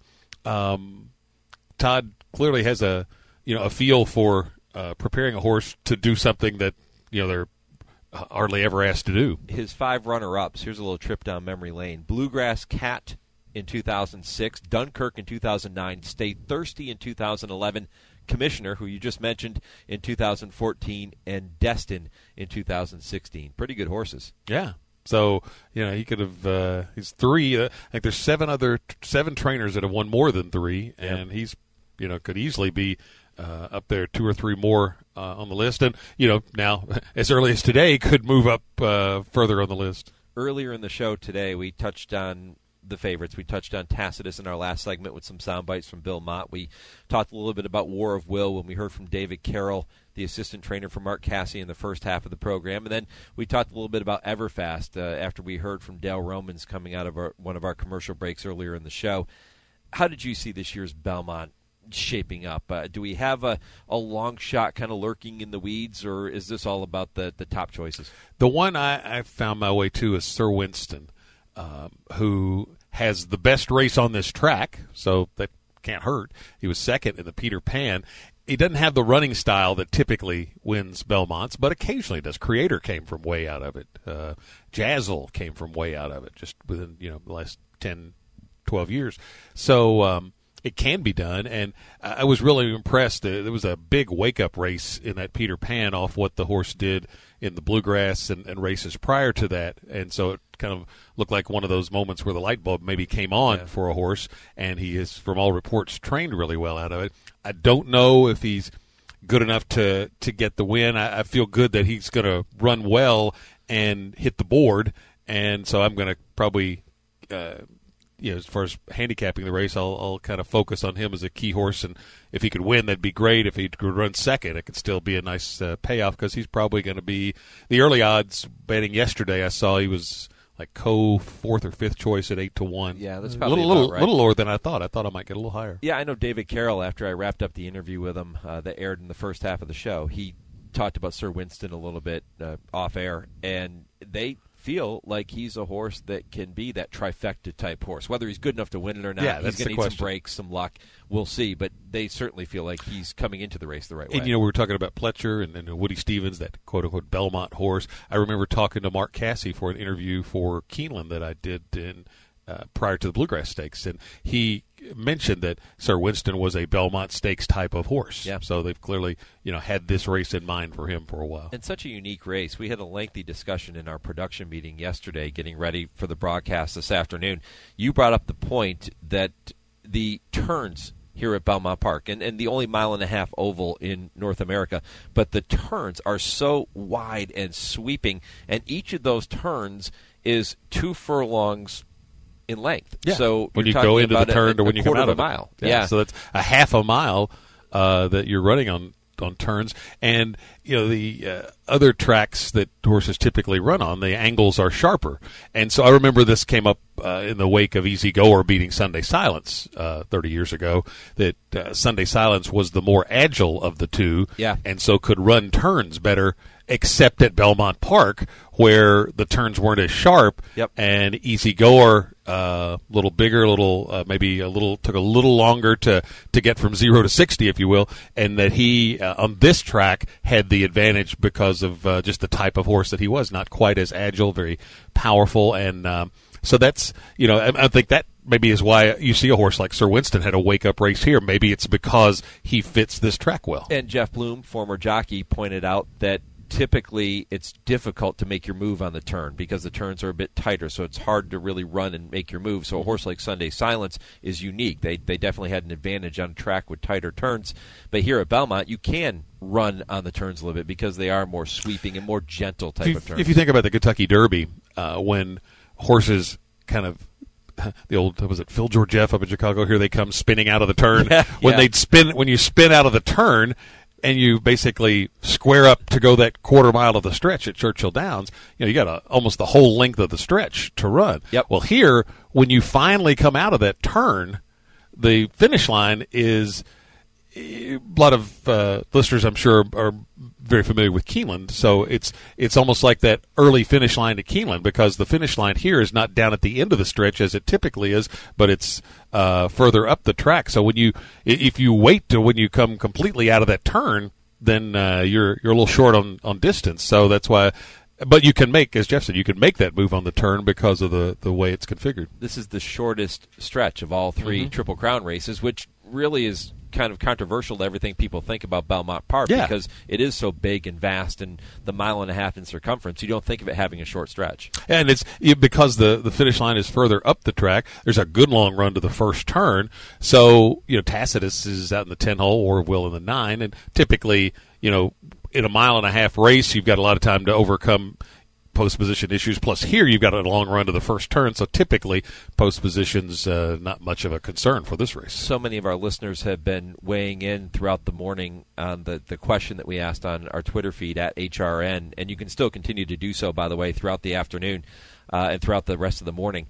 um, Todd clearly has a, you know, a feel for uh, preparing a horse to do something that, you know, they're hardly ever asked to do. His five runner-ups, here's a little trip down memory lane. Bluegrass Cat in two thousand six, Dunkirk in two thousand nine, Stay Thirsty in two thousand eleven, Commissioner, who you just mentioned, in two thousand fourteen, and Destin in two thousand sixteen. Pretty good horses. Yeah. So, you know, he could have, uh, he's three, uh, I think there's seven other, seven trainers that have won more than three, and yep. he's, you know, could easily be uh, up there two or three more uh, on the list. And, you know, now, as early as today, could move up uh, further on the list. Earlier in the show today, we touched on the favorites. We touched on Tacitus in our last segment with some sound bites from Bill Mott. We talked a little bit about War of Will when we heard from David Carroll, the assistant trainer for Mark Cassidy, in the first half of the program. And then we talked a little bit about Everfast uh, after we heard from Dale Romans coming out of our, one of our commercial breaks earlier in the show. How did you see this year's Belmont shaping up? Uh, do we have a, a long shot kind of lurking in the weeds, or is this all about the, the top choices? The one I, I found my way to is Sir Winston, um, who has the best race on this track, so that can't hurt. He was second in the Peter Pan. He doesn't have the running style that typically wins Belmonts, but occasionally does. Creator came from way out of it. Uh, Jazzle came from way out of it, just within, you know, the last ten, twelve years. So um, it can be done, and I was really impressed. There was a big wake-up race in that Peter Pan off what the horse did in the Bluegrass and, and races prior to that, and so it kind of looked like one of those moments where the light bulb maybe came on yeah. for a horse, and he is, from all reports, trained really well out of it. I don't know if he's good enough to, to get the win. I, I feel good that he's going to run well and hit the board, and so I'm going to probably, uh, you know, as far as handicapping the race, I'll, I'll kind of focus on him as a key horse, and if he could win, that'd be great. If he could run second, it could still be a nice uh, payoff, because he's probably going to be the early odds betting yesterday. I saw he was like co-fourth or fifth choice at eight to one. Yeah, that's a probably little, about little, right. little lower than I thought. I thought I might get a little higher. Yeah, I know David Carroll, after I wrapped up the interview with him uh, that aired in the first half of the show, he talked about Sir Winston a little bit uh, off air, and they feel like he's a horse that can be that trifecta type horse. Whether he's good enough to win it or not, yeah, he's going to need question. some breaks, some luck. We'll see, but they certainly feel like he's coming into the race the right way. And, you know, we were talking about Pletcher and, and Woody Stevens, that quote-unquote Belmont horse. I remember talking to Mark Cassidy for an interview for Keeneland that I did in uh, prior to the Bluegrass Stakes, and he mentioned that Sir Winston was a Belmont Stakes type of horse. Yeah. So they've clearly, you know, had this race in mind for him for a while. And such a unique race. We had a lengthy discussion in our production meeting yesterday, getting ready for the broadcast this afternoon. You brought up the point that the turns here at Belmont Park, and, and the only mile and a half oval in North America, but the turns are so wide and sweeping, and each of those turns is two furlongs in length. Yeah. So when you go into the turn a, or when a you come out of of a mile. Yeah. yeah. So that's a half a mile uh, that you're running on on turns, and you know the uh, other tracks that horses typically run on, the angles are sharper. And so I remember this came up uh, in the wake of Easy Goer beating Sunday Silence uh, thirty years ago, that uh, Sunday Silence was the more agile of the two, yeah. and so could run turns better, except at Belmont Park, where the turns weren't as sharp, yep. and Easy Goer, a uh, little bigger, a little uh, maybe a little took a little longer to, to get from zero to sixty, if you will, and that he uh, on this track had the advantage because of uh, just the type of horse that he was, not quite as agile, very powerful, and um, so that's you know I, I think that maybe is why you see a horse like Sir Winston had a wake-up race here. Maybe it's because he fits this track well. And Jeff Bloom, former jockey, pointed out that typically it's difficult to make your move on the turn because the turns are a bit tighter, so it's hard to really run and make your move. So a horse like Sunday Silence is unique. They they definitely had an advantage on track with tighter turns. But here at Belmont, you can run on the turns a little bit because they are more sweeping and more gentle type if, of turns. If you think about the Kentucky Derby, uh, when horses kind of the old, was it Phil Georgieff up in Chicago? Here they come spinning out of the turn. Yeah, when yeah. they'd spin, when you spin out of the turn, and you basically square up to go that quarter mile of the stretch at Churchill Downs, you know, you got a, almost the whole length of the stretch to run. Yep. Well, here, when you finally come out of that turn, the finish line is a lot of uh, listeners, I'm sure, are very familiar with Keeneland. So it's it's almost like that early finish line to Keeneland, because the finish line here is not down at the end of the stretch as it typically is, but it's uh, further up the track. So when you if you wait to when you come completely out of that turn, then uh, you're you're a little short on, on distance. So that's why. But you can make, as Jeff said, you can make that move on the turn because of the, the way it's configured. This is the shortest stretch of all three mm-hmm. Triple Crown races, which really is kind of controversial to everything people think about Belmont Park, yeah. because it is so big and vast and the mile and a half in circumference. You don't think of it having a short stretch. And it's because the, the finish line is further up the track, there's a good long run to the first turn. So, you know, Tacitus is out in the ten hole or Will in the nine, and typically, you know, in a mile and a half race, you've got a lot of time to overcome post position issues. Plus, here you've got a long run to the first turn, so typically post position's uh, not much of a concern for this race. So many of our listeners have been weighing in throughout the morning on the, the question that we asked on our Twitter feed at H R N, and you can still continue to do so, by the way, throughout the afternoon uh, and throughout the rest of the morning.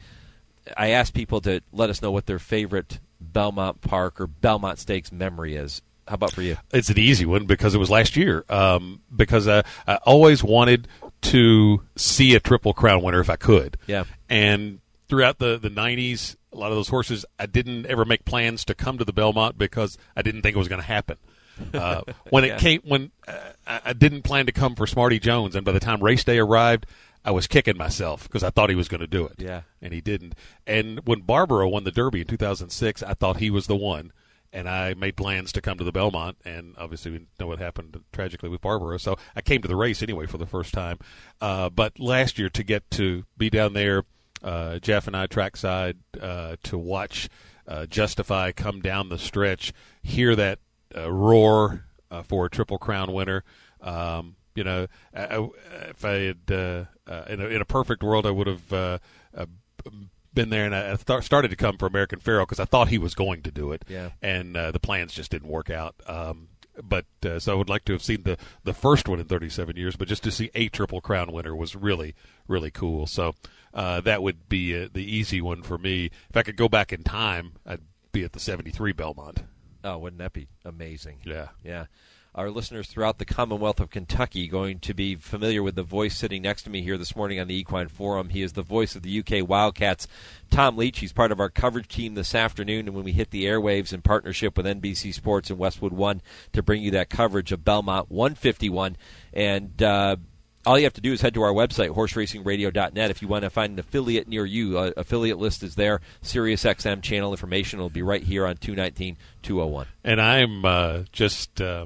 I asked people to let us know what their favorite Belmont Park or Belmont Stakes memory is. How about for you? It's an easy one because it was last year. Um, because uh, I always wanted to see a Triple Crown winner if I could. Yeah. And throughout the, the nineties, a lot of those horses, I didn't ever make plans to come to the Belmont because I didn't think it was going to happen. Uh, when yeah. it came, when uh, I didn't plan to come for Smarty Jones, and by the time race day arrived, I was kicking myself because I thought he was going to do it. Yeah. And he didn't. And when Barbaro won the Derby in two thousand six, I thought he was the one. And I made plans to come to the Belmont, and obviously we know what happened tragically with Barbaro. So I came to the race anyway for the first time. Uh, but last year, to get to be down there, uh, Jeff and I trackside, uh, to watch uh, Justify come down the stretch, hear that uh, roar uh, for a Triple Crown winner. Um, you know, I, I, if I had uh, uh, in, a, in a perfect world, I would have uh, uh, been there, and I th- started to come for American Pharoah because I thought he was going to do it, yeah. and uh, the plans just didn't work out. Um, but uh, so I would like to have seen the, the first one in thirty-seven years, but just to see a Triple Crown winner was really, really cool. So uh, that would be uh, the easy one for me. If I could go back in time, I'd be at the seventy-three Belmont. Oh, wouldn't that be amazing? Yeah. Yeah. Our listeners throughout the Commonwealth of Kentucky going to be familiar with the voice sitting next to me here this morning on the Equine Forum. He is the voice of the U K Wildcats, Tom Leach. He's part of our coverage team this afternoon, and when we hit the airwaves in partnership with N B C Sports and Westwood One to bring you that coverage of Belmont one fifty-one. And uh, all you have to do is head to our website, horse racing radio dot net, if you want to find an affiliate near you. Uh, affiliate list is there. Sirius X M channel information will be right here on two nineteen, two oh one. And I'm uh, just... Uh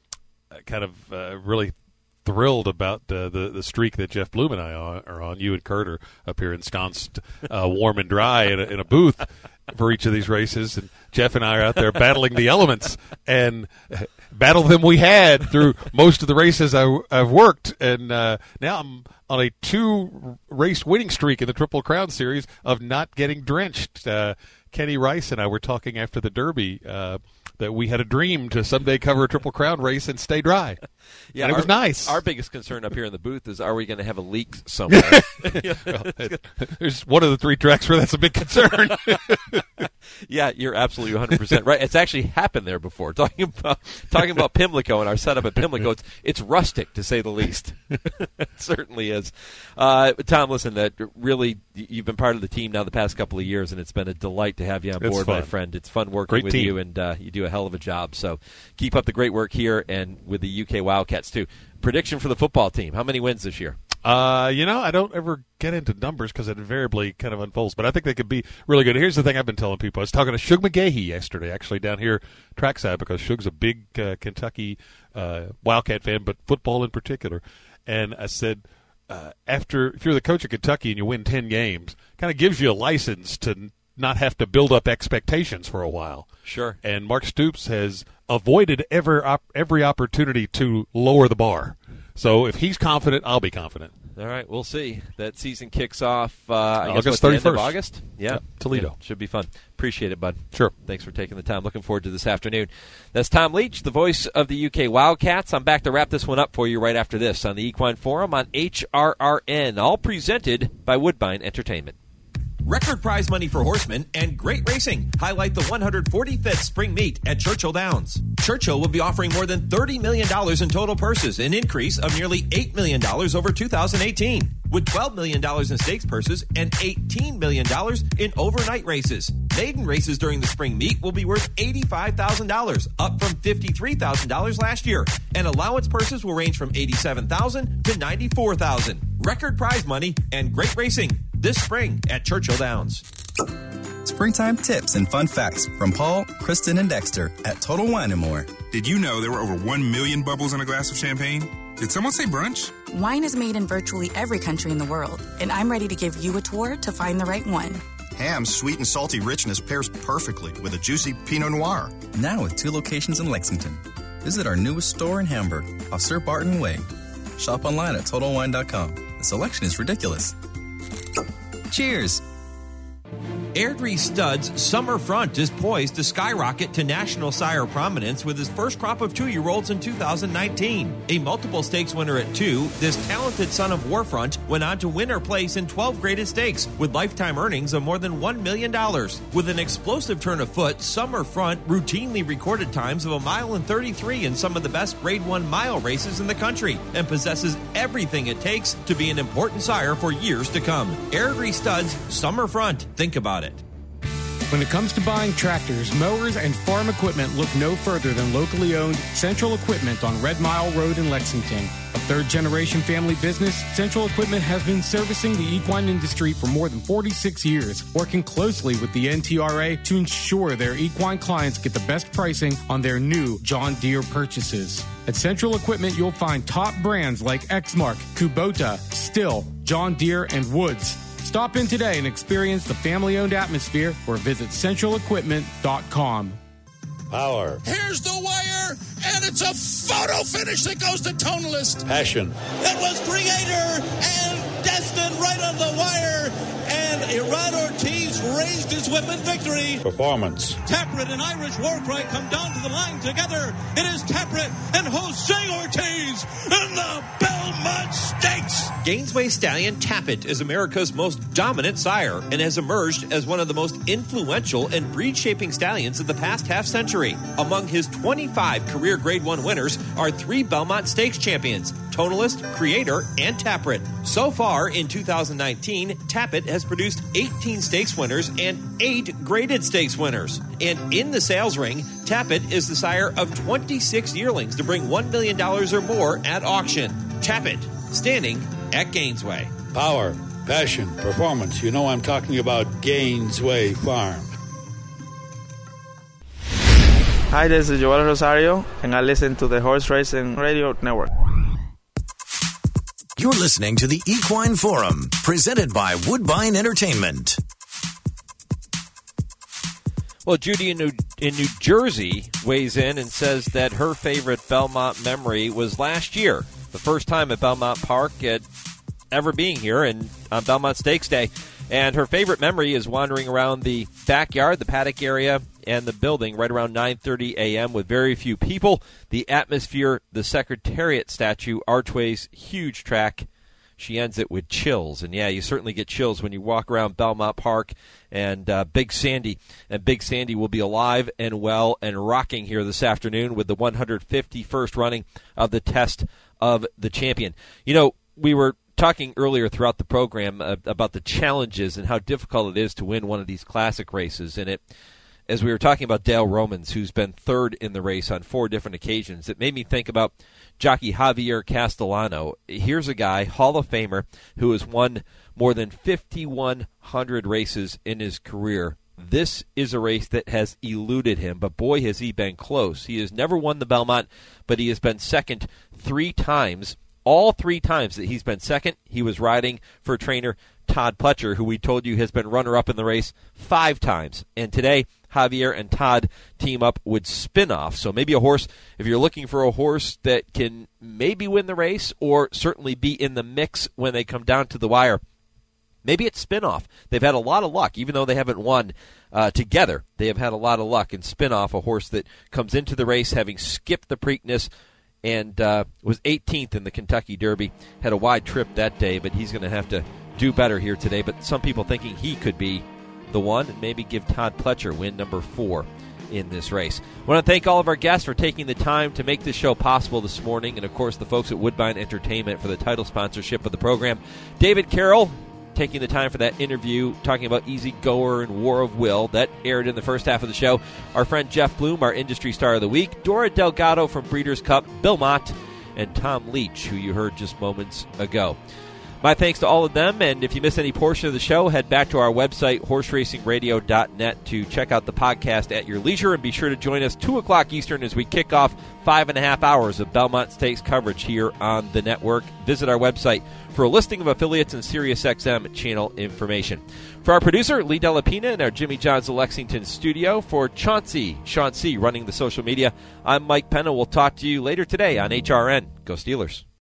kind of uh, really thrilled about uh, the the streak that Jeff Bloom and I are on. You and Kurt are up here ensconced, uh, warm and dry in a, in a booth for each of these races, and Jeff and I are out there battling the elements, and battle them we had through most of the races I, I've worked, and uh, now I'm on a two race winning streak in the Triple Crown Series of not getting drenched. Uh, Kenny Rice and I were talking after the Derby uh, that we had a dream to someday cover a Triple Crown race and stay dry. Yeah, and it our, was nice. Our biggest concern up here in the booth is, are we going to have a leak somewhere? Well, it, there's one of the three tracks where that's a big concern. Yeah, you're absolutely one hundred percent right. It's actually happened there before. Talking about talking about Pimlico and our setup at Pimlico, it's, it's rustic, to say the least. It certainly is. Uh, Tom, listen, that really, you've been part of the team now the past couple of years, and it's been a delight to have you on board, my friend. It's fun working great with team. you, and uh, you do a hell of a job. So keep up the great work here and with the U K Wildcats, too. Prediction for the football team. How many wins this year? Uh, you know, I don't ever get into numbers because it invariably kind of unfolds, but I think they could be really good. Here's the thing I've been telling people. I was talking to Shug McGahee yesterday, actually, down here trackside, because Shug's a big uh, Kentucky uh, Wildcat fan, but football in particular. And I said, uh, after if you're the coach of Kentucky and you win ten games, kind of gives you a license to not have to build up expectations for a while. Sure. And Mark Stoops has avoided every, op- every opportunity to lower the bar. So if he's confident, I'll be confident. All right, we'll see. That season kicks off uh, I August guess, what, the end thirty-first. of August? Yeah. yeah Toledo. Yeah, should be fun. Appreciate it, bud. Sure. Thanks for taking the time. Looking forward to this afternoon. That's Tom Leach, the voice of the U K Wildcats. I'm back to wrap this one up for you right after this on the Equine Forum on H R R N, all presented by Woodbine Entertainment. Record prize money for horsemen and great racing highlight the one hundred forty-fifth Spring Meet at Churchill Downs. Churchill will be offering more than thirty million dollars in total purses, an increase of nearly eight million dollars over two thousand eighteen, with twelve million dollars in stakes purses and eighteen million dollars in overnight races. Maiden races during the Spring Meet will be worth eighty-five thousand dollars, up from fifty-three thousand dollars last year, and allowance purses will range from eighty-seven thousand dollars to ninety-four thousand dollars. Record prize money and great racing this spring at Churchill Downs. Springtime tips and fun facts from Paul, Kristen, and Dexter at Total Wine and More. Did you know there were over one million bubbles in a glass of champagne? Did someone say brunch? Wine is made in virtually every country in the world, and I'm ready to give you a tour to find the right one. Ham's sweet and salty richness pairs perfectly with a juicy Pinot Noir. Now with two locations in Lexington. Visit our newest store in Hamburg, off Sir Barton Way. Shop online at Total Wine dot com. The selection is ridiculous. Cheers! Airdrie Stud's Summer Front is poised to skyrocket to national sire prominence with his first crop of two-year-olds in two thousand nineteen. A multiple stakes winner at two, this talented son of Warfront went on to win her place in twelve graded stakes with lifetime earnings of more than one million dollars. With an explosive turn of foot, Summer Front routinely recorded times of a mile and thirty-three in some of the best grade one mile races in the country and possesses everything it takes to be an important sire for years to come. Airdrie Stud's Summer Front. Think about it. When it comes to buying tractors, mowers, and farm equipment, look no further than locally owned Central Equipment on Red Mile Road in Lexington. A third-generation family business, Central Equipment has been servicing the equine industry for more than forty-six years, working closely with the N T R A to ensure their equine clients get the best pricing on their new John Deere purchases. At Central Equipment, you'll find top brands like Exmark, Kubota, Stihl, John Deere, and Woods. Stop in today and experience the family-owned atmosphere or visit central equipment dot com. Power. Here's the wire, and it's a photo finish that goes to Tonalist. Passion. It was Creator and Destin right on the wire, and Iran Ortiz raised his whip in victory. Performance. Taprit and Irish Warcry come down to the line together. It is Taprit and Jose Ortiz in the Belmont Stakes. Gainesway Stallion Tappet is America's most dominant sire and has emerged as one of the most influential and breed-shaping stallions of the past half-century. Among his twenty-five career Grade one winners are three Belmont Stakes champions, Tonalist, Creator, and Taprit. So far in two thousand nineteen, Tappet has produced eighteen stakes winners and eight graded stakes winners. And in the sales ring, Tappet is the sire of twenty-six yearlings to bring one million dollars or more at auction. Tappet, standing at Gainesway. Power, passion, performance. You know I'm talking about Gainesway Farm. Hi, this is Joel Rosario, and I listen to the Horse Racing Radio Network. You're listening to the Equine Forum, presented by Woodbine Entertainment. Well, Judy in New, in New Jersey weighs in and says that her favorite Belmont memory was last year, the first time at Belmont Park at ever being here and on Belmont Stakes Day. And her favorite memory is wandering around the backyard, the paddock area, and the building right around nine thirty a.m. with very few people. The atmosphere, the Secretariat statue, Archway's huge track. She ends it with chills. And, yeah, you certainly get chills when you walk around Belmont Park and uh, Big Sandy. And Big Sandy will be alive and well and rocking here this afternoon with the one hundred fifty-first running of the Test of the Champion. You know, we were talking earlier throughout the program uh, about the challenges and how difficult it is to win one of these classic races. And it, as we were talking about Dale Romans, who's been third in the race on four different occasions, it made me think about jockey Javier Castellano. Here's a guy, Hall of Famer, who has won more than fifty-one hundred races in his career. This is a race that has eluded him, but boy, has he been close. He has never won the Belmont, but he has been second three times. All three times that he's been second, he was riding for trainer Todd Pletcher, who we told you has been runner-up in the race five times. And today, Javier and Todd team up with Spinoff. So maybe a horse, if you're looking for a horse that can maybe win the race or certainly be in the mix when they come down to the wire, maybe it's Spinoff. They've had a lot of luck, even though they haven't won uh, together. They have had a lot of luck. And Spinoff, a horse that comes into the race having skipped the Preakness and uh, was eighteenth in the Kentucky Derby, had a wide trip that day, but he's going to have to do better here today. But some people thinking he could be the one and maybe give Todd Pletcher win number four in this race. I want to thank all of our guests for taking the time to make this show possible this morning, and of course the folks at Woodbine Entertainment for the title sponsorship of the program. David Carroll taking the time for that interview, talking about Easy Goer and War of Will. That aired in the first half of the show. Our friend Jeff Bloom, our Industry Star of the Week. Dora Delgado from Breeders' Cup, Bill Mott, and Tom Leach, who you heard just moments ago. My thanks to all of them, and if you missed any portion of the show, head back to our website, horse racing radio dot net, to check out the podcast at your leisure, and be sure to join us two o'clock Eastern as we kick off five and a half hours of Belmont Stakes coverage here on the network. Visit our website for a listing of affiliates and SiriusXM channel information. For our producer, Lee Delapina, in our Jimmy John's Lexington studio, for Chauncey, Sean C. running the social media, I'm Mike Penna. We'll talk to you later today on H R N. Go Steelers.